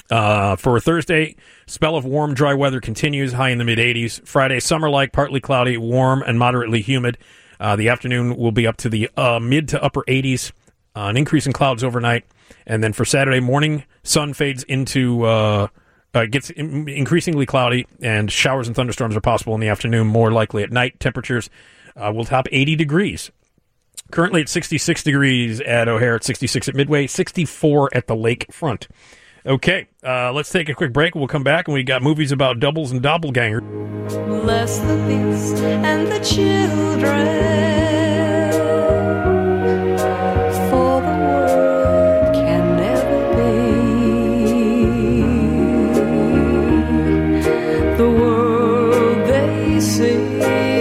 Uh, for Thursday, spell of warm, dry weather continues, high in the mid-eighties. Friday, summer-like, partly cloudy, warm, and moderately humid. Uh, the afternoon will be up to the uh, mid to upper eighties. Uh, an increase in clouds overnight. And then for Saturday morning, sun fades into, uh, uh, gets in- increasingly cloudy, and showers and thunderstorms are possible in the afternoon, more likely at night. Temperatures uh, will top eighty degrees. Currently at sixty-six degrees at O'Hare, at sixty-six at Midway, sixty-four at the lake front. Okay, uh, let's take a quick break. We'll come back, and we got movies about doubles and doppelganger. Bless the beast and the children, for the world can never be the world they see.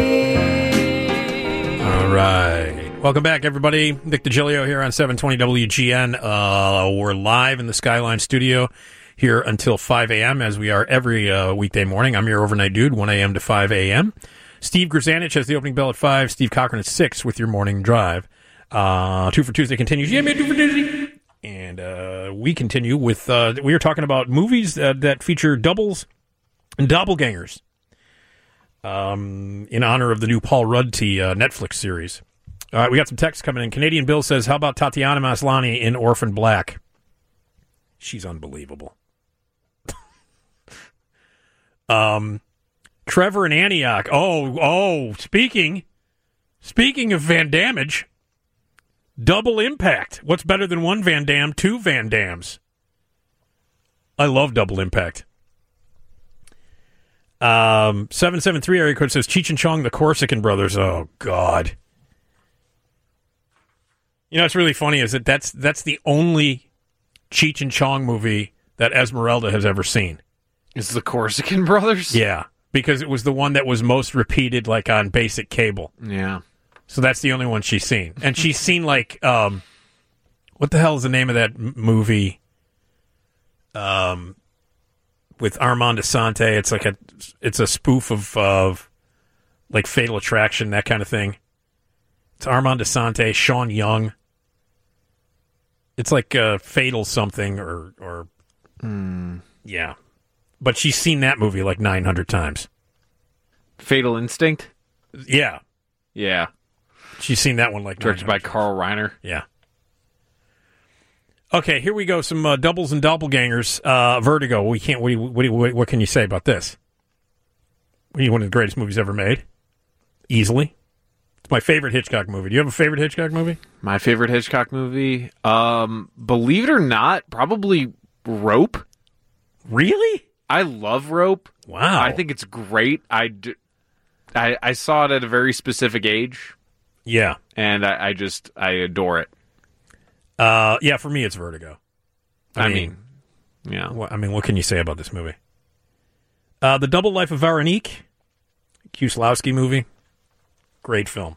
All right. Welcome back, everybody. Nick DiGilio here on seven twenty W G N. Uh, we're live in the Skyline studio here until five a.m., as we are every uh, weekday morning. I'm your overnight dude, one a.m. to five a.m. Steve Grzanich has the opening bell at five. Steve Cochran at six with your morning drive. Uh, Two for Tuesday continues. Yeah, man, Two for Tuesday. And uh, we continue with, uh, we are talking about movies uh, that feature doubles and doppelgangers um, in honor of the new Paul Rudd uh, Netflix series. All right, we got some text coming in. Canadian Bill says, how about Tatiana Maslany in Orphan Black? She's unbelievable. um, Trevor in Antioch. Oh, oh, speaking, speaking of Van Damage, Double Impact. What's better than one Van Damme? Two Van Dammes. I love Double Impact. Um, seven seven three area code says, Cheech and Chong, the Corsican brothers. Oh, God. You know, what's really funny is that that's that's the only Cheech and Chong movie that Esmeralda has ever seen. Is the Corsican Brothers? Yeah, because it was the one that was most repeated, like, on basic cable. Yeah. So that's the only one she's seen. And she's seen, like, um, what the hell is the name of that m- movie um, with Armand Assante? It's like a, it's a spoof of, of, like, Fatal Attraction, that kind of thing. It's Armand Assante, Sean Young. It's like uh, Fatal something or, or mm. yeah. But she's seen that movie like nine hundred times. Fatal Instinct? Yeah. Yeah. She's seen that one like directed by Carl Reiner. Yeah. Okay, here we go. Some uh, doubles and doppelgangers. Uh, Vertigo. We can't. What, do you, what, do you, what can you say about this? One of the greatest movies ever made. Easily. It's my favorite Hitchcock movie. Do you have a favorite Hitchcock movie? My favorite Hitchcock movie? Um, believe it or not, probably Rope. Really? I love Rope. Wow. I think it's great. I, d- I, I saw it at a very specific age. Yeah. And I, I just, I adore it. Uh, yeah, for me, it's Vertigo. I, I mean, mean, yeah. Wh- I mean, what can you say about this movie? Uh, The Double Life of Veronique. Kieslowski movie. Great film.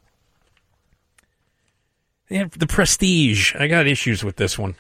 Yeah, The Prestige. I got issues with this one.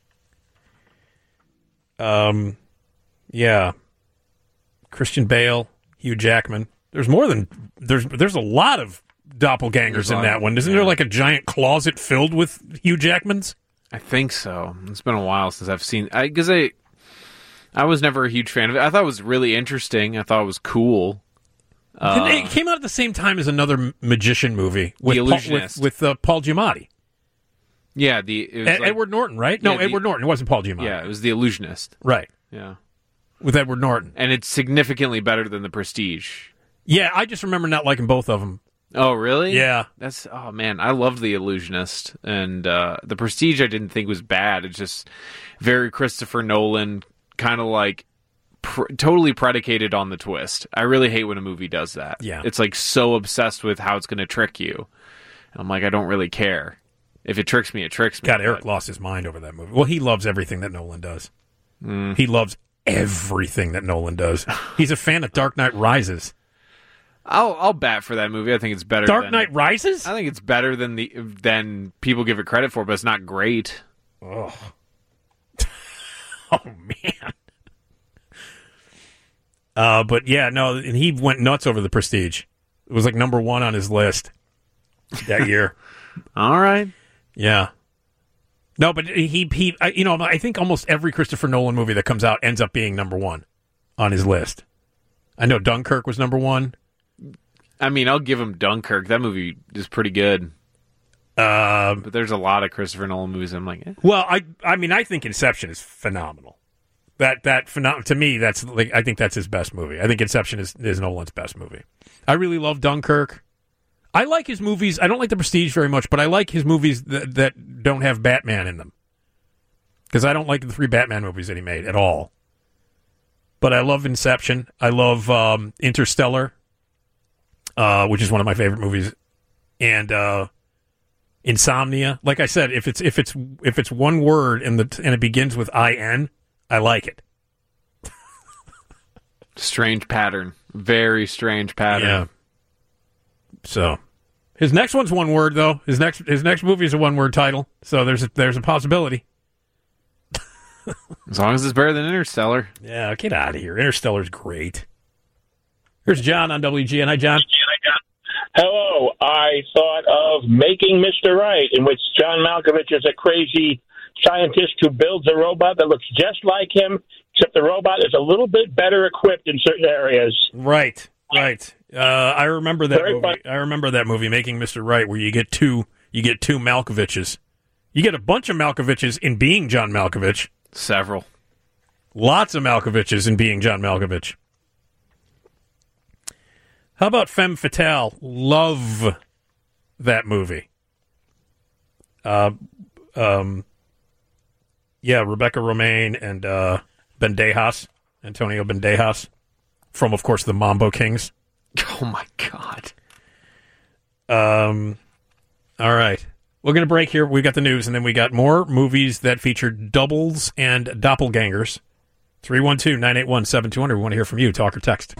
Um, yeah. Christian Bale, Hugh Jackman. There's more than there's. There's a lot of doppelgangers There's in a- that one. Isn't yeah. there like a giant closet filled with Hugh Jackmans? I think so. It's been a while since I've seen. I because I, I was never a huge fan of it. I thought it was really interesting. I thought it was cool. Uh, it came out at the same time as another m- magician movie with The Paul, Illusionist. with, with uh, Paul Giamatti. Yeah, the it was E- like- Edward Norton, right? No, Yeah, the- Edward Norton. It wasn't Paul Giamatti. Yeah, it was The Illusionist. Right. Yeah, with Edward Norton, and it's significantly better than The Prestige. Yeah, I just remember not liking both of them. Oh, really? Yeah. That's oh man, I loved The Illusionist, and uh, The Prestige I didn't think was bad. It's just very Christopher Nolan, kind of like pr- totally predicated on the twist. I really hate when a movie does that. Yeah. It's like so obsessed with how it's going to trick you. I'm like, I don't really care. If it tricks me, it tricks me. God, Eric but- lost his mind over that movie. Well, he loves everything that Nolan does. Mm. He loves everything that Nolan does. He's a fan of Dark Knight Rises. I'll I'll bat for that movie. I think it's better. Dark than, Knight Rises? I think it's better than the than people give it credit for, but it's not great. Oh, oh man. Uh, but yeah, no, and he went nuts over The Prestige. It was like number one on his list that year. All right. Yeah. No, but he he I, you know, I think almost every Christopher Nolan movie that comes out ends up being number one on his list. I know Dunkirk was number one. I mean, I'll give him Dunkirk. That movie is pretty good. Um, but there's a lot of Christopher Nolan movies I'm like, eh. Well, I I mean, I think Inception is phenomenal. That that phenom- to me, that's like I think that's his best movie. I think Inception is, is Nolan's best movie. I really love Dunkirk. I like his movies. I don't like The Prestige very much, but I like his movies that, that don't have Batman in them. Because I don't like the three Batman movies that he made at all. But I love Inception. I love um, Interstellar, uh, which is one of my favorite movies, and uh, Insomnia. Like I said, if it's if it's if it's one word and the and it begins with I N, I like it. Strange pattern, very strange pattern. Yeah. So, his next one's one word though. His next his next movie is a one word title. So there's a, there's a possibility. As long as it's better than Interstellar. Yeah, get out of here. Interstellar's great. Here's John on W G N. Hi, John. Hello. I thought of Making Mister Right, in which John Malkovich is a crazy scientist who builds a robot that looks just like him, except the robot is a little bit better equipped in certain areas. Right, right. Uh, I remember that Very movie. fun. I remember that movie, Making Mister Right, where you get two you get two Malkoviches. You get a bunch of Malkoviches in being John Malkovich. Several. Lots of Malkoviches in being John Malkovich. How about Femme Fatale? Love that movie. Uh, um, yeah, Rebecca Romaine and uh, Bandejas, Antonio Bandejas, from, of course, the Mambo Kings. Oh, my God. Um, all right. We're going to break here. We got the news, and then we got more movies that feature doubles and doppelgangers. three one two, nine eight one, seven two zero zero. We want to hear from you. Talk or text.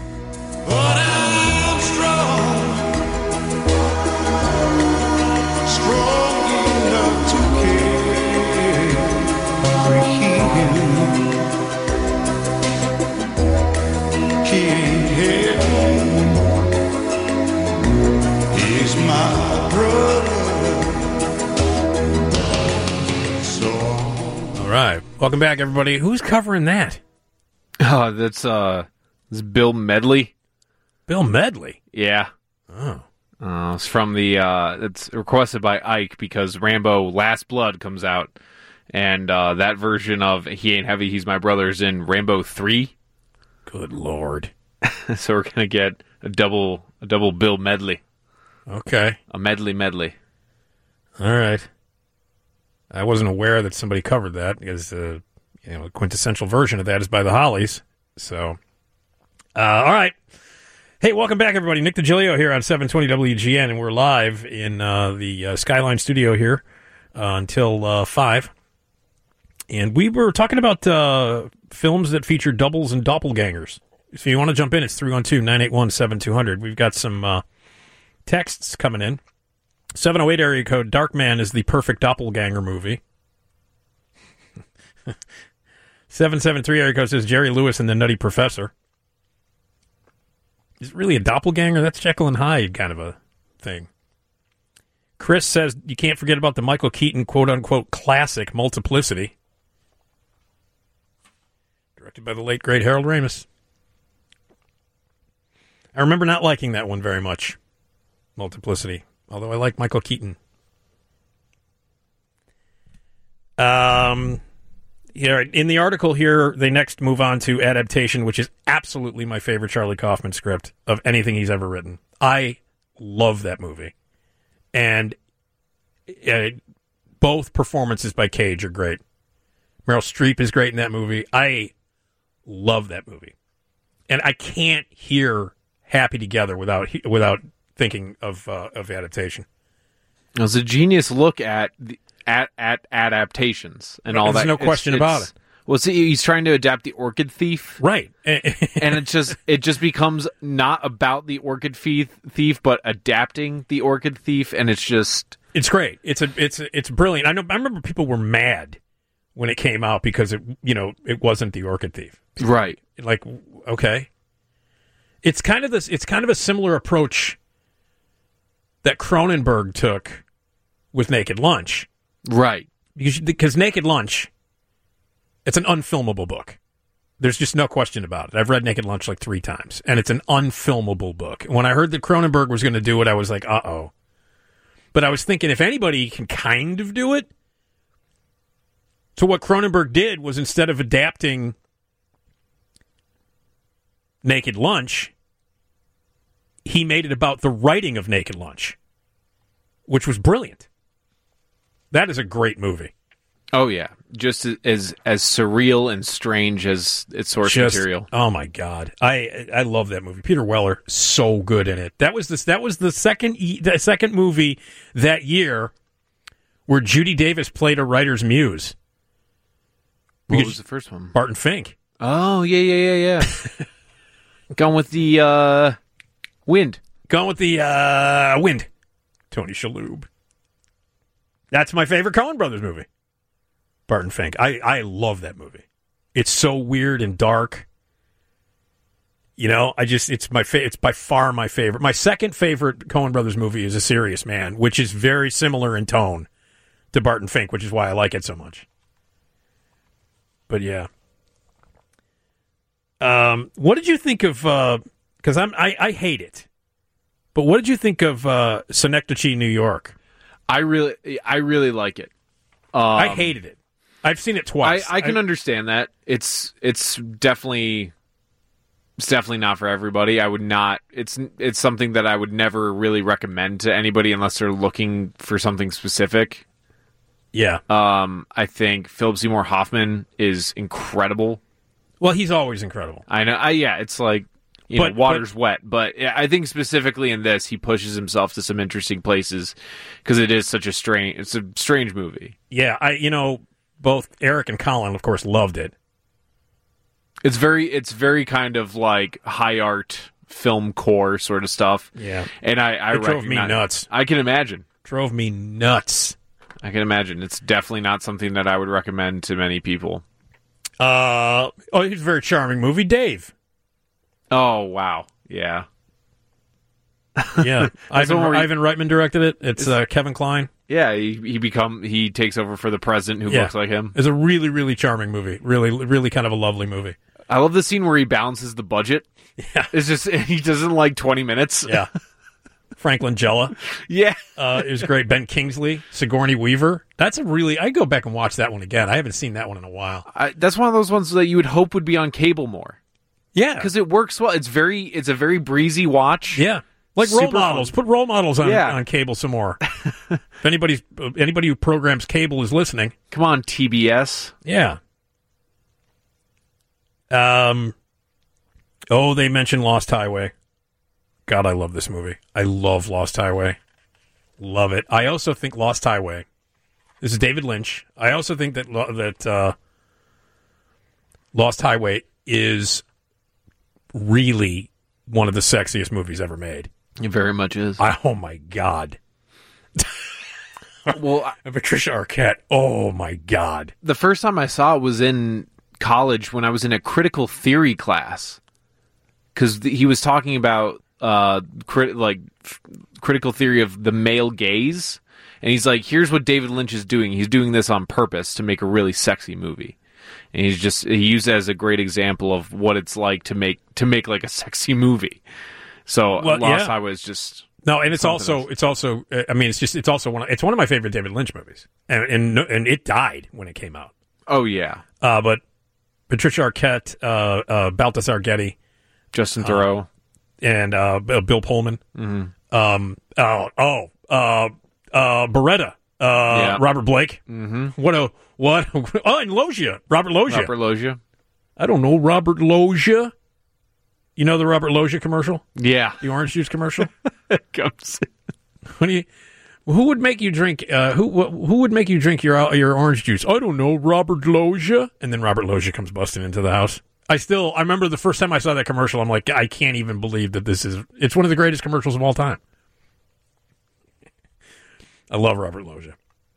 All right. Welcome back, everybody. Who's covering that? Oh, that's uh, this Bill Medley. Bill Medley? Yeah. Oh. Uh, it's from the, uh, it's requested by Ike because Rambo Last Blood comes out, and uh, that version of He Ain't Heavy, He's My Brother is in Rambo three. Good Lord. So we're going to get a double, a double Bill Medley. Okay. A medley medley. All right. I wasn't aware that somebody covered that because, uh, you know, the quintessential version of that is by the Hollies. So, uh, all right. Hey, welcome back, everybody. Nick DiGilio here on seven twenty W G N, and we're live in uh, the uh, Skyline studio here uh, until uh, five. And we were talking about uh, films that feature doubles and doppelgangers. If you want to jump in, it's three one two, nine eight one, seven two zero zero. We've got some uh, texts coming in. seven oh eight area code, Darkman is the perfect doppelganger movie. seven seven three area code says Jerry Lewis and the Nutty Professor. Is it really a doppelganger? That's Jekyll and Hyde kind of a thing. Chris says you can't forget about the Michael Keaton quote-unquote classic Multiplicity. Directed by the late, great Harold Ramis. I remember not liking that one very much, Multiplicity. Although I like Michael Keaton. Um, here in the article here, they next move on to Adaptation, which is absolutely my favorite Charlie Kaufman script of anything he's ever written. I love that movie, and uh, both performances by Cage are great. Meryl Streep is great in that movie. I love that movie, and I can't hear Happy Together without without. thinking of uh, of Adaptation. It was a genius look at the, at at adaptations and all There's that. no question it's, about it's, it. Well, see, he's trying to adapt the Orchid Thief, right? And it just it just becomes not about the Orchid Thief, thief, but adapting the Orchid Thief, and it's just it's great. It's a it's a, it's brilliant. I know. I remember people were mad when it came out because it you know it wasn't the Orchid Thief, right? Like, okay, it's kind of this. It's kind of a similar approach that Cronenberg took with Naked Lunch. Right. because because Naked Lunch, it's an unfilmable book. There's just no question about it. I've read Naked Lunch like three times, and it's an unfilmable book. When I heard that Cronenberg was going to do it, I was like, uh-oh. But I was thinking, if anybody can kind of do it, so what Cronenberg did was instead of adapting Naked Lunch, he made it about the writing of Naked Lunch, which was brilliant. That is a great movie. Oh, yeah. Just as as surreal and strange as its source Just, material. Oh, my God. I I love that movie. Peter Weller, so good in it. That was this. That was the second the second movie that year where Judy Davis played a writer's muse. What Because was the first one? Barton Fink. Oh, yeah, yeah, yeah, yeah. Gone with the uh, wind. Gone with the uh, wind. Tony Shalhoub. That's my favorite Coen Brothers movie. Barton Fink. I, I love that movie. It's so weird and dark. You know, I just it's my fa- it's by far my favorite. My second favorite Coen Brothers movie is A Serious Man, which is very similar in tone to Barton Fink, which is why I like it so much. But yeah. Um, what did you think of? Because I'm I, I hate it, but what did you think of uh, Synecdoche, New York? I really I really like it. Um, I hated it. I've seen it twice. I, I can I, understand that. It's it's definitely it's definitely not for everybody. I would not. It's it's something that I would never really recommend to anybody unless they're looking for something specific. Yeah. Um, I think Philip Seymour Hoffman is incredible. Well, he's always incredible. I know. I, yeah, it's like you but, know, water's but, wet, but yeah, I think specifically in this, he pushes himself to some interesting places because it is such a strange. It's a strange movie. Yeah, I you know. Both Eric and Colin, of course, loved it. It's very, it's very kind of like high art film core sort of stuff. Yeah, and I, I it drove me nuts. I can imagine. Drove me nuts. I can imagine. It's definitely not something that I would recommend to many people. Uh oh, it's a very charming movie, Dave. Oh wow, yeah, yeah. Ivan, he, Ivan Reitman directed it. It's uh, Kevin Kline. Yeah, he he become he takes over for the president who yeah. looks like him. It's a really really charming movie. Really really kind of a lovely movie. I love the scene where he balances the budget. Yeah, it's just he doesn't like twenty minutes. Yeah. Franklin Jella. Yeah, uh, it was great. Ben Kingsley, Sigourney Weaver. That's a really. I go back and watch that one again. I haven't seen that one in a while. I, that's one of those ones that you would hope would be on cable more. Yeah, because it works well. It's very. It's a very breezy watch. Yeah. Like Super role models, fun. Put role models on yeah. on cable some more. If anybody's anybody who programs cable is listening, come on, T B S. Yeah. Um. Oh, they mentioned Lost Highway. God, I love this movie. I love Lost Highway. Love it. I also think Lost Highway. This is David Lynch. I also think that that uh, Lost Highway is really one of the sexiest movies ever made. It very much is. I, oh, my God. Well, I, Patricia Arquette. Oh, my God. The first time I saw it was in college when I was in a critical theory class. Because th- he was talking about uh, crit- like f- critical theory of the male gaze. And he's like, here's what David Lynch is doing. He's doing this on purpose to make a really sexy movie. And he's just he used it as a great example of what it's like to make to make like a sexy movie. So well, Lost yeah. Highway is just no, and it's also else. it's also I mean it's just it's also one of, it's one of my favorite David Lynch movies, and and and it died when it came out. Oh yeah, uh, but Patricia Arquette, uh, uh, Balthazar Getty, Justin Theroux, uh, and uh, Bill Pullman. Mm-hmm. Um, oh oh uh, uh, Beretta, uh, yeah. Robert Blake. Mm-hmm. What a what? Oh, and Loggia, Robert Loggia. Robert Loggia. I don't know Robert Loggia. You know the Robert Loggia commercial? Yeah, the orange juice commercial. Comes. What do you? Who would make you drink? Uh, who who would make you drink your your orange juice? I don't know, Robert Loggia. And then Robert Loggia comes busting into the house. I still I remember the first time I saw that commercial. I'm like, I can't even believe that this is. It's one of the greatest commercials of all time. I love Robert Loggia.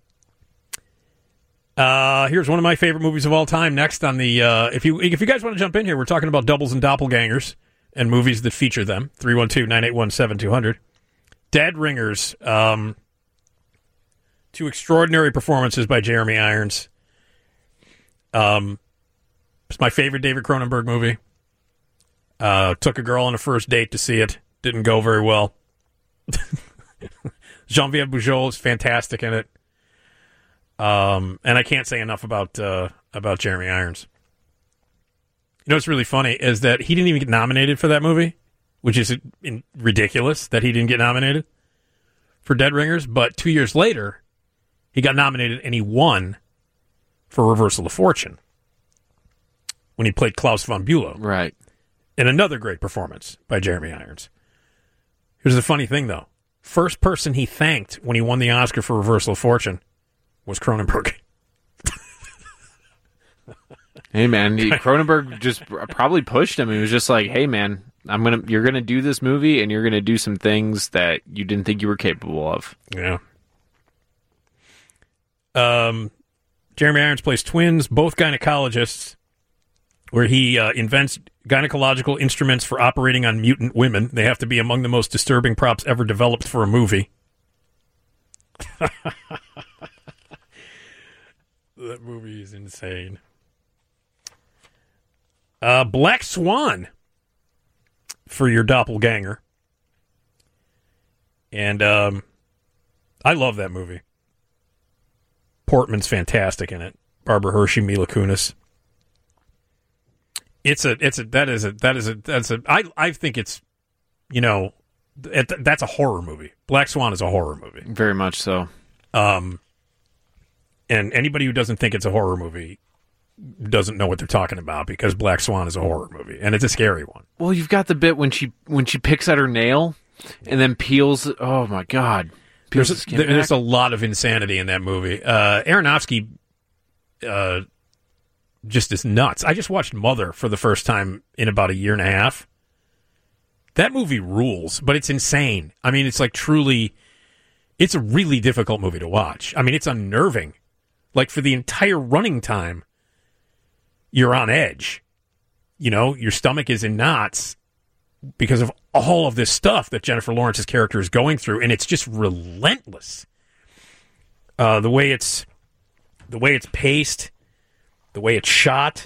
Uh, here's one of my favorite movies of all time. Next on the, uh, if you if you guys want to jump in here, we're talking about doubles and doppelgangers and movies that feature them. three one two, nine eight one, seven two zero zero. Dead Ringers. Um, Two extraordinary performances by Jeremy Irons. Um, it's my favorite David Cronenberg movie. Uh, took a girl on a first date to see it. Didn't go very well. Geneviève Bujold is fantastic in it. Um, and I can't say enough about uh, about Jeremy Irons. You know what's really funny is that he didn't even get nominated for that movie, which is in, ridiculous that he didn't get nominated for Dead Ringers. But two years later, he got nominated and he won for Reversal of Fortune when he played Klaus von Bülow. Right. And another great performance by Jeremy Irons. Here's the funny thing, though. First person he thanked when he won the Oscar for Reversal of Fortune was Cronenberg. Hey, man, he, Cronenberg just probably pushed him. He was just like, hey, man, I'm gonna, you're going to do this movie, and you're going to do some things that you didn't think you were capable of. Yeah. Um, Jeremy Irons plays twins, both gynecologists, where he uh, invents gynecological instruments for operating on mutant women. They have to be among the most disturbing props ever developed for a movie. That movie is insane. Uh, Black Swan for your doppelganger. And um, I love that movie. Portman's fantastic in it. Barbara Hershey, Mila Kunis. It's a, it's a, that is a, that is a, that's a, I, I think it's, you know, it, that's a horror movie. Black Swan is a horror movie. Very much so. Um, and anybody who doesn't think it's a horror movie doesn't know what they're talking about, because Black Swan is a horror movie, and it's a scary one. Well, you've got the bit when she when she picks at her nail and then peels. Oh my God! Peels There's the a, skin there's back. a lot of insanity in that movie. Uh, Aronofsky, uh, just is nuts. I just watched Mother for the first time in about a year and a half. That movie rules, but it's insane. I mean, it's like truly, it's a really difficult movie to watch. I mean, it's unnerving. Like, for the entire running time, you're on edge. You know, your stomach is in knots because of all of this stuff that Jennifer Lawrence's character is going through, and it's just relentless. Uh, the way it's, the way it's paced, the way it's shot.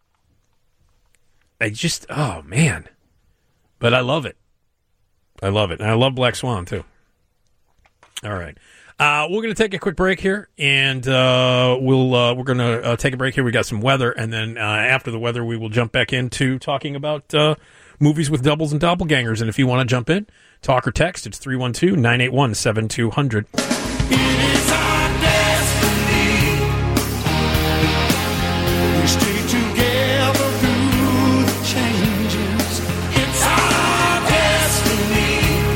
I just, oh man, but I love it. I love it, and I love Black Swan too. All right. Uh, we're going to take a quick break here, and uh, we'll uh, we're going to uh, take a break here. We got some weather, and then uh, after the weather, we will jump back into talking about uh, movies with doubles and doppelgangers. And if you want to jump in, talk or text, it's three one two, nine eight one, seven two zero zero. It is our destiny. We stay together through the changes. It's our destiny.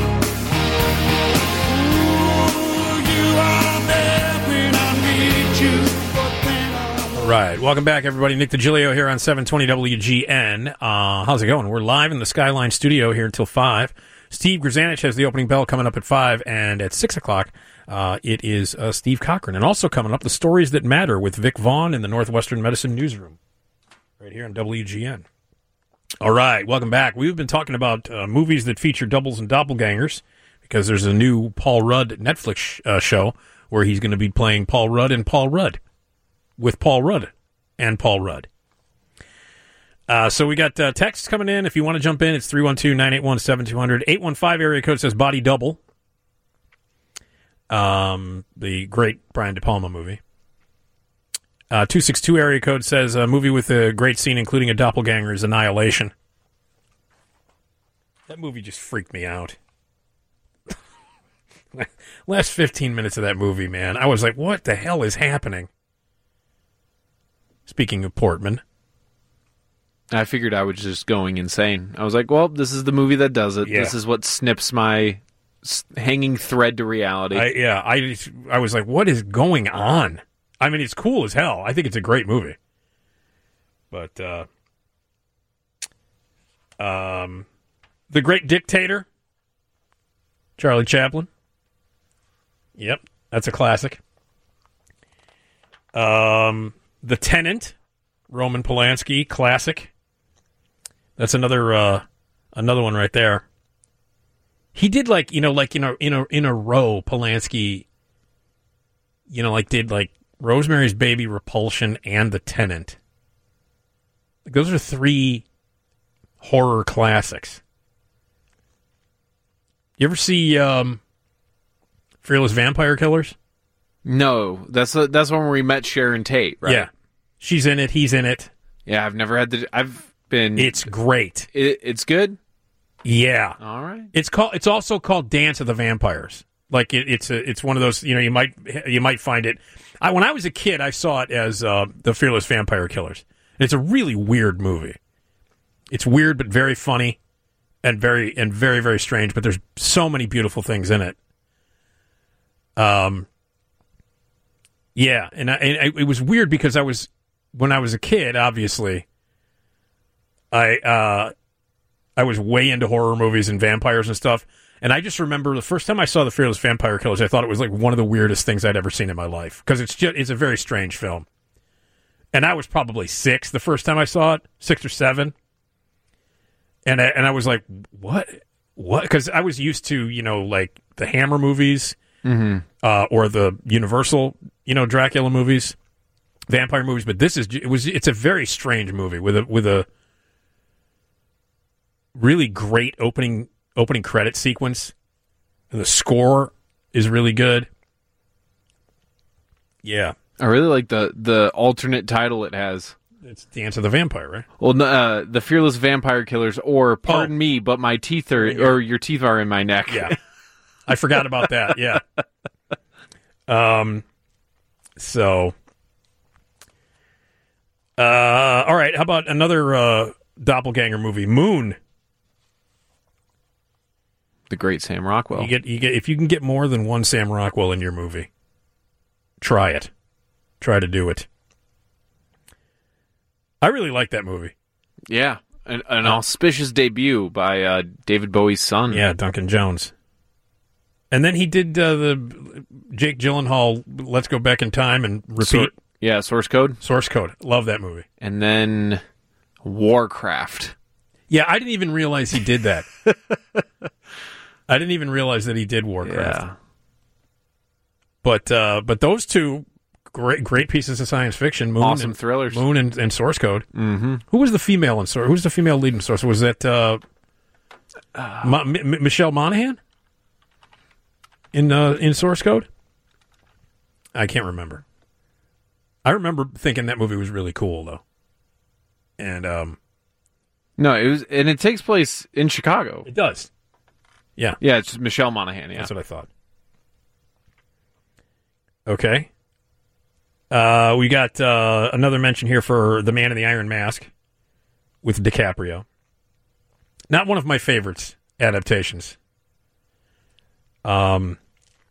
All right. Welcome back, everybody. Nick DiGilio here on seven twenty W G N. Uh, how's it going? We're live in the Skyline studio here until five. Steve Grzanich has the opening bell coming up at five, and at six o'clock, uh, it is uh, Steve Cochran. And also coming up, The Stories That Matter with Vic Vaughn in the Northwestern Medicine Newsroom right here on W G N. All right. Welcome back. We've been talking about uh, movies that feature doubles and doppelgangers because there's a new Paul Rudd Netflix uh, show where he's going to be playing Paul Rudd and Paul Rudd. With Paul Rudd and Paul Rudd. Uh, so we got uh, texts coming in. If you want to jump in, it's three one two, nine eight one, seven two zero zero. eight one five area code says Body Double. Um, the great Brian De Palma movie. Uh, two six two area code says a movie with a great scene including a doppelganger is Annihilation. That movie just freaked me out. Last fifteen minutes of that movie, man. I was like, what the hell is happening? Speaking of Portman. I figured I was just going insane. I was like, well, this is the movie that does it. Yeah. This is what snips my s- hanging thread to reality. I, yeah, I, I was like, what is going on? I mean, it's cool as hell. I think it's a great movie. But, uh, um, The Great Dictator, Charlie Chaplin. Yep, that's a classic. Um... The Tenant, Roman Polanski, classic. That's another uh, another one right there. He did like you know like in a in a in a row. Polanski you know, like did like Rosemary's Baby, Repulsion, and The Tenant. Like, those are three horror classics. You ever see um, Fearless Vampire Killers? No, that's a, that's one where we met Sharon Tate, right? Yeah, she's in it. He's in it. Yeah, I've never had the. I've been. It's great. It, it's good. Yeah. All right. It's called. It's also called Dance of the Vampires. Like it, it's a. It's one of those. You know, you might you might find it. I, when I was a kid, I saw it as uh, the Fearless Vampire Killers. It's a really weird movie. It's weird but very funny, and very and very very strange. But there's so many beautiful things in it. Um. Yeah, and, I, and I, it was weird because I was when I was a kid. Obviously, I uh, I was way into horror movies and vampires and stuff. And I just remember the first time I saw the Fearless Vampire Killers, I thought it was like one of the weirdest things I'd ever seen in my life because it's just it's a very strange film. And I was probably six the first time I saw it, six or seven. And I, and I was like, what? What? Because I was used to, you know, like the Hammer movies mm-hmm. uh, or the Universal, you know, Dracula movies, vampire movies. But this is it was it's a very strange movie with a with a really great opening opening credit sequence, and the score is really good. Yeah. I really like the, the alternate title it has. It's Dance of the Vampire, right? Well, uh, the Fearless Vampire Killers, or pardon oh. me, but my teeth are, yeah. or your teeth are in my neck. Yeah, I forgot about that. Yeah. Um. So. Uh. All right. How about another uh, doppelganger movie, Moon? The great Sam Rockwell. You get you get if you can get more than one Sam Rockwell in your movie, try it. Try to do it. I really like that movie. Yeah, an, an uh, auspicious debut by uh, David Bowie's son. Yeah, Duncan Jones. And then he did uh, the Jake Gyllenhaal Let's Go Back in Time and Repeat. Sor- yeah, Source Code. Source Code. Love that movie. And then Warcraft. Yeah, I didn't even realize he did that. I didn't even realize that he did Warcraft. Yeah. But uh, but those two great great pieces of science fiction, Moon awesome and, thrillers, Moon and, and Source Code. Mm-hmm. Who was the female in Source? Who's the female lead in Source? Was that uh, uh, Ma- M- Michelle Monaghan in uh, in Source Code? I can't remember. I remember thinking that movie was really cool though, and um, no, it was, and it takes place in Chicago. It does. Yeah, yeah, it's Michelle Monaghan. Yeah, that's what I thought. Okay. Uh, we got uh, another mention here for The Man in the Iron Mask with DiCaprio. Not one of my favorites adaptations. Um,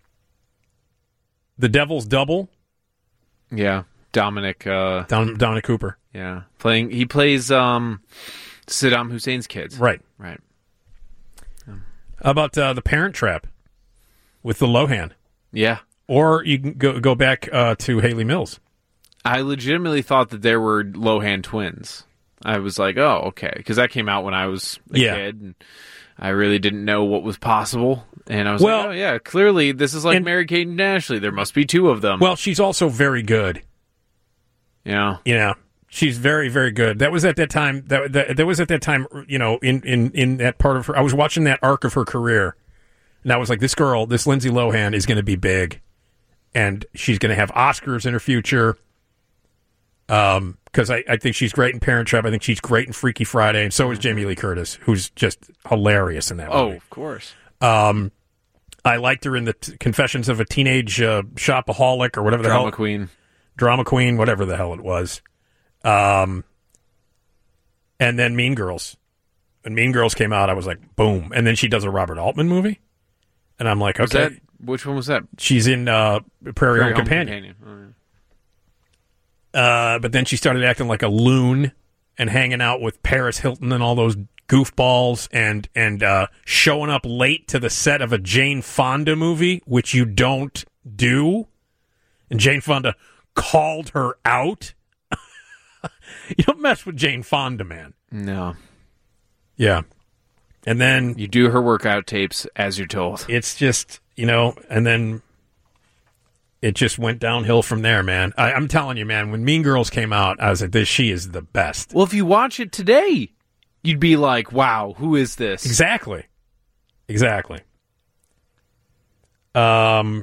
The Devil's Double. Yeah, Dominic. Uh, Dom- Dominic Cooper. Yeah, playing. He plays um, Saddam Hussein's kids. Right. Right. How about uh, The Parent Trap with the Lohan? Yeah. Or you can go go back uh, to Haley Mills. I legitimately thought that there were Lohan twins. I was like, oh, okay. Because that came out when I was a yeah. kid, and I really didn't know what was possible. And I was well, like, oh, yeah, clearly this is like and, Mary-Kate and Ashley. There must be two of them. Well, she's also very good. Yeah. You know, she's very, very good. That was at that time, that, that, that was at that time, you know, in, in, in that part of her, I was watching that arc of her career, and I was like, this girl, this Lindsay Lohan is going to be big. And she's going to have Oscars in her future. Um, because I, I think she's great in Parent Trap. I think she's great in Freaky Friday, and so is Jamie Lee Curtis, who's just hilarious in that movie. Oh, of course. Um, I liked her in the t- Confessions of a Teenage uh, Shopaholic or whatever the Drama hell. Queen. Drama Queen, whatever the hell it was. Um, and then Mean Girls. When Mean Girls came out, I was like, boom. And then she does a Robert Altman movie, and I'm like, okay. Was that, which one was that? She's in uh, Prairie, Prairie Home, Home Companion. Companion. Oh, yeah. uh, but then she started acting like a loon and hanging out with Paris Hilton and all those goofballs and and uh, showing up late to the set of a Jane Fonda movie, which you don't do. And Jane Fonda called her out. You don't mess with Jane Fonda, man. No. Yeah. And then you do her workout tapes as you're told. It's just, you know, and then it just went downhill from there, man. I, I'm telling you, man, when Mean Girls came out, I was like, this, she is the best. Well, if you watch it today, you'd be like, wow, who is this? Exactly. Exactly. Um,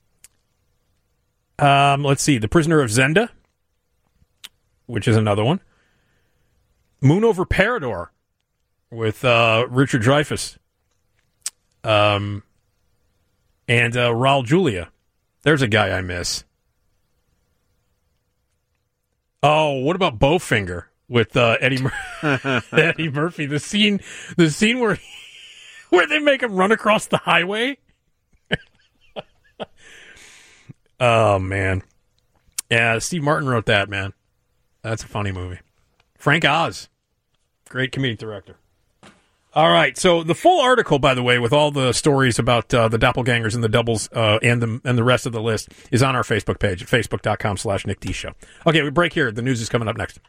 um, let's see. The Prisoner of Zenda, which is another one. Moon Over Parador with uh, Richard Dreyfuss. Um, and uh, Raul Julia. There's a guy I miss. Oh, what about Bowfinger with uh, Eddie Mur- Eddie Murphy? The scene, the scene where where they make him run across the highway. Oh man, yeah. Steve Martin wrote that, man. That's a funny movie. Frank Oz, great comedic director. All right, so the full article, by the way, with all the stories about uh, the doppelgangers and the doubles uh, and the and the rest of the list is on our Facebook page at facebook.com slash Nick D Show. Okay, we break here. The news is coming up next.